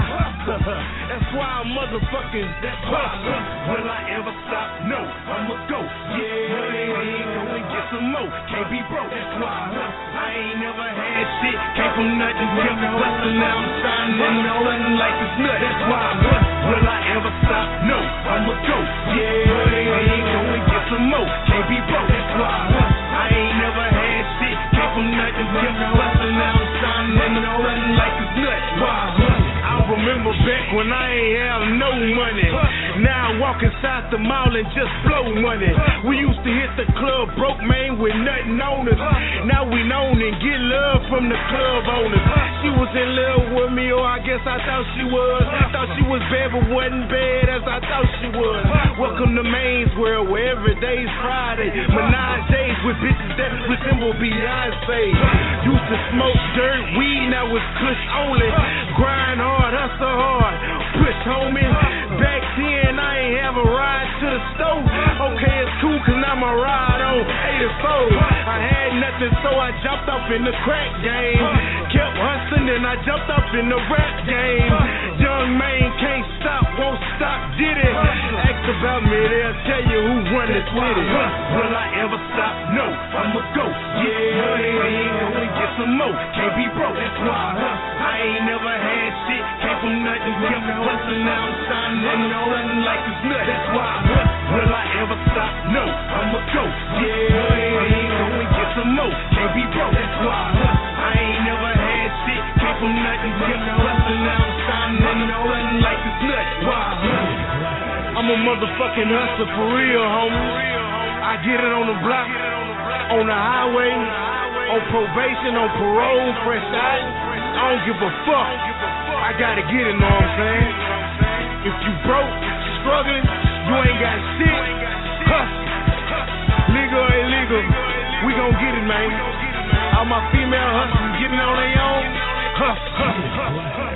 that's why I'm motherfucking. That's why I hustle. Will I ever stop? No, I'ma go. Yeah, ain't go and get some more. Can't be broke. That's why I hustle. I ain't never had shit. Came from nothing, kept hustling. Now I'm shining on the button like it's nuts. That's why I hustle. Will I ever stop? No, I'ma go. Yeah, ain't go and get some more. Can't be broke. That's why I hustle. I ain't never had shit. Came from nothing, kept hustling. Now I'm shining on the button like it's nuts. Why I hustle. I remember back when I ain't have no money. Now I walk inside the mall and just blow money. We used to hit the club broke, man, with nothing on us. Now we known and get love from the club owners. She was in love with me, or I guess I thought she was. Thought she was bad, but wasn't bad as I thought she was. Welcome to Maine's world, where every day's Friday. Menage days with bitches that resemble Beyonce. Used to smoke dirt, weed, now it's kush only. Grind hard, hustle hard, push homie. Back then I ain't have a ride to the store. Okay, it's cool cause now my ride on eighty-four. I had nothing so I jumped up in the crack game. Kept hustling and I jumped up in the rap game. Young Maine can't stop, won't stop, did it. Ask about me, they'll tell you who run this city. Will I ever stop? No, I'ma go. Yeah, ain't go and get some more. Can't be broke, that's why I hustle. I ain't never had shit. Came from nothing, kept hustling. Now I'm shining on the button like it's nuts. That's why I hustle. Will I ever stop? No, I'ma go. Yeah, ain't go and get some more. Can't be broke, that's why I hustle. I ain't never had shit. Came from nothing, kept hustling. Now I'm shining on the button like it's nuts. Why I hustle. I'm a motherfucking hustler for real, homie. I get it on the block, on the highway, on probation, on parole, fresh out. I don't give a fuck. I gotta get it, know what I'm saying? If you broke, struggling, you ain't got shit, hustle. Legal or illegal, we gon' get it, man. All my female hustlers getting on their own, hustle, hustle.